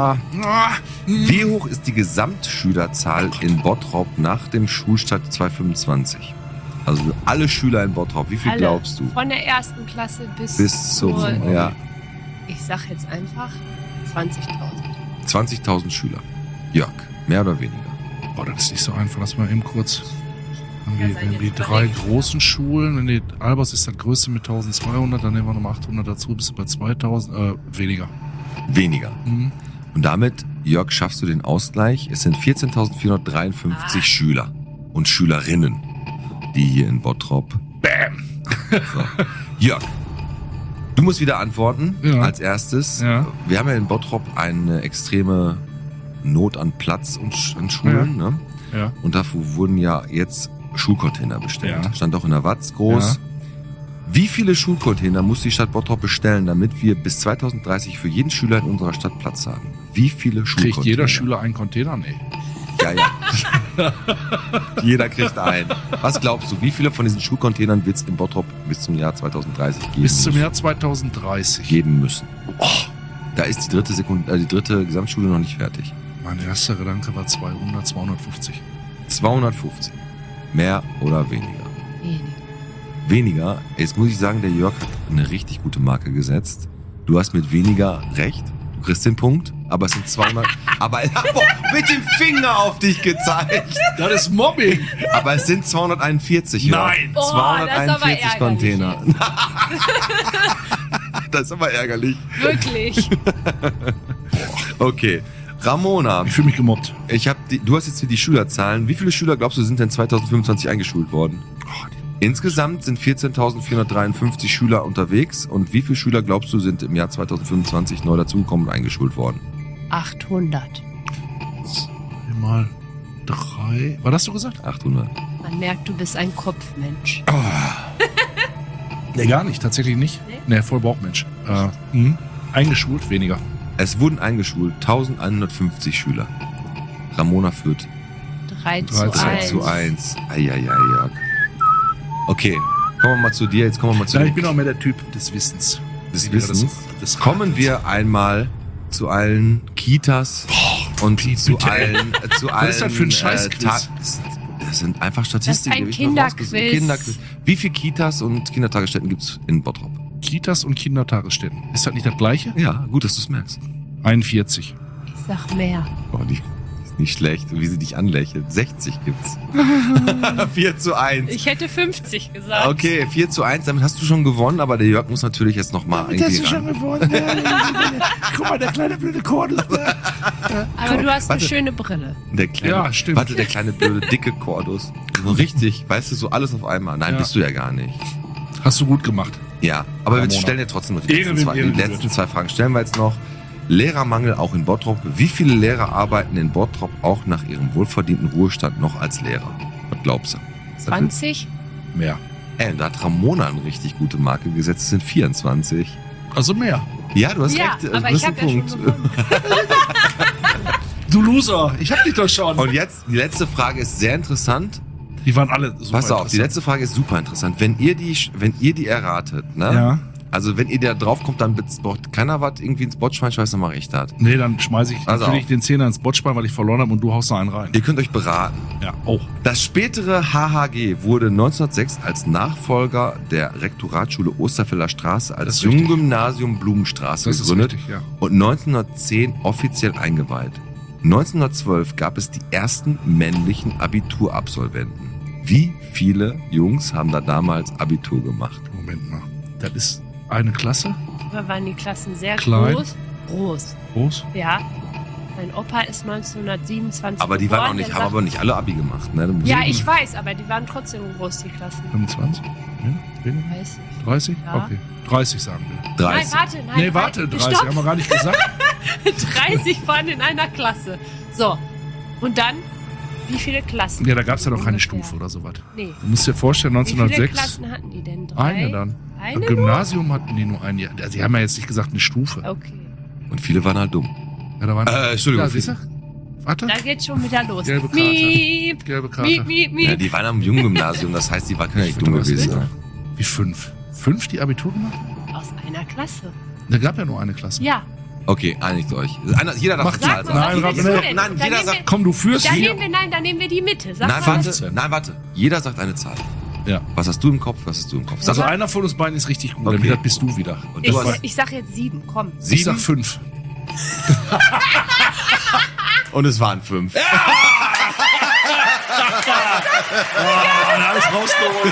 S3: wie hoch ist die Gesamtschülerzahl in Bottrop nach dem Schulstart zweihundertfünfundzwanzig? Also alle Schüler in Bottrop, wie viel
S5: Alle.
S3: glaubst du?
S5: Von der ersten Klasse bis,
S3: Bis zum,
S5: zur-
S3: ja,
S5: Ich sag jetzt einfach zwanzigtausend.
S3: zwanzigtausend Schüler. Jörg, mehr oder weniger?
S2: Boah, das ist nicht so einfach. Lass mal eben kurz. Wenn
S5: Ja,
S2: die,
S5: sei
S2: wenn
S5: jetzt
S2: die drei
S5: überlegt.
S2: großen Schulen, wenn die Albers ist das größte mit eintausendzweihundert, dann nehmen wir nochmal achthundert dazu, bist du bei zweitausend, äh, weniger.
S3: Weniger.
S2: Mhm.
S3: Und damit, Jörg, schaffst du den Ausgleich. Es sind vierzehntausendvierhundertdreiundfünfzig
S5: Ah.
S3: Schüler. und Schülerinnen, die hier in Bottrop...
S2: Bam!
S3: So. Jörg, du musst wieder antworten
S2: Ja.
S3: als erstes.
S2: Ja.
S3: Wir haben ja in Bottrop eine extreme Not an Platz und Sch- an Schulen. Ne?
S2: Ja.
S3: Und dafür wurden ja jetzt Schulcontainer bestellt.
S2: Ja.
S3: Stand auch in der Watz groß.
S2: Ja.
S3: Wie viele Schulcontainer muss die Stadt Bottrop bestellen, damit wir bis zwanzig dreißig für jeden Schüler in unserer Stadt Platz haben? Wie viele Schulcontainer?
S2: Kriegt jeder Schüler einen Container? Nee.
S3: Ja, ja. Jeder kriegt einen. Was glaubst du, wie viele von diesen Schulcontainern wird es in Bottrop bis zum Jahr zwanzig dreißig geben
S2: Bis zum
S3: müssen?
S2: Jahr zwanzig dreißig.
S3: Geben müssen. Oh, da ist die dritte, Sekund äh, die dritte Gesamtschule noch nicht fertig.
S2: Mein erster Gedanke war zweihundert, zweihundertfünfzig.
S3: zweihundertfünfzig. Mehr oder weniger? Weniger. Jetzt muss ich sagen, der Jörg hat eine richtig gute Marke gesetzt. Du hast mit weniger recht. Du kriegst den Punkt. Aber es sind zweihundert. Aber er hat mit dem Finger auf dich gezeigt.
S2: Das ist Mobbing.
S3: Aber es sind zweihunderteinundvierzig. Jörg.
S2: Nein.
S5: Oh,
S3: zweihunderteinundvierzig
S5: das ist aber
S3: Container. Das ist aber ärgerlich.
S5: Wirklich.
S3: Okay. Ramona,
S2: Ich fühle mich gemobbt.
S3: ich hab die, du hast jetzt hier die Schülerzahlen. Wie viele Schüler glaubst du sind denn zwanzig fünfundzwanzig eingeschult worden? Insgesamt sind vierzehntausendvierhundertdreiundfünfzig Schüler unterwegs. Und wie viele Schüler glaubst du sind im Jahr zwanzig fünfundzwanzig neu dazugekommen und eingeschult worden?
S5: achthundert.
S2: Mal drei. Was hast du gesagt?
S3: achthundert.
S5: Man merkt, du bist ein Kopfmensch.
S2: Nee, gar nicht. Tatsächlich nicht.
S5: Nee?
S2: Nee, voll Bauchmensch. Äh, mh. Eingeschult, weniger.
S3: Es wurden eingeschult eintausendeinhundertfünfzig Schüler. Ramona führt
S5: drei zu
S2: drei
S3: drei
S5: eins.
S3: zu eins. Eieiei, Jörg. Okay, kommen wir mal zu dir. Jetzt kommen wir mal zu
S2: Ja,
S3: dir.
S2: ich bin auch mehr der Typ des Wissens.
S3: des
S2: Ja,
S3: Wissens.
S2: das- das-
S3: Kommen wir einmal zu allen Kitas und zu
S2: bitte, ey.
S3: allen, äh, zu allen.
S2: ist das für ein Scheißquiz?
S3: Ta- das, das sind einfach Statistiken.
S5: ein
S3: die hab ich mal
S5: Kinderquiz.
S3: rausgesucht. Kinderquiz. Wie viele Kitas und Kindertagesstätten gibt es in Bottrop?
S2: Kitas und Kindertagesstätten. Ist das nicht das gleiche?
S3: Ja, gut, dass du es merkst.
S2: einundvierzig.
S5: Ich sag mehr.
S3: Oh, die ist nicht schlecht, wie sie dich anlächelt. sechzig gibt's. vier zu eins.
S5: Ich hätte fünfzig gesagt.
S3: Okay, vier zu eins, damit hast du schon gewonnen, aber der Jörg muss natürlich jetzt nochmal irgendwie ran.
S2: gewonnen. Guck mal, der kleine blöde Korn ist da.
S5: Aber du hast
S3: Warte.
S5: eine schöne Brille.
S3: Der kleine,
S2: Ja, stimmt.
S3: Warte, der kleine blöde dicke Cordus. So richtig, weißt du, so alles auf einmal. Nein,
S2: Ja.
S3: bist du ja gar nicht.
S2: Hast du gut gemacht.
S3: Ja, aber wir
S2: Ramona.
S3: stellen dir trotzdem noch die,
S2: Ehre,
S3: letzten
S2: wem
S3: zwei, die
S2: Ehre
S3: letzten
S2: gebührt.
S3: zwei Fragen. Stellen wir jetzt noch. Lehrermangel auch in Bottrop. Wie viele Lehrer arbeiten in Bottrop auch nach ihrem wohlverdienten Ruhestand noch als Lehrer? Was glaubst du?
S5: zwanzig?
S2: Mehr.
S3: Ey, da hat Ramona eine richtig gute Marke gesetzt. Es sind vierundzwanzig.
S2: Also mehr.
S3: Ja, du hast
S5: Ja,
S3: recht.
S5: aber
S3: du
S5: ich
S3: hast einen
S5: habe ja
S3: Punkt.
S5: schon gewonnen.
S2: Du Loser. Ich hab dich doch schon.
S3: Und jetzt, die letzte Frage ist sehr interessant.
S2: Die waren alle super
S3: Pass auf, die
S2: interessant.
S3: letzte Frage ist super interessant. Wenn ihr die, wenn ihr die erratet, ne?
S2: Ja.
S3: Also wenn ihr da drauf kommt, dann braucht keiner was irgendwie ins Botschweinscheiß mal recht hat.
S2: Nee, dann schmeiß ich
S3: Also
S2: natürlich
S3: auf.
S2: den Zehner ins Botschbein, weil ich verloren habe und du haust da einen rein.
S3: Ihr könnt euch beraten.
S2: Ja. Oh.
S3: Das spätere H H G wurde neunzehnhundertsechs als Nachfolger der Rektoratsschule Osterfelder Straße
S2: Das
S3: als
S2: ist richtig.
S3: Junggymnasium Blumenstraße
S2: Das ist
S3: gegründet
S2: richtig, ja.
S3: und neunzehnhundertzehn offiziell eingeweiht. neunzehnhundertzwölf gab es die ersten männlichen Abiturabsolventen. Wie viele Jungs haben da damals Abitur gemacht?
S2: Moment mal. Das ist eine Klasse?
S5: Da waren die Klassen sehr
S2: Klein.
S5: groß. Groß,
S2: Groß?
S5: ja. Mein Opa ist neunzehnhundertsiebenundzwanzig
S3: Aber die waren
S5: geboren,
S3: auch nicht,
S5: der
S3: haben
S5: sagt-
S3: aber nicht alle Abi gemacht, ne? Du-
S5: Ja, ich weiß, aber die waren trotzdem groß, die Klassen.
S2: fünfundzwanzig? Ja? Weniger?
S5: Weiß ich.
S2: dreißig?
S5: Ja.
S2: Okay. dreißig sagen wir.
S3: dreißig.
S5: Nein, warte, nein.
S2: Nee, warte,
S5: halt,
S2: dreißig.
S5: Stopp.
S2: Haben wir gar nicht gesagt.
S5: dreißig waren in einer Klasse. So. Und dann, wie viele Klassen?
S2: Ja, da gab es ja noch keine
S5: Ungefähr.
S2: Stufe oder sowas.
S5: Nee.
S2: Du musst dir vorstellen,
S5: Wie viele
S2: neunzehnhundertsechs.
S5: Klassen hatten die denn? Drei?
S2: Eine dann.
S5: Eine
S2: Im Gymnasium hatten die nur ein Jahr. Also, die haben ja jetzt nicht gesagt eine Stufe.
S5: nur? Okay.
S3: Und viele waren halt dumm.
S2: Ja, da waren,
S3: Äh, Entschuldigung.
S2: Ja, siehst du? Warte.
S5: Da geht's schon wieder los.
S2: Gelbe Karte.
S5: Miep,
S2: Gelbe Karte.
S5: miep, miep, miep.
S3: Ja, die waren am Junggymnasium, das heißt, die waren können ja nicht dumm gewesen sein.
S2: Wie fünf? Fünf, die Abitur gemacht?
S5: Aus einer Klasse.
S2: Da gab ja nur eine Klasse.
S5: Ja.
S3: Okay, einigt euch. Einer, jeder darf
S2: Mach
S3: eine
S2: mal.
S3: Zahl
S5: Sag
S3: sagen.
S5: mal,
S2: Nein,
S5: was
S2: Rappen,
S5: willst du
S2: nee.
S5: denn?
S3: Nein,
S5: Dann
S3: jeder
S5: nehmen
S3: sagt-
S5: wir-
S2: Komm, du führst
S5: Dann
S2: hier.
S5: nehmen wir, nein, dann nehmen wir die Mitte. Sag
S3: Nein,
S5: mal,
S3: warte,
S2: fünfzehn.
S3: nein, warte. Jeder sagt eine Zahl.
S2: Ja.
S3: Was hast du im Kopf, was hast du im Kopf? Sag
S2: Also
S3: mal.
S2: einer von uns beiden ist richtig gut.
S3: Okay.
S2: Okay. Das bist du wieder.
S3: Und
S5: Ich,
S3: du hast,
S5: ich sag jetzt sieben, komm.
S2: Ich sag
S3: sieben
S2: fünf.
S3: und es waren fünf.
S2: Oh, alles rausgeholt.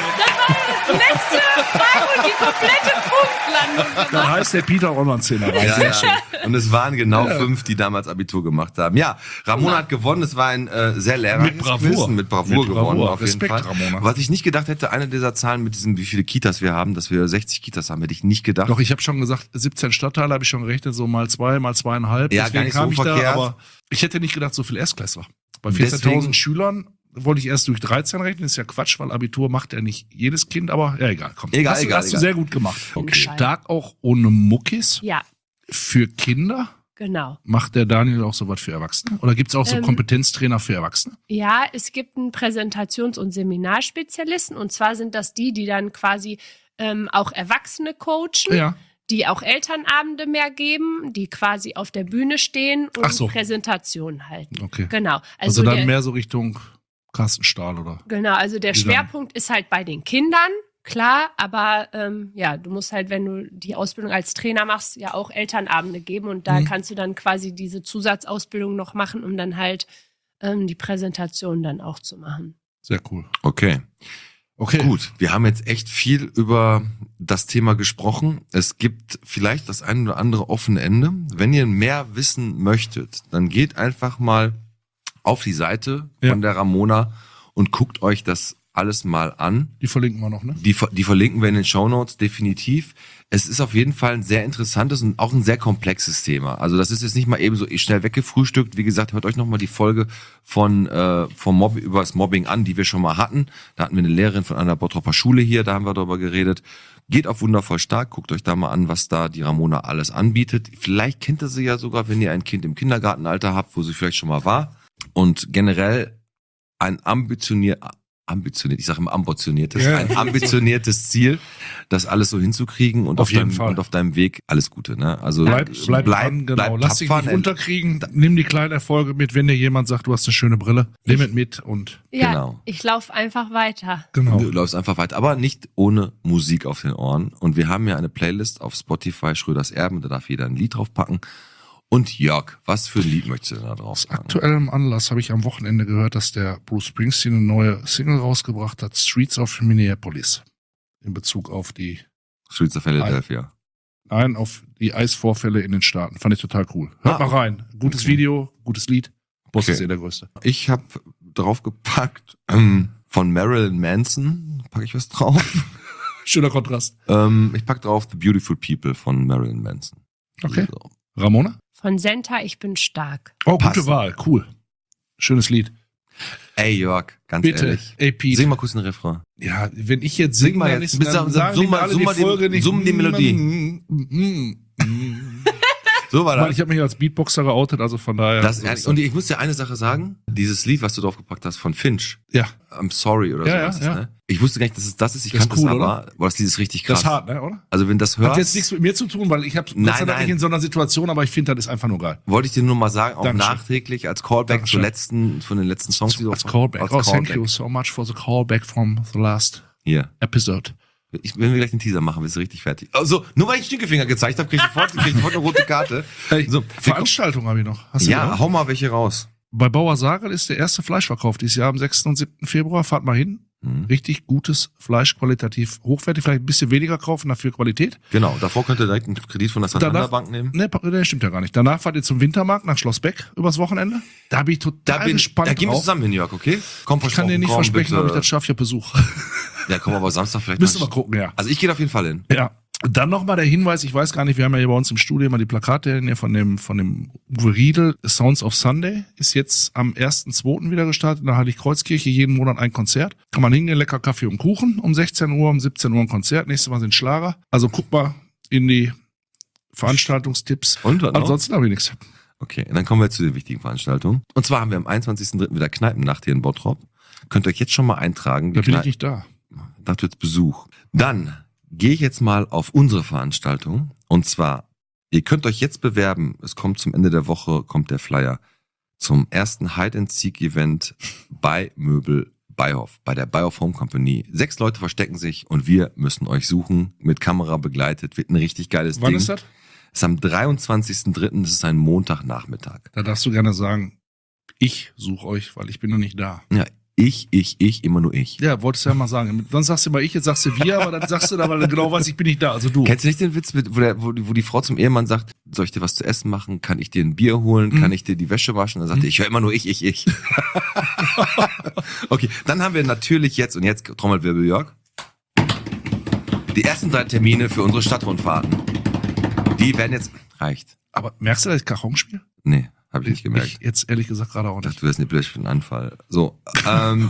S5: Letzte Frage und die komplette Punktlandung
S2: Dann
S5: gemacht.
S2: heißt der Peter auch noch ein Zehner. Weiß.
S3: Ja,
S2: Sehr
S3: ja.
S2: schön.
S3: Und es waren genau
S2: Ja.
S3: fünf, die damals Abitur gemacht haben. Ja, Ramona hat gewonnen. Es war ein äh, sehr lehrreiches
S2: Mit Bravour.
S3: Quiz, mit Bravour
S2: Mit
S3: gewonnen,
S2: Bravour.
S3: auf
S2: Respekt,
S3: jeden Fall.
S2: Ramona.
S3: Was ich nicht gedacht hätte, eine dieser Zahlen mit diesem, wie viele Kitas wir haben, dass wir sechzig Kitas haben, hätte ich nicht gedacht.
S2: Doch, ich habe schon gesagt, siebzehn Stadtteile habe ich schon gerechnet, so mal zwei, mal zweieinhalb.
S3: Ja,
S2: Deswegen
S3: gar nicht
S2: kam
S3: so
S2: ich da,
S3: verkehrt.
S2: aber ich hätte nicht gedacht, so viel Erstklässler. Bei
S3: Deswegen-
S2: vierzehntausend Schülern wollte ich erst durch dreizehn rechnen, ist ja Quatsch, weil Abitur macht ja nicht jedes Kind, aber ja, egal, komm.
S3: Egal,
S2: hast,
S3: egal,
S2: hast
S3: egal.
S2: du sehr gut gemacht.
S3: Okay.
S2: Stark auch ohne Muckis.
S5: Ja,
S2: Für Kinder
S5: genau.
S2: macht der Daniel auch sowas für Erwachsene? Oder gibt es auch so
S5: Ähm,
S2: Kompetenztrainer für Erwachsene?
S5: Ja, es gibt einen Präsentations- und Seminarspezialisten. Und zwar sind das die, die dann quasi ähm, auch Erwachsene coachen,
S2: Ja.
S5: die auch Elternabende mehr geben, die quasi auf der Bühne stehen und
S2: Ach so.
S5: Präsentationen halten.
S2: Okay.
S5: Genau.
S2: Also,
S5: Also,
S2: dann
S5: der,
S2: mehr so Richtung Carsten Stahl oder?
S5: genau, also der
S2: die dann-
S5: Schwerpunkt ist halt bei den Kindern, klar, aber ähm, ja, du musst halt, wenn du die Ausbildung als Trainer machst, ja auch Elternabende geben und da
S2: Mhm.
S5: kannst du dann quasi diese Zusatzausbildung noch machen, um dann halt ähm, die Präsentation dann auch zu machen.
S2: Sehr cool.
S3: Okay.
S2: Okay.
S3: Gut, wir haben jetzt echt viel über das Thema gesprochen. Es gibt vielleicht das ein oder andere offene Ende. Wenn ihr mehr wissen möchtet, dann geht einfach mal auf die Seite
S2: Ja.
S3: von der Ramona und guckt euch das alles mal an.
S2: Die verlinken wir noch, ne?
S3: Die, ver- die verlinken wir in den Shownotes definitiv. Es ist auf jeden Fall ein sehr interessantes und auch ein sehr komplexes Thema. Also das ist jetzt nicht mal eben so schnell weggefrühstückt. Wie gesagt, hört euch nochmal die Folge von äh, vom Mob über das Mobbing an, die wir schon mal hatten. Da hatten wir eine Lehrerin von einer Bottropper Schule hier, da haben wir darüber geredet. Geht auf Wundervoll Stark, guckt euch da mal an, was da die Ramona alles anbietet. Vielleicht kennt ihr sie ja sogar, wenn ihr ein Kind im Kindergartenalter habt, wo sie vielleicht schon mal war. Und generell ein ambitioniert, ambitioniert, ich sage immer ambitioniertes,
S2: Ja.
S3: ein ambitioniertes Ziel, das alles so hinzukriegen und
S2: Auf
S3: auf,
S2: jeden
S3: deinem,
S2: Fall.
S3: und auf deinem Weg alles Gute, ne? Also
S2: Bleib, bleib,
S3: bleib,
S2: dran, genau.
S3: bleib
S2: Lass dich
S3: tapfer,
S2: nicht
S3: ne?
S2: unterkriegen. Nimm die kleinen Erfolge mit. Wenn dir jemand sagt, du hast eine schöne Brille, nimm es mit und
S5: Ja,
S3: Genau.
S5: ich laufe einfach weiter.
S2: genau.
S3: Du läufst einfach weiter, aber nicht ohne Musik auf den Ohren. Und wir haben ja eine Playlist auf Spotify, Schröders Erben, da darf jeder ein Lied draufpacken. Und Jörg, was für ein Lied möchtest du denn da drauf
S2: Aus
S3: packen?
S2: aktuellem Anlass habe ich am Wochenende gehört, dass der Bruce Springsteen eine neue Single rausgebracht hat, Streets of Minneapolis. In Bezug auf die,
S3: Streets of Philadelphia.
S2: nein, auf die Eisvorfälle in den Staaten. Fand ich total cool. Hört
S3: Ah,
S2: mal rein. Gutes
S3: okay.
S2: Video, gutes Lied. Boss
S3: Okay.
S2: ist eh der Größte.
S3: Ich habe draufgepackt ähm, von Marilyn Manson, packe ich was drauf.
S2: Schöner Kontrast.
S3: ähm, ich pack drauf The Beautiful People von Marilyn Manson.
S2: Okay.
S3: So.
S2: Ramona?
S5: Von Senta, ich bin stark.
S2: Oh,
S3: Passend.
S2: gute Wahl. Cool. Schönes Lied.
S3: Ey Jörg, ganz
S2: Bitte.
S3: ehrlich.
S2: Ey, Pete.
S3: Sing mal kurz einen Refrain.
S2: Ja, wenn ich jetzt
S3: Sing
S2: singe,
S3: mal
S2: dann,
S3: jetzt.
S2: ist,
S3: Bis-
S2: dann
S3: summ-
S2: sagen
S3: summ
S2: die mir
S3: mal-
S2: alle
S3: summ
S2: die
S3: mal die-
S2: Folge nicht.
S3: summ die Melodie.
S2: Mm, mm, mm.
S3: So war
S2: Ich meine,
S3: das.
S2: ich habe mich als Beatboxer geoutet, also von daher.
S3: das
S2: so ist
S3: und ich muss dir eine Sache sagen. Dieses Lied, was du draufgepackt hast von Finch,
S2: ja,
S3: I'm Sorry oder
S2: Ja,
S3: sowas,
S2: ja, ja.
S3: ne? Ich wusste gar nicht, dass es das ist. Ich
S2: Das ist
S3: kannte
S2: cool,
S3: es aber. Boah, das Lied ist richtig krass.
S2: das ist hart, ne, oder?
S3: Also wenn das
S2: Hat
S3: hörst,
S2: jetzt nichts mit mir zu tun, weil ich habe Gott
S3: Nein,
S2: sei Dank
S3: nein.
S2: nicht in so einer Situation, aber ich finde, das ist einfach nur geil.
S3: wollte ich dir nur mal sagen, auch
S2: Dankeschön.
S3: nachträglich als Callback
S2: Dankeschön.
S3: zur letzten, von den letzten Songs, die du
S2: Als Callback.
S3: als
S2: Oh, thank
S3: Callback.
S2: you so much for the callback from the last
S3: Hier.
S2: episode.
S3: Ich, wenn wir gleich den Teaser machen, bist du richtig fertig. Also, nur weil ich Stinkefinger gezeigt habe, krieg ich sofort, krieg ich sofort eine rote Karte.
S2: Hey,
S3: So,
S2: Veranstaltung habe ich noch. Hast du
S3: ja,
S2: gehört?
S3: hau mal welche raus.
S2: Bei Bauer Sagel ist der erste Fleischverkauf dieses Jahr am sechsten und siebten Februar. Fahrt mal hin.
S3: Mhm.
S2: Richtig gutes Fleisch, qualitativ hochwertig. Vielleicht ein bisschen weniger kaufen, dafür Qualität.
S3: Genau, davor könnt ihr direkt einen Kredit von der Santander Bank nehmen.
S2: Ne, ne, stimmt ja gar nicht. Danach fahrt ihr zum Wintermarkt nach Schloss Beck übers Wochenende. Da bin ich total
S3: Da, bin,
S2: gespannt
S3: da gehen wir
S2: drauf.
S3: zusammen hin, Jörg, okay? Komm,
S2: Ich kann dir nicht
S3: komm,
S2: versprechen,
S3: bitte.
S2: ob ich das schaffe. Ich habe Besuch.
S3: Ja, komm, aber Samstag vielleicht
S2: Müssen wir gucken, ja.
S3: Also ich gehe auf jeden Fall hin.
S2: Ja. Dann nochmal der Hinweis, ich weiß gar nicht, wir haben ja hier bei uns im Studio immer die Plakate hier von dem, von dem Uwe Riedel. Sounds of Sunday ist jetzt am ersten zweiten wieder gestartet in der Heiligkreuzkirche. Jeden Monat ein Konzert. Kann man hingehen, lecker Kaffee und Kuchen. Um sechzehn Uhr, um siebzehn Uhr ein Konzert. Nächstes Mal sind Schlager. Also guck mal in die Veranstaltungstipps.
S3: Und was noch?
S2: Ansonsten habe ich nichts.
S3: Okay, dann kommen wir zu den wichtigen Veranstaltungen. Und zwar haben wir am einundzwanzigsten dritten wieder Kneipennacht hier in Bottrop. Könnt ihr euch jetzt schon mal eintragen.
S2: Da
S3: Die
S2: bin ich
S3: Kneipe-
S2: nicht da.
S3: Da wird's Besuch. Dann gehe ich jetzt mal auf unsere Veranstaltung. Und zwar, ihr könnt euch jetzt bewerben. Es kommt zum Ende der Woche, kommt der Flyer zum ersten Hide-and-Seek-Event bei Möbel Beihoff, bei der Beihoff Home Company. Sechs Leute verstecken sich und wir müssen euch suchen, mit Kamera begleitet. Wird ein richtig geiles
S2: Wann
S3: Ding.
S2: ist das?
S3: Es ist am dreiundzwanzigsten dritten Das ist ein Montagnachmittag.
S2: Da darfst du gerne sagen, ich suche euch, weil ich bin noch nicht da.
S3: Ja, Ich, ich, ich, immer nur ich.
S2: Ja, wolltest du ja mal sagen. Sonst sagst du mal ich, jetzt sagst du wir, aber dann sagst du da, weil du genau weißt, ich bin nicht da, also du.
S3: Kennst du nicht den Witz, mit, wo, der, wo, die, wo die Frau zum Ehemann sagt, soll ich dir was zu essen machen? Kann ich dir ein Bier holen? Mhm. Kann ich dir die Wäsche waschen? Dann sagt er, ich höre immer nur ich, ich, ich. Okay, dann haben wir natürlich jetzt, und jetzt Trommelwirbel, Jörg, die ersten drei Termine für unsere Stadtrundfahrten. Die werden jetzt, reicht.
S2: Aber merkst du, dass ich Cajon spiele?
S3: Nee, habe ich nicht gemerkt.
S2: Ich jetzt ehrlich gesagt gerade auch
S3: Ich
S2: nicht.
S3: dachte, du wärst nicht blöd für einen Anfall. So, ähm,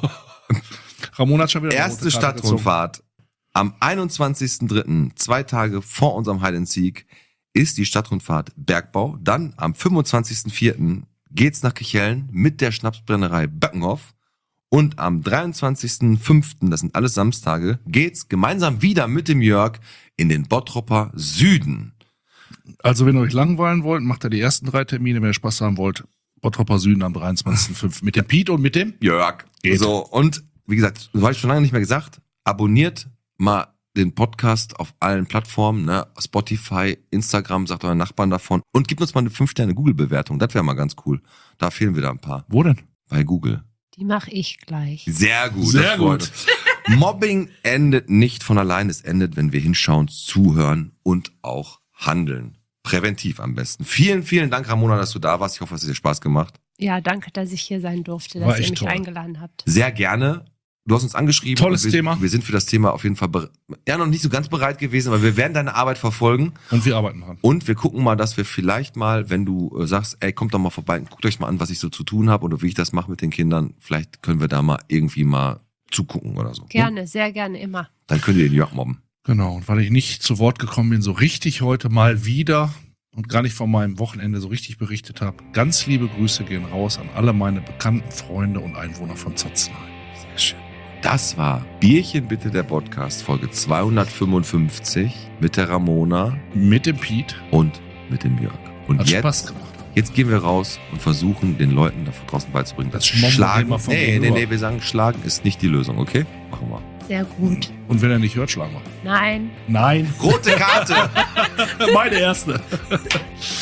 S2: Ramon hat schon wieder eine
S3: erste
S2: rote Karte
S3: Stadtrundfahrt am einundzwanzigsten dritten, zwei Tage vor unserem Hide and Seek, ist die Stadtrundfahrt Bergbau. Dann am fünfundzwanzigsten vierten geht's nach Kichellen mit der Schnapsbrennerei Böckenhoff. Und am dreiundzwanzigsten fünften, das sind alles Samstage, geht's gemeinsam wieder mit dem Jörg in den Bottropper Süden.
S2: Also wenn ihr euch langweilen wollt, macht ihr die ersten drei Termine. Wenn ihr Spaß haben wollt, Bottropper Süden am dreiundzwanzigsten fünften mit dem Piet und mit dem
S3: Jörg.
S2: Geht.
S3: So, und wie gesagt, das habe ich schon lange nicht mehr gesagt, abonniert mal den Podcast auf allen Plattformen, ne? Spotify, Instagram, sagt euren Nachbarn davon und gebt uns mal eine fünf Sterne Google-Bewertung. Das wäre mal ganz cool. Da fehlen wir da ein paar.
S2: Wo denn?
S3: Bei Google.
S5: Die mache ich gleich.
S3: Sehr gut.
S2: Sehr
S3: das freut
S2: gut.
S3: uns. Mobbing endet nicht von allein. Es endet, wenn wir hinschauen, zuhören und auch handeln. Präventiv am besten. Vielen, vielen Dank, Ramona, dass du da warst. Ich hoffe, es hat dir Spaß gemacht.
S5: Ja, danke, dass ich hier sein durfte,
S2: War
S5: dass ihr
S2: echt
S5: mich
S2: toll.
S5: eingeladen habt.
S3: Sehr gerne. Du hast uns angeschrieben.
S2: Tolles
S3: und wir,
S2: Thema.
S3: Wir sind für das Thema auf jeden Fall bere- ja noch nicht so ganz bereit gewesen, aber wir werden deine Arbeit verfolgen.
S2: Und wir arbeiten dran.
S3: Und wir gucken mal, dass wir vielleicht mal, wenn du äh, sagst, ey, kommt doch mal vorbei, guckt euch mal an, was ich so zu tun habe oder wie ich das mache mit den Kindern. Vielleicht können wir da mal irgendwie mal zugucken oder so.
S5: Gerne, sehr gerne, immer.
S3: Dann könnt ihr den Jörg mobben.
S2: Genau, und weil ich nicht zu Wort gekommen bin, so richtig heute mal wieder und gar nicht von meinem Wochenende so richtig berichtet habe, ganz liebe Grüße gehen raus an alle meine bekannten Freunde und Einwohner von Zotzenheim.
S3: Sehr schön. Das war Bierchen bitte, der Podcast, Folge zweihundertfünfundfünfzig mit der Ramona
S2: Mit dem Piet.
S3: und mit dem Jörg. Und
S2: Hat
S3: jetzt,
S2: Spaß gemacht.
S3: jetzt gehen wir raus und versuchen, den Leuten da draußen beizubringen, dass
S2: Das Schmommeln
S3: Schlagen,
S2: immer vom
S3: nee, nee,
S2: Gegenüber.
S3: nee, wir sagen, Schlagen ist nicht die Lösung, okay? Machen wir.
S5: Sehr gut.
S2: Und wenn er nicht hört, schlagen wir.
S5: Nein.
S2: Nein.
S3: Rote Karte!
S2: Meine erste.